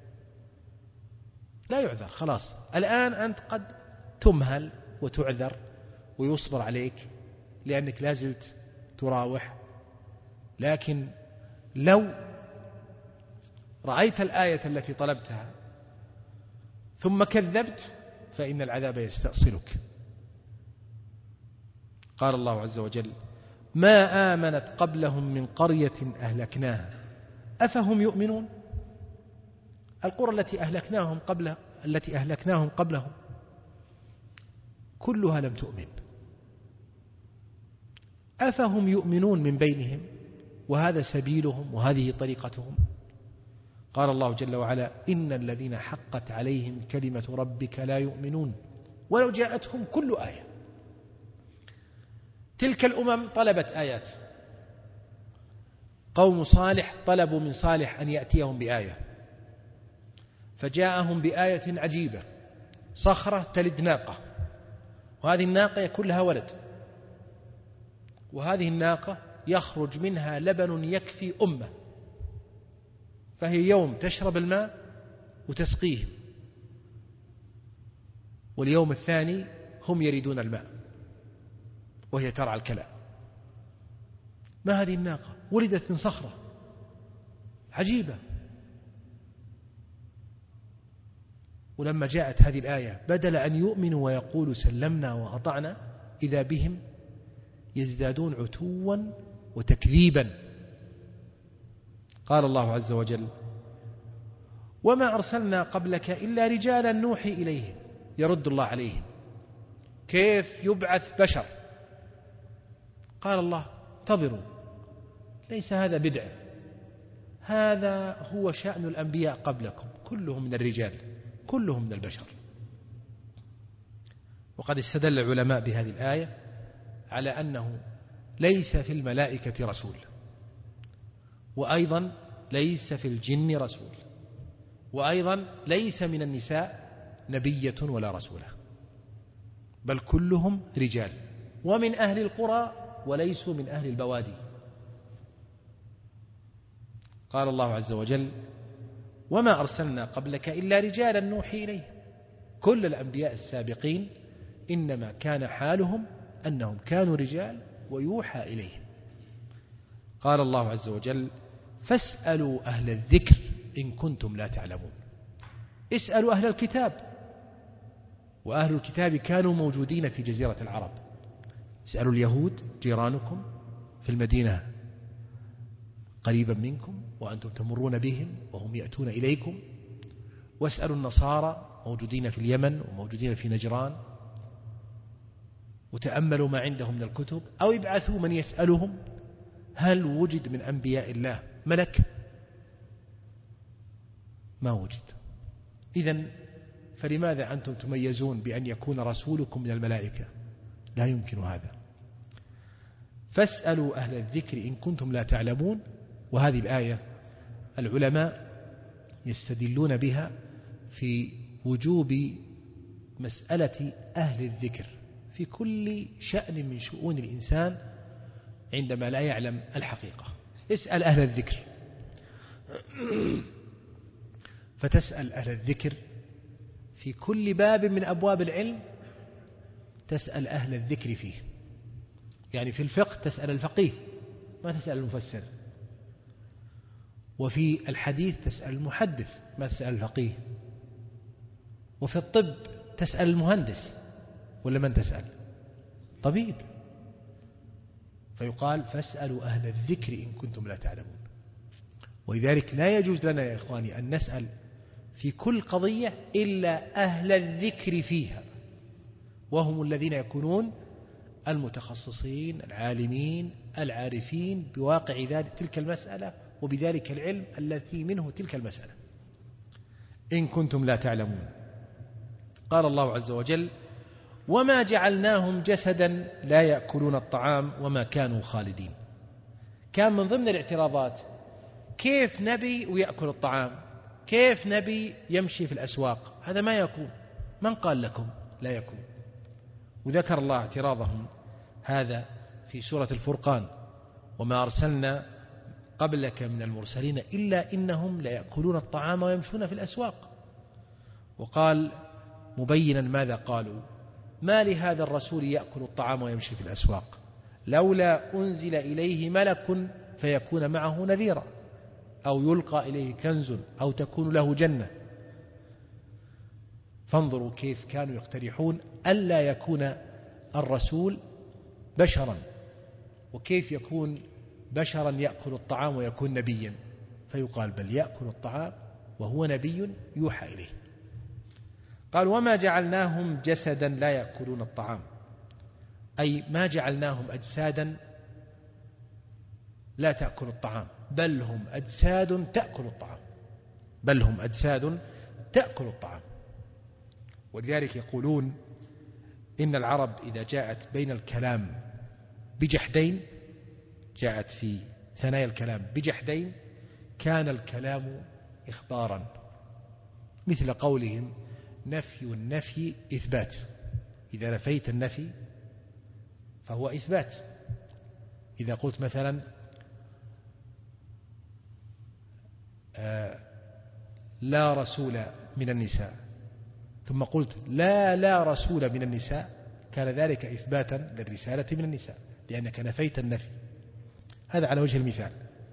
لا يعذر خلاص. الآن أنت قد تمهل وتعذر ويصبر عليك لأنك لازلت تراوح، لكن لو رأيت الآية التي طلبتها ثم كذبت فإن العذاب يستأصلك. قال الله عز وجل ما آمنت قبلهم من قرية أهلكناها أفهم يؤمنون. القرى التي أهلكناهم قبل التي أهلكناهم قبلهم كلها لم تؤمن. أفهم يؤمنون من بينهم وهذا سبيلهم وهذه طريقتهم. قال الله جل وعلا إن الذين حقت عليهم كلمة ربك لا يؤمنون ولو جاءتهم كل آية. تلك الأمم طلبت آيات. قوم صالح طلبوا من صالح أن يأتيهم بآية فجاءهم بآية عجيبة، صخرة تلد ناقة، وهذه الناقة يكون لها ولد، وهذه الناقة يخرج منها لبن يكفي أمة، فهي يوم تشرب الماء وتسقيهم، واليوم الثاني هم يريدون الماء وهي ترعى الكلى. ما هذه الناقة؟ ولدت من صخرة عجيبة. ولما جاءت هذه الآية بدل أن يؤمنوا ويقولوا سلمنا وأطعنا إذا بهم يزدادون عتوا وتكذيبا. قال الله عز وجل وما أرسلنا قبلك إلا رجالا نوحي إليهم. يرد الله عليهم كيف يبعث بشر؟ قال الله انتظروا، ليس هذا بدعة، هذا هو شأن الأنبياء قبلكم، كلهم من الرجال كلهم من البشر. وقد استدل العلماء بهذه الآية على أنه ليس في الملائكة رسول، وأيضا ليس في الجن رسول، وأيضا ليس من النساء نبية ولا رسولة، بل كلهم رجال ومن أهل القرى وليسوا من أهل البوادي. قال الله عز وجل وما أرسلنا قبلك إلا رجالا نوحي إليه. كل الأنبياء السابقين إنما كان حالهم أنهم كانوا رجال ويوحى إليهم. قال الله عز وجل فاسألوا أهل الذكر إن كنتم لا تعلمون. اسألوا أهل الكتاب، وأهل الكتاب كانوا موجودين في جزيرة العرب. اسألوا اليهود جيرانكم في المدينة قريبا منكم وأنتم تمرون بهم وهم يأتون إليكم، واسألوا النصارى موجودين في اليمن وموجودين في نجران، وتأملوا ما عندهم من الكتب، أو يبعثوا من يسألهم هل وجد من أنبياء الله ملك؟ ما وجد. إذن فلماذا أنتم تميزون بأن يكون رسولكم من الملائكة؟ لا يمكن هذا. فاسألوا أهل الذكر إن كنتم لا تعلمون. وهذه الآية العلماء يستدلون بها في وجوب مسألة أهل الذكر في كل شأن من شؤون الإنسان عندما لا يعلم الحقيقة. اسأل أهل الذكر، فتسأل أهل الذكر في كل باب من أبواب العلم، تسأل أهل الذكر فيه. يعني في الفقه تسأل الفقيه، ما تسأل المفسر. وفي الحديث تسأل المحدث، ما تسأل الفقيه. وفي الطب تسأل المهندس، ولا من تسأل؟ طبيب. فيقال فاسألوا أهل الذكر إن كنتم لا تعلمون. ولذلك لا يجوز لنا يا إخواني أن نسأل في كل قضية إلا أهل الذكر فيها، وهم الذين يكونون المتخصصين العالمين العارفين بواقع ذلك تلك المسألة وبذلك العلم الذي منه تلك المسألة. إن كنتم لا تعلمون. قال الله عز وجل: وما جعلناهم جسدا لا يأكلون الطعام وما كانوا خالدين. كان من ضمن الاعتراضات كيف نبي ويأكل الطعام؟ كيف نبي يمشي في الأسواق؟ هذا ما يكون. من قال لكم لا يكون؟ وذكر الله اعتراضهم هذا في سورة الفرقان: وما أرسلنا قبلك من المرسلين إلا إنهم ليأكلون الطعام ويمشون في الأسواق. وقال مبينا ماذا قالوا: ما لهذا الرسول يأكل الطعام ويمشي في الأسواق لولا أنزل إليه ملك فيكون معه نذيرا أو يلقى إليه كنز أو تكون له جنة. فانظروا كيف كانوا يقترحون ألا يكون الرسول بشرا، وكيف يكون بشرا يأكل الطعام ويكون نبيا. فيقال بل يأكل الطعام وهو نبي يوحى إليه. قال: وما جعلناهم جسدا لا يأكلون الطعام، أي ما جعلناهم أجسادا لا تأكل الطعام، بل هم أجساد تأكل الطعام، بل هم أجساد تأكل الطعام. ولذلك يقولون إن العرب إذا جاءت بين الكلام بجحدين، جاءت في ثنايا الكلام بجحدين، كان الكلام إخبارا، مثل قولهم: نفي النفي إثبات. إذا نفيت النفي فهو إثبات. إذا قلت مثلا آه لا رسول من النساء، ثم قلت لا لا رسول من النساء، كان ذلك إثباتا للرسالة من النساء، لأنك نفيت النفي. هذا على وجه المثال.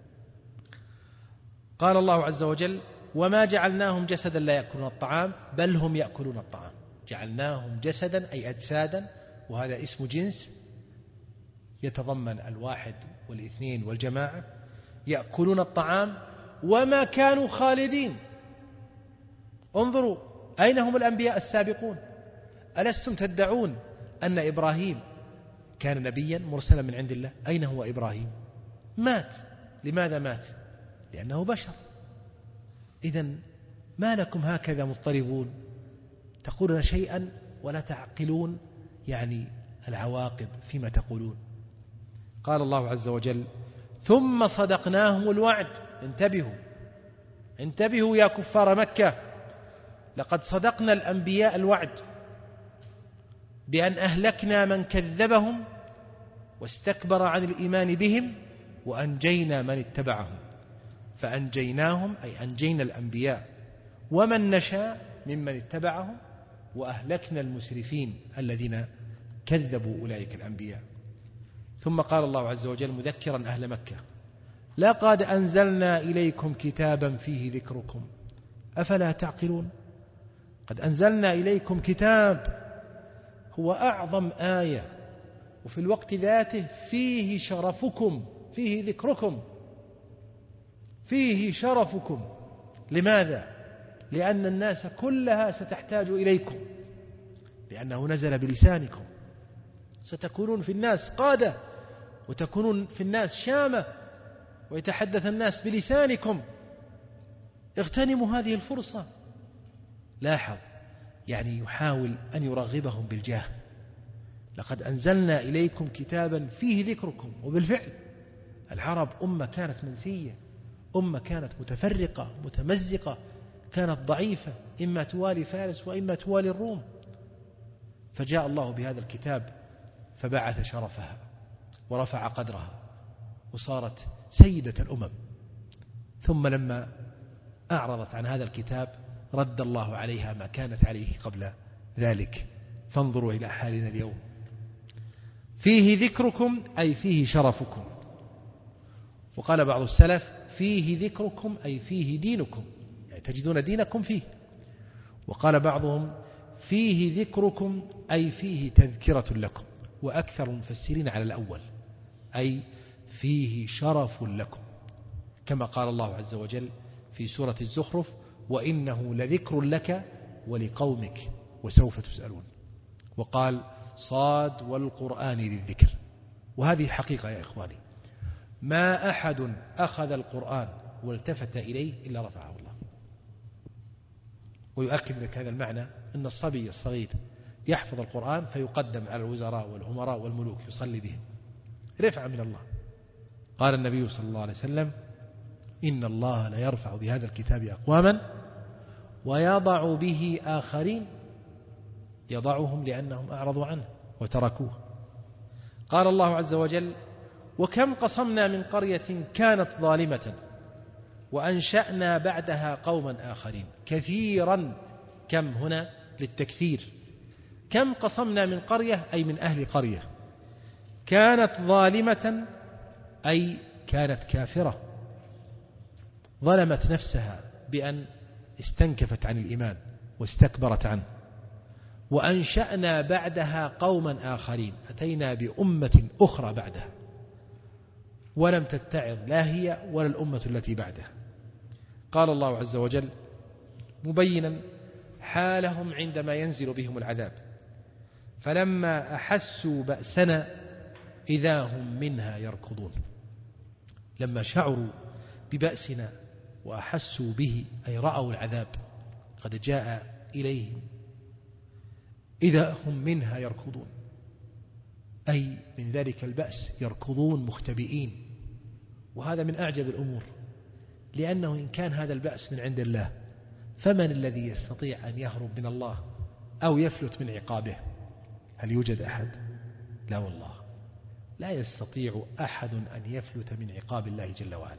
قال الله عز وجل: وما جعلناهم جسدا لا يأكلون الطعام بل هم يأكلون الطعام. جعلناهم جسدا أي أجسادا، وهذا اسم جنس يتضمن الواحد والاثنين والجماعة. يأكلون الطعام وما كانوا خالدين. انظروا أين هم الأنبياء السابقون؟ ألستم تدعون أن إبراهيم كان نبيا مرسلا من عند الله؟ أين هو إبراهيم؟ مات. لماذا مات؟ لأنه بشر. إذن ما لكم هكذا مضطربون، تقولون شيئا ولا تعقلون يعني العواقب فيما تقولون. قال الله عز وجل: ثم صدقناهم الوعد. انتبهوا انتبهوا يا كفار مكة، لقد صدقنا الأنبياء الوعد بأن أهلكنا من كذبهم واستكبر عن الإيمان بهم وأنجينا من اتبعهم. فأنجيناهم أي أنجينا الأنبياء ومن نشاء ممن اتبعهم، وأهلكنا المسرفين الذين كذبوا أولئك الأنبياء. ثم قال الله عز وجل مذكرا أهل مكة: لقد أنزلنا إليكم كتابا فيه ذكركم أفلا تعقلون. قد أنزلنا إليكم كتاب هو أعظم آية، وفي الوقت ذاته فيه شرفكم، فيه ذكركم، فيه شرفكم. لماذا؟ لأن الناس كلها ستحتاج إليكم، لأنه نزل بلسانكم. ستكونون في الناس قادة، وتكونون في الناس شامة، ويتحدث الناس بلسانكم. اغتنموا هذه الفرصة. لاحظ، يعني يحاول أن يرغبهم بالجاه. لقد أنزلنا إليكم كتابا فيه ذكركم. وبالفعل العرب أمة كانت منسية، أمة كانت متفرقة متمزقة، كانت ضعيفة، إما توالي فارس وإما توالي الروم. فجاء الله بهذا الكتاب فبعث شرفها ورفع قدرها وصارت سيدة الأمم. ثم لما أعرضت عن هذا الكتاب رد الله عليها ما كانت عليه قبل ذلك. فانظروا إلى حالنا اليوم. فيه ذكركم أي فيه شرفكم. وقال بعض السلف فيه ذكركم أي فيه دينكم، يعني تجدون دينكم فيه. وقال بعضهم فيه ذكركم أي فيه تذكرة لكم. وأكثر المفسرين على الأول، أي فيه شرف لكم، كما قال الله عز وجل في سورة الزخرف وإنه لذكر لك ولقومك وسوف تسألون. وقال صاد والقرآن ذي الذكر. وهذه حقيقة يا إخواني، ما أحد أخذ القرآن والتفت إليه إلا رفعه الله. ويؤكد لك هذا المعنى أن الصبي الصغير يحفظ القرآن فيقدم على الوزراء والأمراء والملوك يصلي به رفعة من الله. قال النبي صلى الله عليه وسلم إن الله لا يرفع بهذا الكتاب أقواما ويضع به آخرين، يضعهم لأنهم أعرضوا عنه وتركوه. قال الله عز وجل وكم قصمنا من قرية كانت ظالمة وأنشأنا بعدها قوما آخرين. كثيرا، كم هنا للتكثير. كم قصمنا من قرية أي من أهل قرية، كانت ظالمة أي كانت كافرة، ظلمت نفسها بأن استنكفت عن الإيمان واستكبرت عنه. وأنشأنا بعدها قوما آخرين، أتينا بأمة أخرى بعدها ولم تتعظ لا هي ولا الأمة التي بعدها. قال الله عز وجل مبينا حالهم عندما ينزل بهم العذاب فلما أحسوا بأسنا إذا هم منها يركضون. لما شعروا ببأسنا وأحسوا به أي رأوا العذاب قد جاء إليهم إذا هم منها يركضون، أي من ذلك البأس يركضون مختبئين. وهذا من أعجب الأمور، لأنه إن كان هذا البأس من عند الله فمن الذي يستطيع أن يهرب من الله أو يفلت من عقابه؟ هل يوجد أحد؟ لا والله، لا يستطيع أحد أن يفلت من عقاب الله جل وعلا.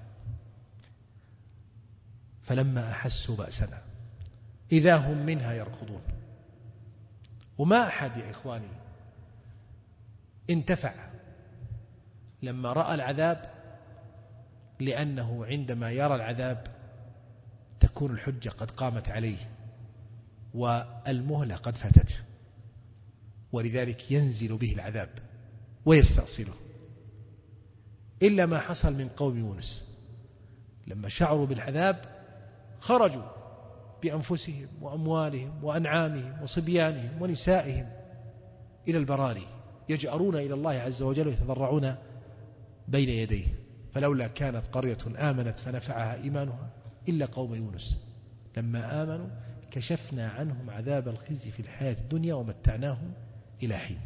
فلما أحسوا بأسنا إذا هم منها يركضون. وما أحد يا إخواني انتفع لما رأى العذاب، لأنه عندما يرى العذاب تكون الحجة قد قامت عليه والمهلة قد فاتته، ولذلك ينزل به العذاب ويستأصله. إلا ما حصل من قوم يونس، لما شعروا بالعذاب خرجوا بأنفسهم وأموالهم وأنعامهم وصبيانهم ونسائهم إلى البراري يجأرون إلى الله عز وجل ويتضرعون بين يديه. فلولا كانت قرية آمنت فنفعها إيمانها إلا قوم يونس لما آمنوا كشفنا عنهم عذاب الخزي في الحياة الدنيا ومتعناهم إلى حين.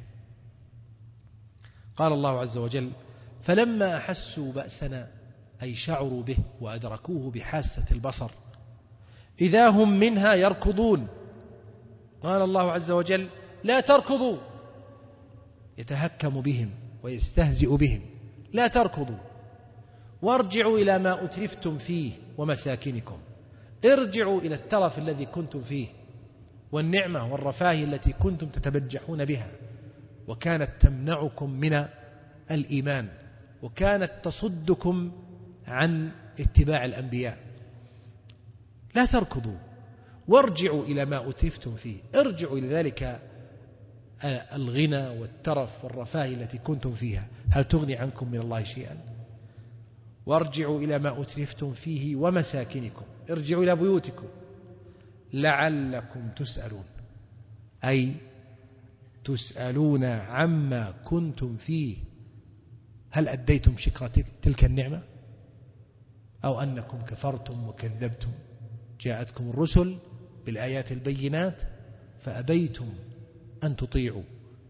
قال الله عز وجل فلما أحسوا بأسنا أي شعروا به وأدركوه بحاسة البصر إذا هم منها يركضون. قال الله عز وجل لا تركضوا، يتهكم بهم ويستهزئ بهم، لا تركضوا وارجعوا إلى ما أترفتم فيه ومساكنكم. ارجعوا إلى الترف الذي كنتم فيه والنعمة والرفاه التي كنتم تتبجحون بها، وكانت تمنعكم من الإيمان وكانت تصدكم عن اتباع الأنبياء. لا تركضوا وارجعوا إلى ما أترفتم فيه. ارجعوا إلى ذلك الغنى والترف والرفاه التي كنتم فيها، هل تغني عنكم من الله شيئا؟ وارجعوا إلى ما أترفتم فيه ومساكنكم، ارجعوا إلى بيوتكم لعلكم تسألون، أي تسألون عما كنتم فيه هل أديتم شكر تلك النعمة أو أنكم كفرتم وكذبتم؟ جاءتكم الرسل بالآيات البينات فأبيتم أن تطيعوا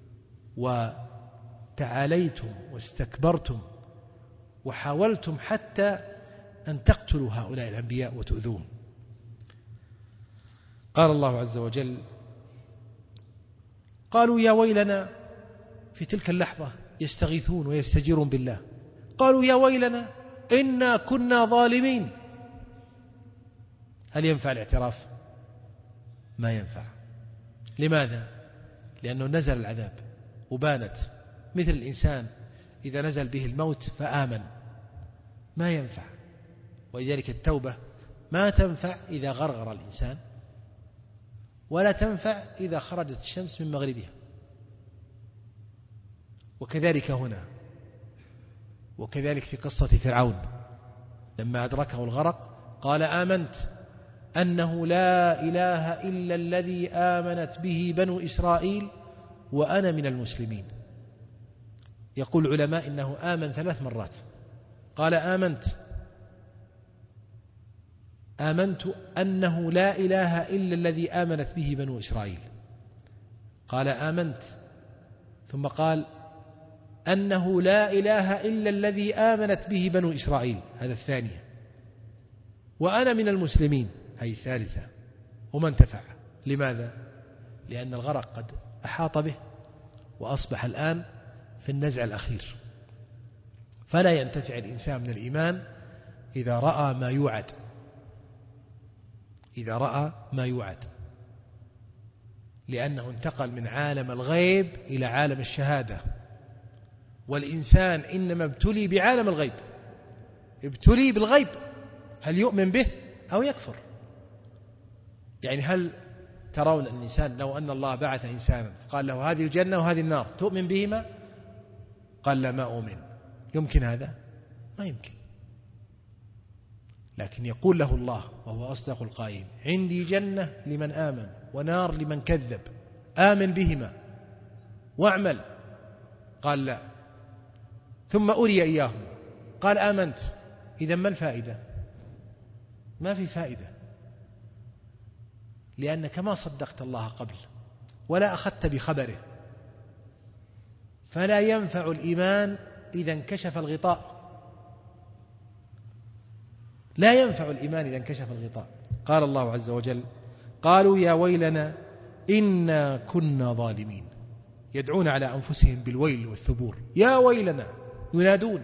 وتعاليتم واستكبرتم وحاولتم حتى أن تقتلوا هؤلاء الأنبياء وتؤذوهم. قال الله عز وجل: قالوا يا ويلنا، في تلك اللحظة يستغيثون ويستجيرون بالله، قالوا يا ويلنا إنا كنا ظالمين. هل ينفع الاعتراف؟ ما ينفع. لماذا؟ لأنه نزل العذاب وبانت، مثل الإنسان إذا نزل به الموت فآمن، ما ينفع. ولذلك التوبة ما تنفع إذا غرغر الإنسان، ولا تنفع إذا خرجت الشمس من مغربها. وكذلك هنا، وكذلك في قصة فرعون لما أدركه الغرق قال: آمنت أنه لا إله إلا الذي آمنت به بنو إسرائيل وأنا من المسلمين. يقول العلماء إنه آمن ثلاث مرات. قال: آمنت آمنت أنه لا إله إلا الذي آمنت به بنو إسرائيل. قال: آمنت، ثم قال: أنه لا إله إلا الذي آمنت به بنو إسرائيل، هذا الثانية، وأنا من المسلمين، هذه الثالثة، وما انتفع. لماذا؟ لأن الغرق قد أحاط به وأصبح الآن في النزع الأخير. فلا ينتفع الإنسان من الإيمان إذا رأى ما يوعد، إذا رأى ما يوعد، لأنه انتقل من عالم الغيب إلى عالم الشهادة. والإنسان إنما ابتلي بعالم الغيب، ابتلي بالغيب، هل يؤمن به أو يكفر. يعني هل ترون أن الإنسان لو أن الله بعث إنسانا قال له هذه الجنة وهذه النار تؤمن بهما؟ قال لا، ما أؤمن. يمكن هذا؟ ما يمكن. لكن يقول له الله وهو أصدق القائل: عندي جنة لمن آمن ونار لمن كذب، آمن بهما واعمل. قال لا، ثم أري إياهم قال آمنت. إذا ما الفائدة؟ ما في فائدة، لأنك ما صدقت الله قبل ولا أخذت بخبره. فلا ينفع الإيمان إذا انكشف الغطاء، لا ينفع الإيمان إذا انكشف الغطاء. قال الله عز وجل: قالوا يا ويلنا إنا كنا ظالمين. يدعون على أنفسهم بالويل والثبور، يا ويلنا، ينادون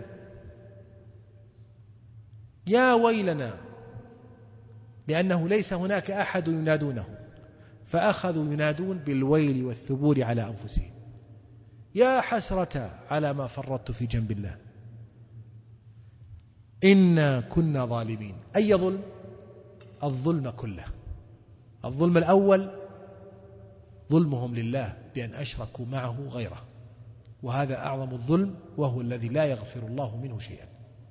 يا ويلنا، لأنه ليس هناك أحد ينادونه، فأخذوا ينادون بالويل والثبور على أنفسهم. يا حسرة على ما فرطت في جنب الله، إنا كنا ظالمين. أي ظلم؟ الظلم كله. الظلم الأول ظلمهم لله بأن أشركوا معه غيره، وهذا أعظم الظلم، وهو الذي لا يغفر الله منه شيئا.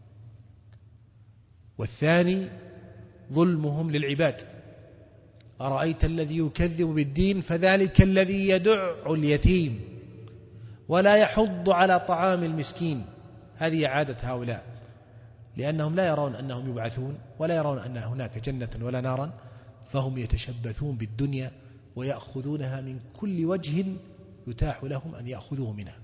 والثاني ظلمهم للعباد: أرأيت الذي يكذب بالدين فذلك الذي يدع اليتيم ولا يحض على طعام المسكين. هذه عادة هؤلاء، لأنهم لا يرون أنهم يبعثون ولا يرون أن هناك جنة ولا نارا، فهم يتشبثون بالدنيا ويأخذونها من كل وجه يتاح لهم أن يأخذوه منها.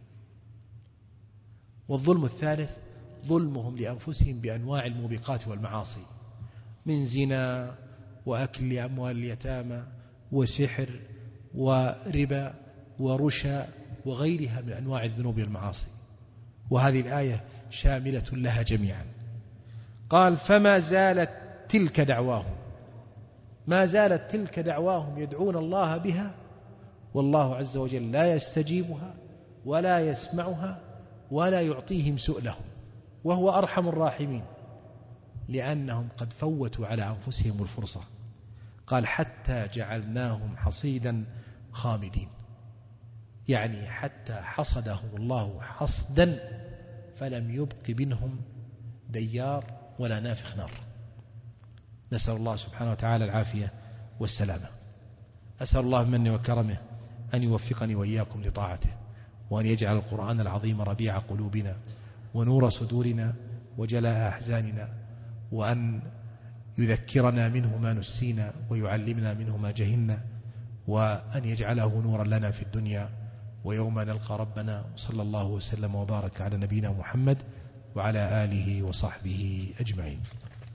والظلم الثالث ظلمهم لأنفسهم بأنواع الموبقات والمعاصي، من زنا وأكل أموال اليتامى وسحر وربا ورشا وغيرها من أنواع الذنوب والمعاصي. وهذه الآية شاملة لها جميعا. قال: فما زالت تلك دعواهم، ما زالت تلك دعواهم يدعون الله بها، والله عز وجل لا يستجيبها ولا يسمعها ولا يعطيهم سؤلهم، وهو أرحم الراحمين، لأنهم قد فوتوا على أنفسهم الفرصة. قال: حتى جعلناهم حصيدا خامدين، يعني حتى حصدهم الله حصدا فلم يبق منهم ديار ولا نافخ نار. نسأل الله سبحانه وتعالى العافية والسلامة. أسأل الله بمنه وكرمه أن يوفقني وإياكم لطاعته، وأن يجعل القرآن العظيم ربيع قلوبنا ونور صدورنا وجلاء أحزاننا، وأن يذكرنا منه ما نسينا ويعلمنا منه ما جهلنا، وأن يجعله نورا لنا في الدنيا ويوم نلقى ربنا. صلى الله وسلم وبارك على نبينا محمد وعلى آله وصحبه أجمعين.